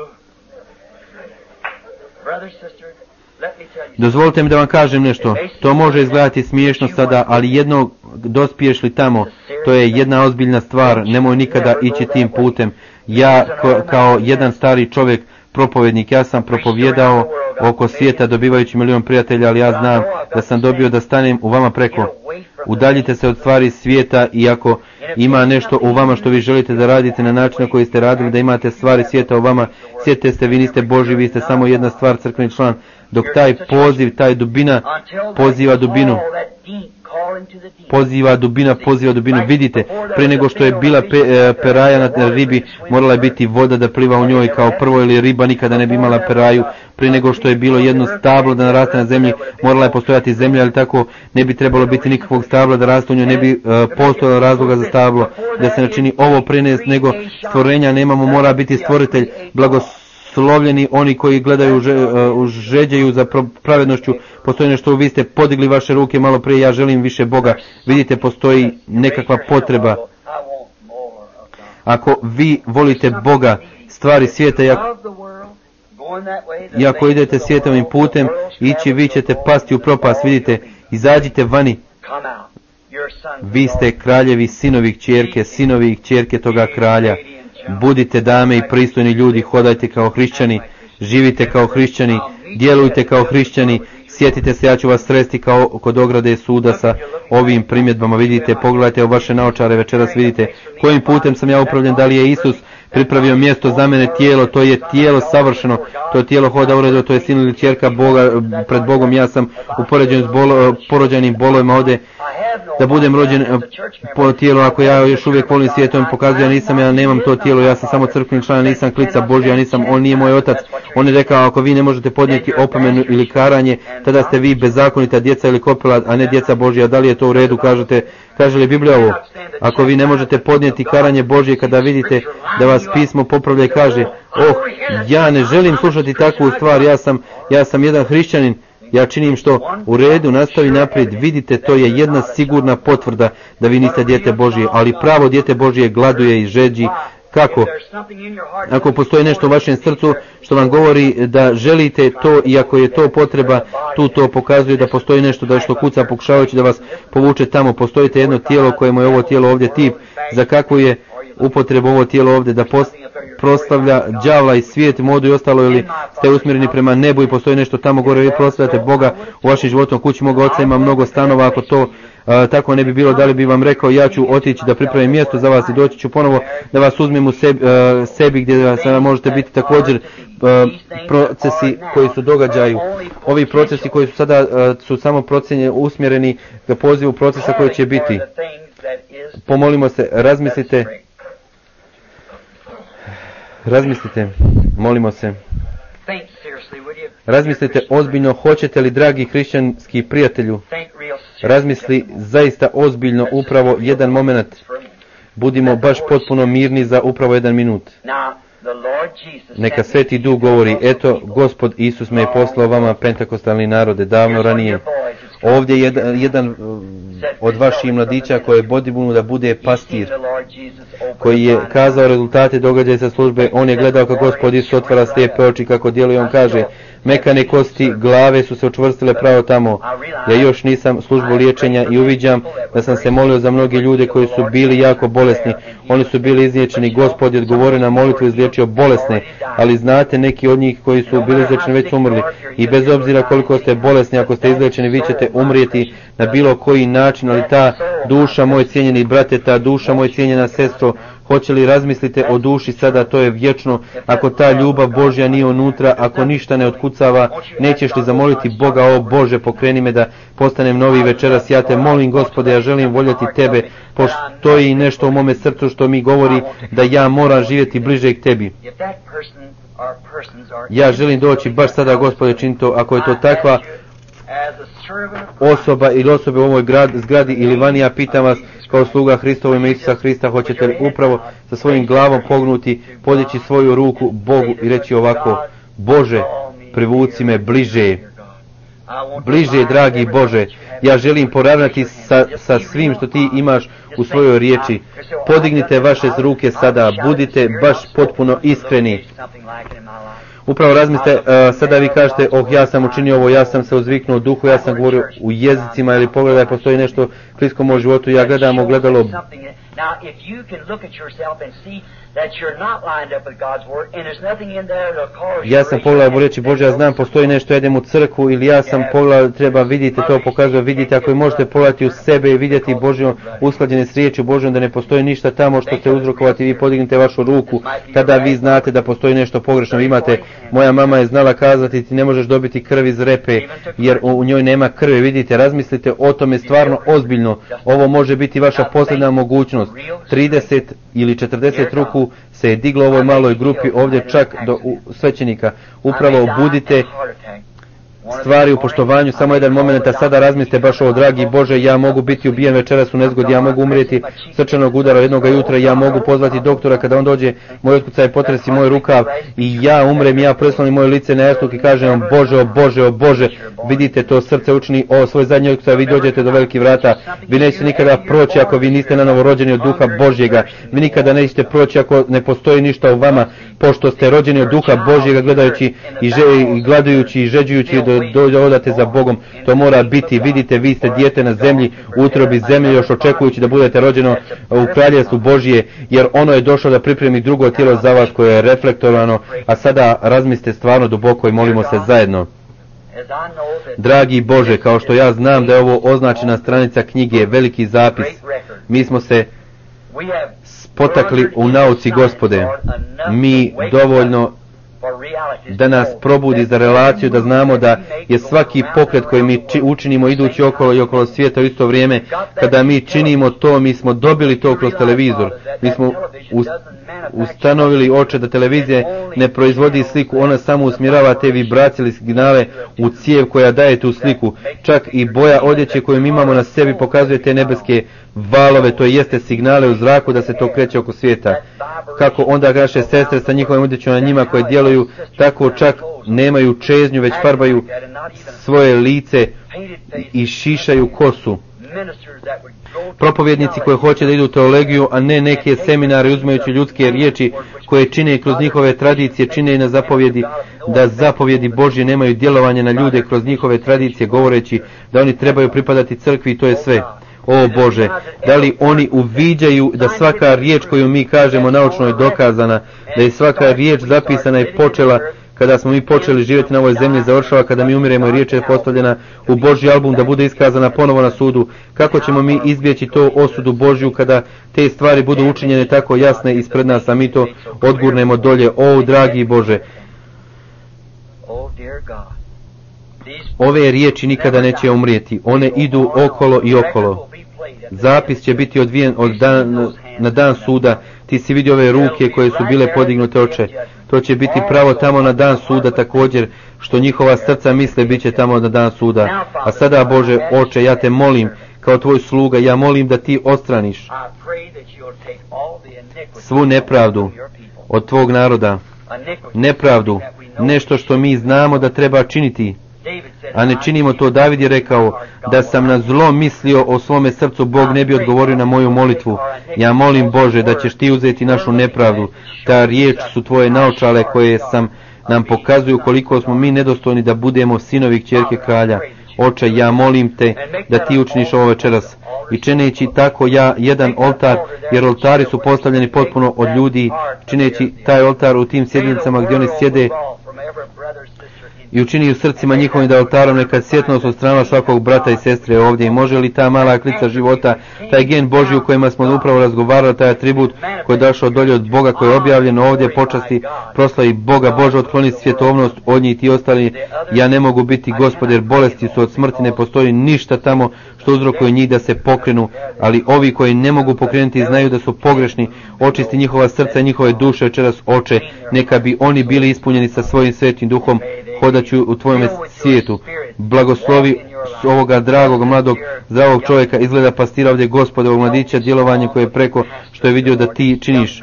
dozvolite mi da vam kažem nešto, to može izgledati smiješno sada, ali jednog dospiješ li tamo, to je jedna ozbiljna stvar, nemoj nikada ići tim putem. Ja ko, kao jedan stari čovjek, propovednik, ja sam propovjedao oko svijeta dobivajući milion prijatelja, ali ja znam da sam dobio da stanem u vama preko. Udaljite se od stvari svijeta i ako ima nešto u vama što vi želite da radite na način na koji ste radili, da imate stvari svijeta u vama, sjetite se, vi niste Boži, vi ste samo jedna stvar, crkveni član, dok taj poziv, taj dubina poziva dubinu, poziva dubina, poziva dubinu, vidite, prije nego što je bila pe, e, peraja na ribi, morala je biti voda da pliva u njoj kao prvo, ili riba nikada ne bi imala peraju. Prije nego što je bilo jedno stablo da naraste na zemlji, morala je postojati zemlja, ali tako ne bi trebalo biti nikakvog stabla da raste u njoj, ne bi e, postojalo razloga za stablo, da se načini ovo prije nego stvorenja nemamo, mora biti stvoritelj, blagoslovljeni oni koji gledaju, uh, žeđaju za pravednošću, postoji nešto, vi ste podigli vaše ruke malo prije, ja želim više Boga, vidite, postoji nekakva potreba. Ako vi volite Boga, stvari svijeta, jako, i ako idete svijetovim putem, ići, vi ćete pasti u propast, vidite, izađite vani. Vi ste kraljevi, sinovi, kćerke, sinovi i kćerke toga kralja. Budite dame i pristojni ljudi, hodajte kao hrišćani, živite kao hrišćani, djelujte kao hrišćani, sjetite se, ja ću vas sresti kao kod ograde suda sa ovim primjedbama, vidite, pogledajte u vaše naočare večeras, vidite kojim putem sam ja upravljen, da li je Isus pripravio mjesto za mene, tijelo, to je tijelo savršeno, to je tijelo hoda uredo, to je sin ili kćerka Boga, pred Bogom, ja sam upoređen s bolo, porođenim bolovima ovdje, da budem rođen po tijelu, ako ja još uvijek volim svijet, on pokazuje, ja nisam, ja nemam to tijelo, ja sam samo crkveni član, nisam klica Božja, ja nisam, on nije moj otac, on je rekao, ako vi ne možete podnijeti opomenu ili karanje, tada ste vi bezakonita djeca ili kopila, a ne djeca Božja, da li je to u redu, kažete, kaže li Biblija ovo? Ako vi ne možete podnijeti karanje Božje kada vidite da vas pismo popravlja i kaže, oh, ja ne želim slušati takvu stvar, ja sam, ja sam jedan hrišćanin, ja činim što u redu, nastavi naprijed, vidite, to je jedna sigurna potvrda da vi niste dijete Božje, ali pravo dijete Božje gladuje i žeđi. Kako? Ako postoji nešto u vašem srcu što vam govori da želite to i ako je to potreba, tu to pokazuje da postoji nešto da što kuca pokušavajući da vas povuče tamo. Postojite jedno tijelo kojemu je ovo tijelo ovdje tip, za kakvu je upotrebu ovo tijelo ovdje, da post, proslavlja đavla i svijet, modu i ostalo, ili ste usmjereni prema nebu i postoji nešto tamo gore, vi proslavljate Boga u vašim životom. Kući moga oca ima mnogo stanova, ako to a, tako ne bi bilo, da li bi vam rekao, ja ću otići da pripravim mjesto za vas i doći ću ponovo da vas uzmem u sebi, a, sebi gdje sada možete biti također a, procesi koji su događaju. Ovi procesi koji su sada a, su samo procjenje usmjereni za pozivu procesa koji će biti. Pomolimo se, razmislite, razmislite, molimo se. Razmislite ozbiljno, hoćete li, dragi hrišćanski prijatelju, razmisli zaista ozbiljno upravo jedan moment. Budimo baš potpuno mirni za upravo jedan minut. Neka Sveti Duh govori, eto, Gospod Isus me je poslao vama, pentakostalni narode, davno ranije. Ovdje je jedan, jedan od vaših mladića koji je bodibunu da bude pastir, koji je kazao rezultate događaja sa službe. On je gledao kako Gospod Isus otvara slijepe oči, kako djeluje. On kaže, mekane kosti glave su se učvrstile pravo tamo. Ja još nisam službu liječenja i uviđam da sam se molio za mnoge ljude koji su bili jako bolesni. Oni su bili izliječeni. Gospod je odgovorio na molitvu i izliječio bolesne, ali znate, neki od njih koji su bili izliječeni već su umrli. I bez obzira koliko ste bolesni, ako ste izliječeni, vi ćete umrijeti na bilo koji način, ali ta duša, moj cijenjeni brate, ta duša, moj cijenjena sestro, hoće li razmislite o duši sada, to je vječno. Ako ta ljubav Božja nije unutra, ako ništa ne otkucava, nećeš li zamoliti Boga, o Bože, pokreni me da postanem novi večeras. Ja te molim, Gospode, ja želim voljeti tebe, postoji nešto u mome srcu što mi govori da ja moram živjeti bliže k tebi. Ja želim doći baš sada, Gospode, čini to. Ako je to takva osoba ili osobe u ovoj grad, zgradi ili vani, ja pitam vas kao sluga Hristova ime Isusa Hrista, hoćete li upravo sa svojim glavom pognuti, podići svoju ruku Bogu i reći ovako, Bože, privuci me bliže, bliže, dragi Bože, ja želim poravnati sa, sa svim što ti imaš u svojoj riječi. Podignite vaše ruke sada, budite baš potpuno iskreni. Upravo razmislite, uh, sada vi kažete, oh, ja sam učinio ovo, ja sam se uzviknuo u duhu, ja sam govorio u jezicima, ili pogledaj, postoji nešto blisko mom životu, ja gledam ogledalo Now, if you can look at yourself and see that you're not lined up with God's Word, and there's nothing in there that'll cause you Ja sam pogledao reći Bože, ja znam postoji nešto, idem u crkvu, ili ja sam pogledao, treba vidite to, pokazuje, vidite, ako možete pogledati u sebe i vidjeti Božjom usklađene s riječju Božjom, da ne postoji ništa tamo što će uzrokovati, vi podignite vašu ruku, tada vi znate da postoji nešto pogrešno. Vi imate, moja mama je znala kazati, ti ne možeš dobiti krv iz repe, jer u njoj nema krvi. Vidite, razmislite o tome stvarno ozbiljno. Ovo može biti vaša posljedna mogućnost. trideset ili četrdeset ruku se je diglo u ovoj maloj grupi ovdje čak do u, svećenika. Upravo budite stvari u poštovanju. Samo jedan moment, a sada razmislite baš ovo, dragi Bože, ja mogu biti ubijen večeras u nezgodi, ja mogu umrijeti srčanog udara jednoga jutra, ja mogu pozvati doktora kada on dođe, moj otkucaj potresi moj rukav i ja umrem, ja preslonim moje lice na jastuk i kažem vam, Bože, o Bože, o Bože, vidite to srce učini o svoj zadnji otkucaj, vi dođete do velikih vrata, vi nećete nikada proći ako vi niste na novo rođeni od duha Božjega, vi nikada nećete proći ako ne postoji ništa u vama, pošto ste rođeni od duha Božjega, gledajući i, že, i gladujući i žeđujući do dođe odate za Bogom. To mora biti, vidite, vi ste dijete na zemlji, u utrobi zemlje, još očekujući da budete rođeno u kraljevstvu Božije, jer ono je došlo da pripremi drugo tijelo za vas koje je reflektovano, a sada razmislite stvarno duboko i molimo se zajedno. Dragi Bože, kao što ja znam da je ovo označena stranica knjige, veliki zapis, mi smo se potakli u nauci, Gospode, mi dovoljno da nas probudi za relaciju, da znamo da je svaki pokret koji mi či, učinimo idući okolo i okolo svijeta u isto vrijeme, kada mi činimo to, mi smo dobili to kroz televizor, mi smo ustanovili oče da televizija ne proizvodi sliku, ona samo usmjerava te vibracije ili signale u cijev koja daje tu sliku, čak i boja odjeće koju mi imamo na sebi pokazuje te nebeske valove, to jeste signale u zraku da se to kreće oko svijeta. Kako onda naše sestre sa njihovim odjećom na njima koje djeluju, tako čak nemaju čeznju, već farbaju svoje lice i šišaju kosu. Propovjednici koji hoće da idu u teologiju, a ne neke seminare uzmajući ljudske riječi koje čine kroz njihove tradicije, čine i na zapovjedi, da zapovjedi Božje nemaju djelovanje na ljude kroz njihove tradicije, govoreći da oni trebaju pripadati crkvi i to je sve. O Bože, da li oni uviđaju da svaka riječ koju mi kažemo naučno je dokazana, da je svaka riječ zapisana i počela kada smo mi počeli živjeti na ovoj zemlji, završava kada mi umiremo i riječ je postavljena u Božji album da bude iskazana ponovo na sudu. Kako ćemo mi izbjeći to osudu Božju kada te stvari budu učinjene tako jasne ispred nas, a mi to odgurnemo dolje? O dragi Bože, ove riječi nikada neće umrijeti, one idu okolo i okolo. Zapis će biti odvijen od dan, na dan suda. Ti si vidio ove ruke koje su bile podignute, oče. To će biti pravo tamo na dan suda također, što njihova srca misle bit će tamo na dan suda. A sada, Bože, oče, ja te molim kao tvoj sluga, ja molim da ti odstraniš svu nepravdu od tvog naroda, nepravdu, nešto što mi znamo da treba činiti, a ne činimo to. David je rekao, da sam na zlo mislio o svome srcu, Bog ne bi odgovorio na moju molitvu. Ja molim, Bože, da ćeš ti uzeti našu nepravdu. Ta riječ su tvoje naočale koje sam nam pokazuju koliko smo mi nedostojni da budemo sinovi kćerke kralja. Oče, ja molim te da ti učiniš ovo večeras. I čineći tako ja jedan oltar, jer oltari su postavljeni potpuno od ljudi, čineći taj oltar u tim sjednicama gdje oni sjede, i učini u srcima njihovim da oltarom neka svjetlost odstranila svakog brata i sestre ovdje. I može li ta mala klica života, taj gen Božji u kojima smo upravo razgovarali, taj atribut koji je došao dolje od Boga, koji je objavljen ovdje, počasti proslavi Boga, Bože, otkloni svjetovnost od njih i ostali. Ja ne mogu biti Gospod, jer bolesti su od smrti, ne postoji ništa tamo što uzrokuje njih da se pokrenu, ali ovi koji ne mogu pokrenuti znaju da su pogrešni. Očisti njihova srca i njihove duše večeras, oče, neka bi oni bili ispunjeni sa svojim svetim duhom, hodaću u tvojom svijetu. Blagoslovi ovoga dragog, mladog, zdravog čovjeka, izgleda pastira ovdje, Gospode, ovog mladića, djelovanje koje je preko što je vidio da ti činiš.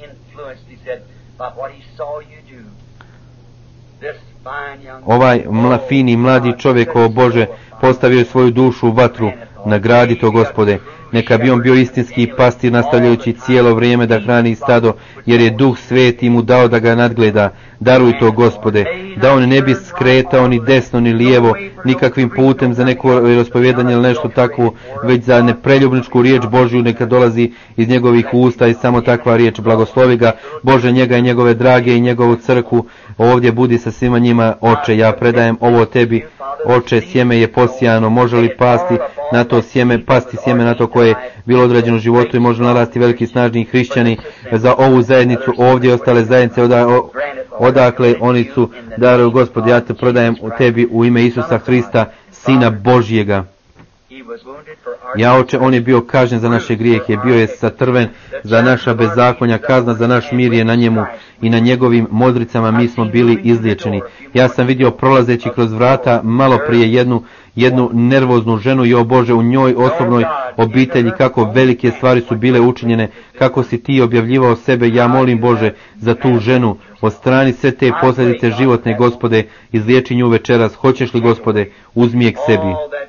Ovaj mla, fini, mladi čovjek, o Bože, postavio je svoju dušu u vatru. Nagradi to, Gospode. Neka bi on bio istinski pastir, nastavljajući cijelo vrijeme da hrani stado, jer je Duh Sveti mu dao da ga nadgleda. Daruj to, Gospode, da on ne bi skretao ni desno ni lijevo, nikakvim putem za neko vjerospovijedanje ili nešto takvo, već za nepreljubničku riječ Božju neka dolazi iz njegovih usta i samo takva riječ. Blagoslovi ga, Bože, njega i njegove drage i njegovu crkvu. Ovdje budi sa svima njima, Oče, ja predajem ovo tebi. Oče, sjeme je posijano, može li pasti na to sjeme, pasti sjeme na to koje je bilo određeno u životu i može narasti veliki snažni hrišćani za ovu zajednicu, ovdje i ostale zajednice oda, o, odakle oni su. Daruj, Gospod, ja te predajem u tebi u ime Isusa Hrista, Sina Božjega. Ja, Oče, on je bio kažnjen za naše grijehe, bio je satrven za naša bezakonja, kazna za naš mir je na njemu i na njegovim modricama mi smo bili izliječeni. Ja sam vidio prolazeći kroz vrata malo prije jednu, jednu nervoznu ženu i o Bože, u njoj osobnoj obitelji kako velike stvari su bile učinjene, kako si ti objavljivao sebe. Ja molim, Bože, za tu ženu, odstrani sve te posljedice životne, Gospode, izliječi nju večeras. Hoćeš li, Gospode, uzmi je k sebi.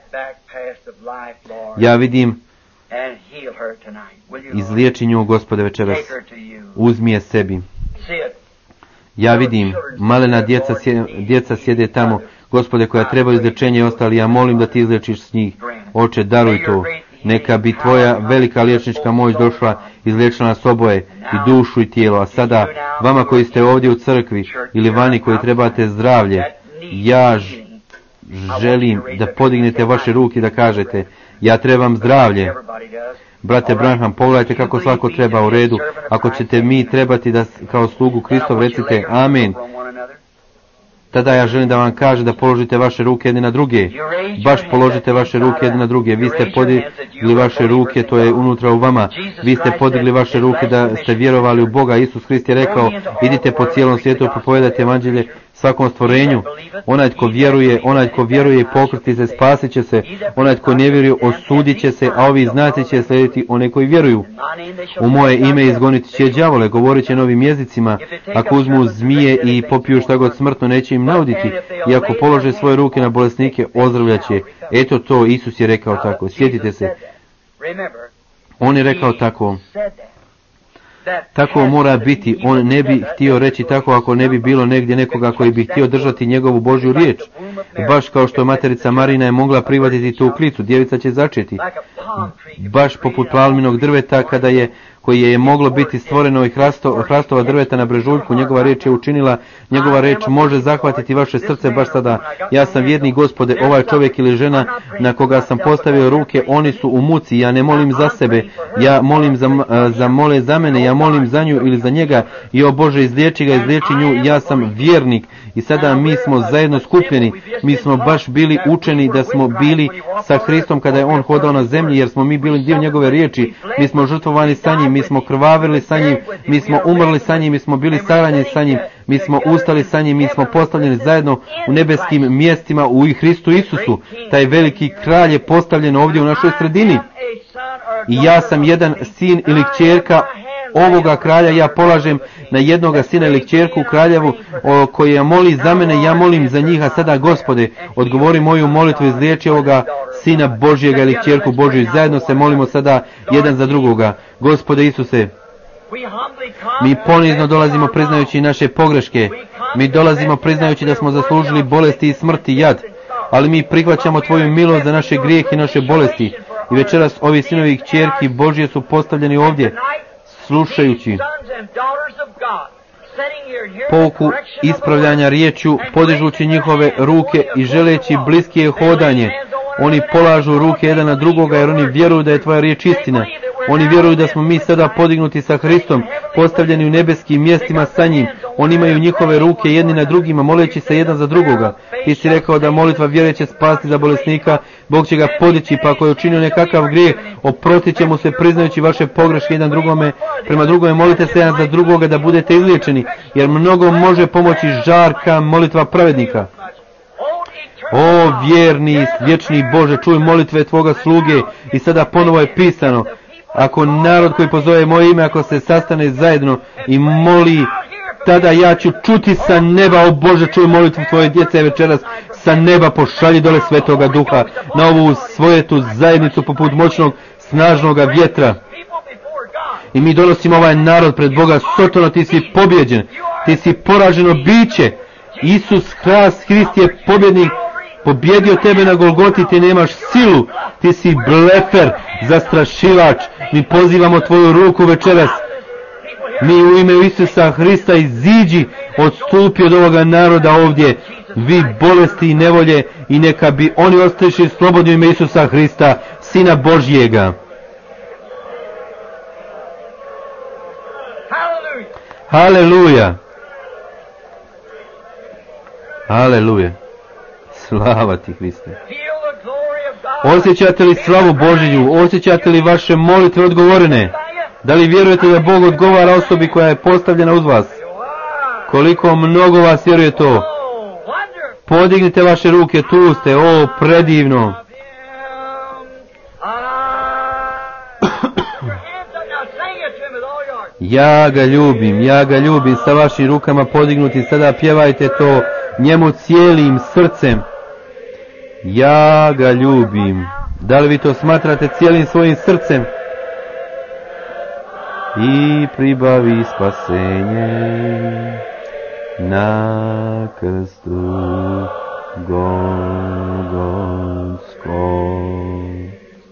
Ja vidim, izliječi nju, Gospode, večeras. Uzmi je sebi. Ja vidim, malena djeca, djeca sjede tamo, Gospode, koja treba izlječenje i ostali. Ja molim da ti izliječiš s njih. Oče, daruj to. Neka bi tvoja velika liječnička moć došla, izliječila nas oboje, i dušu i tijelo. A sada, vama koji ste ovdje u crkvi ili vani koji trebate zdravlje, ja ž, želim da podignete vaše ruke i da kažete, ja trebam zdravlje. Brate Branham, pogledajte kako svako treba, u redu. Ako ćete mi trebati da kao slugu Kristov recite amen, tada ja želim da vam kažem da položite vaše ruke jedne na druge. Baš položite vaše ruke jedne na druge. Vi ste podigli vaše ruke, to je unutra u vama. Vi ste podigli vaše ruke da ste vjerovali u Boga. Isus Hrist je rekao, idite po cijelom svijetu, propovedajte evanđelje svakom stvorenju. Onaj tko vjeruje, onaj tko vjeruje i pokrsti se, spasit će se. Onaj tko ne vjeruje, osudit će se, a ovi znaci će slijediti one koji vjeruju. U moje ime izgoniti će đavole, govorit će novim jezicima. Ako uzmu zmije i popiju šta god smrtno, neće im nauditi. I ako polože svoje ruke na bolesnike, ozdravljaće. Eto to, Isus je rekao tako. Sjetite se. On je rekao tako. Tako mora biti. On ne bi htio reći tako ako ne bi bilo negdje nekoga koji bi htio držati njegovu Božju riječ. Baš kao što materica Marina je mogla prihvatiti tu klicu, djevica će začeti. Baš poput palminog drveta kada je koji je moglo biti stvoreno i hrasto, hrastova drveta na brežuljku, njegova riječ je učinila, njegova riječ može zahvatiti vaše srce baš sada. Ja sam vjerni, Gospode, ovaj čovjek ili žena na koga sam postavio ruke, oni su u muci, ja ne molim za sebe, ja molim za, za mole za mene, ja molim za nju ili za njega i o Bože, izliječi ga, izliječi nju, ja sam vjernik i sada mi smo zajedno skupljeni, mi smo baš bili učeni da smo bili sa Hristom kada je on hodao na zemlji, jer smo mi bili dio njegove riječi, mi smo žrtvovani sa njim, mi smo krvavili sa njim, mi smo umrli sa njim, mi smo bili saranjeni sa njim, mi smo ustali sa njim, mi smo postavljeni zajedno u nebeskim mjestima u Hristu Isusu. Taj veliki kralj je postavljen ovdje u našoj sredini. I ja sam jedan sin ili kćerka ovoga kralja, ja polažem na jednoga sina ili kćerku kraljevu o, koja moli za mene, ja molim za njih, a sada, Gospode, odgovori moju molitvu, izliječi ovoga sina Božjega ili kćerku Božju i zajedno se molimo sada jedan za drugoga. Gospode Isuse, mi ponizno dolazimo priznajući naše pogreške, mi dolazimo priznajući da smo zaslužili bolesti i smrti i jad, ali mi prihvaćamo Tvoju milost za naše grijehe i naše bolesti. I večeras ovi sinovi i kćerki Božje su postavljeni ovdje, slušajući pouku ispravljanja riječju, podižući njihove ruke i želeći bliskije hodanje. Oni polažu ruke jedan na drugoga jer oni vjeruju da je Tvoja riječ istina. Oni vjeruju da smo mi sada podignuti sa Hristom, postavljeni u nebeskim mjestima sa njim. Oni imaju njihove ruke jedni na drugima, moleći se jedan za drugoga. Ti si rekao da molitva vjere će spasti za bolesnika, Bog će ga podići, pa ako je učinio nekakav grijeh, oprostit će mu se priznajući vaše pogreške jedan drugome. Prema drugome molite se jedan za drugoga da budete izliječeni, jer mnogo može pomoći žarka molitva pravednika. O vjerni, vječni Bože, čuj molitve Tvoga sluge i sada ponovo je pisano, ako narod koji pozove moje ime, ako se sastane zajedno i moli, tada ja ću čuti sa neba, o Bože, čuj molitvu Tvoje djece večeras, sa neba pošalji dole Svetoga Duha na ovu svojetu zajednicu poput moćnog, snažnog vjetra. I mi donosimo ovaj narod pred Boga. Sotono, ti si pobjeđen, ti si poraženo biće. Isus Hrast, Hrist je pobjednik, pobjedio tebe na Golgoti, ti nemaš silu, ti si blefer, zastrašivač. Mi pozivamo tvoju ruku večeras. Mi u ime Isusa Hrista iziđi, odstupi od ovoga naroda ovdje, vi bolesti i nevolje, i neka bi oni ostajuši slobodni u ime Isusa Hrista, Sina Božjega. Haleluja. Haleluja. Slava ti, Hriste. Osjećate li slavu Božiju? Osjećate li vaše molitve odgovorene? Da li vjerujete da Bog odgovara osobi koja je postavljena uz vas? Koliko mnogo vas vjeruje to? Podignite vaše ruke, tu ste, o, predivno. Ja ga ljubim, ja ga ljubim, sa vašim rukama podignuti, sada pjevajte to njemu cijelim srcem. Ja ga ljubim. Da li vi to smatrate cijelim svojim srcem? I pribavi spasenje na krstu Golgotskom.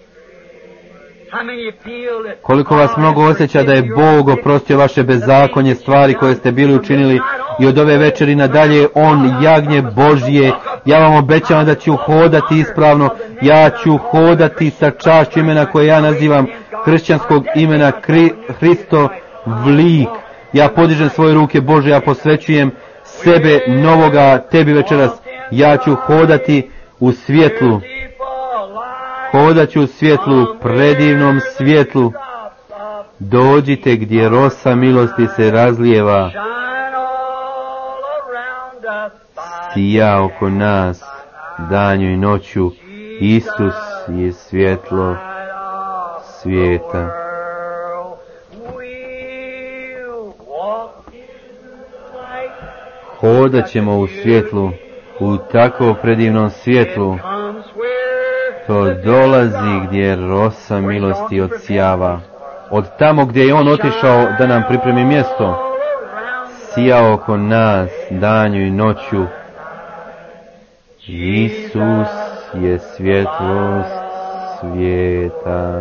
Koliko vas mnogo osjeća da je Bog oprostio vaše bezakonje, stvari koje ste bili učinili, i od ove večeri nadalje on, jagnje Božje, ja vam obećavam da ću hodati ispravno, ja ću hodati sa čašću imena koje ja nazivam kršćanskog imena Kri, Hristo vlik. Ja podižem svoje ruke Bože, ja posvećujem sebe novoga tebi večeras. Ja ću hodati u svjetlu. Hodat ću u svjetlu, predivnom svjetlu. Dođite gdje rosa milosti se razlijeva. Sija oko nas, danju i noću. Isus je svjetlo svijeta. Hodat ćemo u svjetlu, u tako predivnom svjetlu. To dolazi gdje rosa milosti odsijava. Od tamo gdje je on otišao da nam pripremi mjesto. Sija oko nas, danju i noću. Isus je svjetlost svijeta.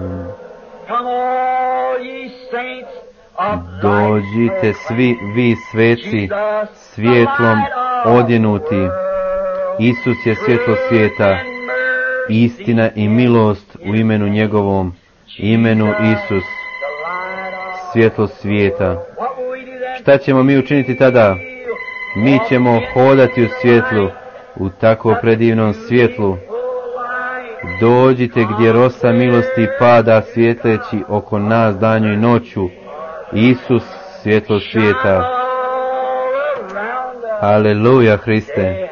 Dođite svi vi sveci, svjetlom odjenuti. Isus je svjetlo svijeta. Istina i milost u imenu njegovom, imenu Isus, svjetlo svijeta. Šta ćemo mi učiniti tada? Mi ćemo hodati u svjetlu, u tako predivnom svjetlu. Dođite gdje rosa milosti pada svjetleći oko nas danju i noću. Isus, svjetlo svijeta. Aleluja, Hriste.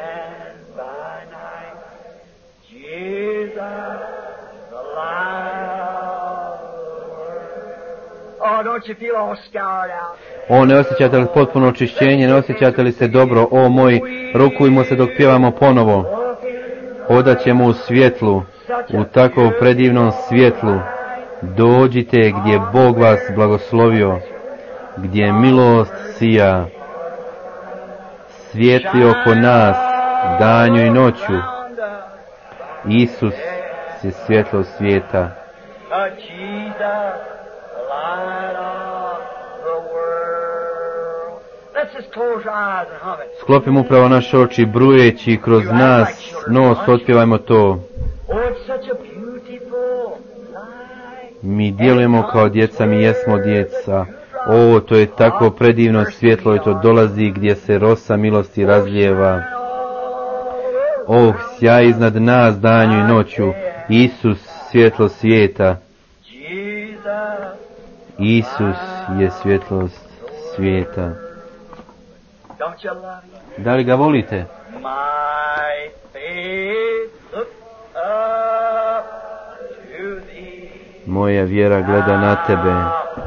O, ne osjećate li potpuno očišćenje, ne osjećate li se dobro? O moj, rukujmo se dok pjevamo ponovo. Hodat ćemo u svjetlu, u tako predivnom svjetlu. Dođite gdje Bog vas blagoslovio, gdje milost sija. Svijetli oko nas, danju i noću. Isus je svjetlo svijeta. Sklopimo upravo naše oči, brujeći kroz nas nos, otpjevajmo to. Mi djelujemo kao djeca, mi jesmo djeca. O, to je tako predivno svjetlo i to dolazi gdje se rosa milosti razlijeva. Oh, sjaj iznad nas danju i noću. Isus, svjetlo svijeta. Isus je svjetlost svijeta. Da li ga volite? Moja vjera gleda na tebe.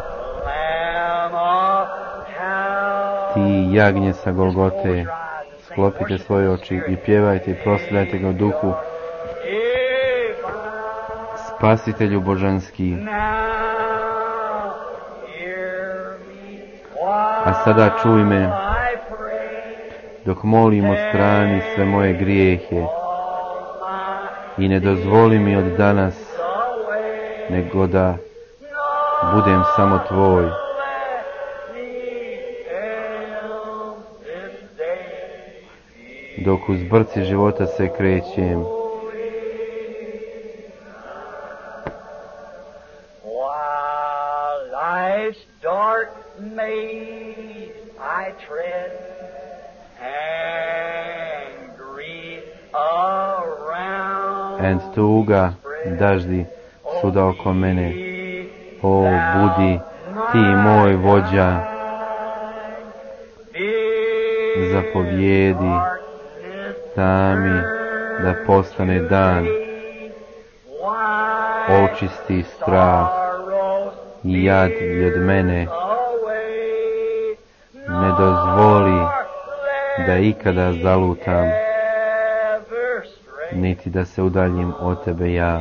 Ti jagnje sa Golgote. sklopite svoje oči i pjevajte i proslavljajte ga u duhu. Spasitelju božanski. A sada čuj me, dok molim odstrani sve moje grijehe i ne dozvoli mi od danas, nego da budem samo tvoj. Dok uz brci života se krećem, and tuga daždi svuda oko mene. O, budi ti moj vođa, zapovjedi tami da postane dan, očisti strah i jad od mene, ne dozvoli da ikada zalutam, niti da se udaljim od tebe ja.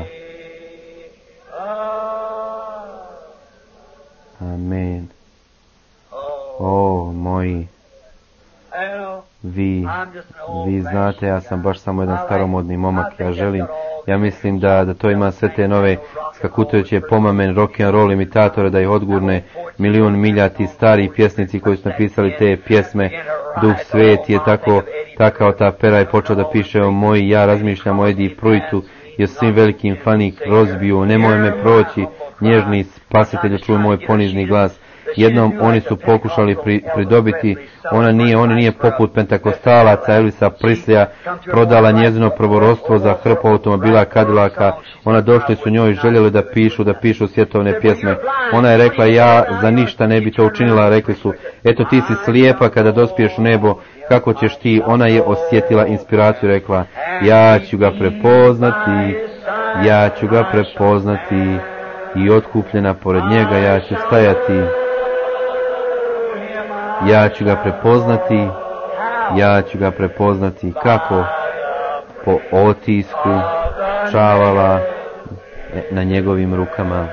Amen. O, moji, vi, vi znate, ja sam baš samo jedan staromodni momak, ja želim, ja mislim da, da to ima sve te nove skakutajuće pomamen, rock'n'roll imitatore, da ih odgurne milijun milja ti stari pjesnici koji su napisali te pjesme. Duh Sveti je tako, takao ta pera je počeo da piše o moji, ja razmišljam o Edi Pruitu i o svim velikim Fanny Crosbyu, nemoj me proći, nježni spasitelju, čuj moj ponižni glas. Jednom oni su pokušali pri, pridobiti, ona nije, ona nije poput pentakostalaca Elvisa Preslya prodala njezino prvorodstvo za hrpu automobila Cadillaka. Ona došli su njoj, željeli da pišu, da pišu svjetovne pjesme. Ona je rekla, ja za ništa ne bi to učinila. Rekli su, eto ti si slijepa, kada dospiješ u nebo, kako ćeš ti? Ona je osjetila inspiraciju, rekla, ja ću ga prepoznati, ja ću ga prepoznati i otkupljena pored njega ja ću stajati. Ja ću ga prepoznati, ja ću ga prepoznati. Kako? Po otisku čavala na njegovim rukama.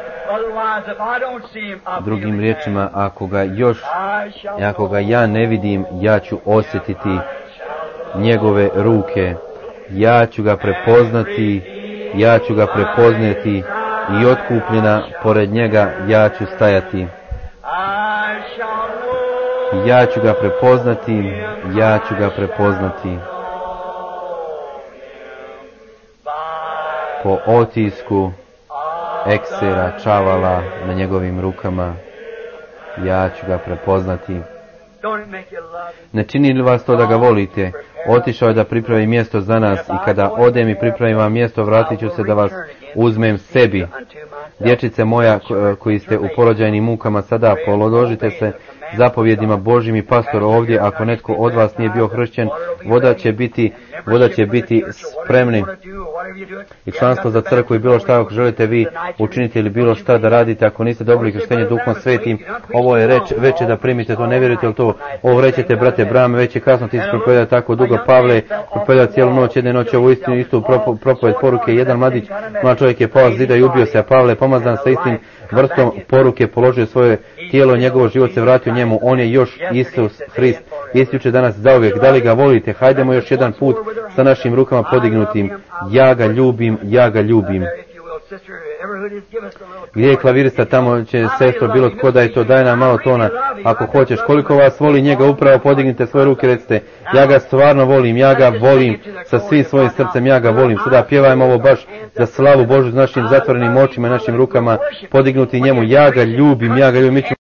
Drugim riječima, ako ga još, ako ga ja ne vidim, ja ću osjetiti njegove ruke. Ja ću ga prepoznati, ja ću ga prepoznati i otkupljena pored njega ja ću stajati. Ja ću ga prepoznati, ja ću ga prepoznati. Po otisku eksera čavala na njegovim rukama, ja ću ga prepoznati. Ne čini li vas to da ga volite? Otišao je da pripravi mjesto za nas i kada odem i pripravim vam mjesto, vratit ću se da vas uzmem sebi. Dječice moja koji ste u porođajnim mukama sada, položite se zapovjedima Božjim i pastor ovdje, ako netko od vas nije bio kršćen, voda će biti, voda će biti spremni. I članstvo za crkvu i bilo šta ako želite vi učiniti ili bilo šta da radite, ako niste dobili krštenje Duhom Svetim, ovo je reč, već je da primite to, ne vjerujete li to? Ovo rećete, brate Bram, već je kasno, ti si propovedao tako dugo, Pavle, propovedao cijelu noć, jedne noći ovu istinu, istu propoved poruke, jedan mladić, mlad čovjek je pao s zida i ubio se, a Pavle pomazan sa istim vrstom poruke, položio svoje tijelo, njegovo život se vratio njemu, on je još Isus Hrist, isti jučer danas zauvijek. Da li ga volite? Hajdemo još jedan put sa našim rukama podignutim. Ja ga ljubim, ja ga ljubim. Gdje je klavirista, tamo će sestro bilo tko da je to, daj nam malo tona ako hoćeš. Koliko vas voli njega, upravo podignite svoje ruke, recite, ja ga stvarno volim, ja ga volim sa svim svojim srcem, ja ga volim. Sada pjevajmo ovo baš za slavu Božju s našim zatvorenim očima i našim rukama podignuti njemu, ja ga ljubim, ja ga ljubim.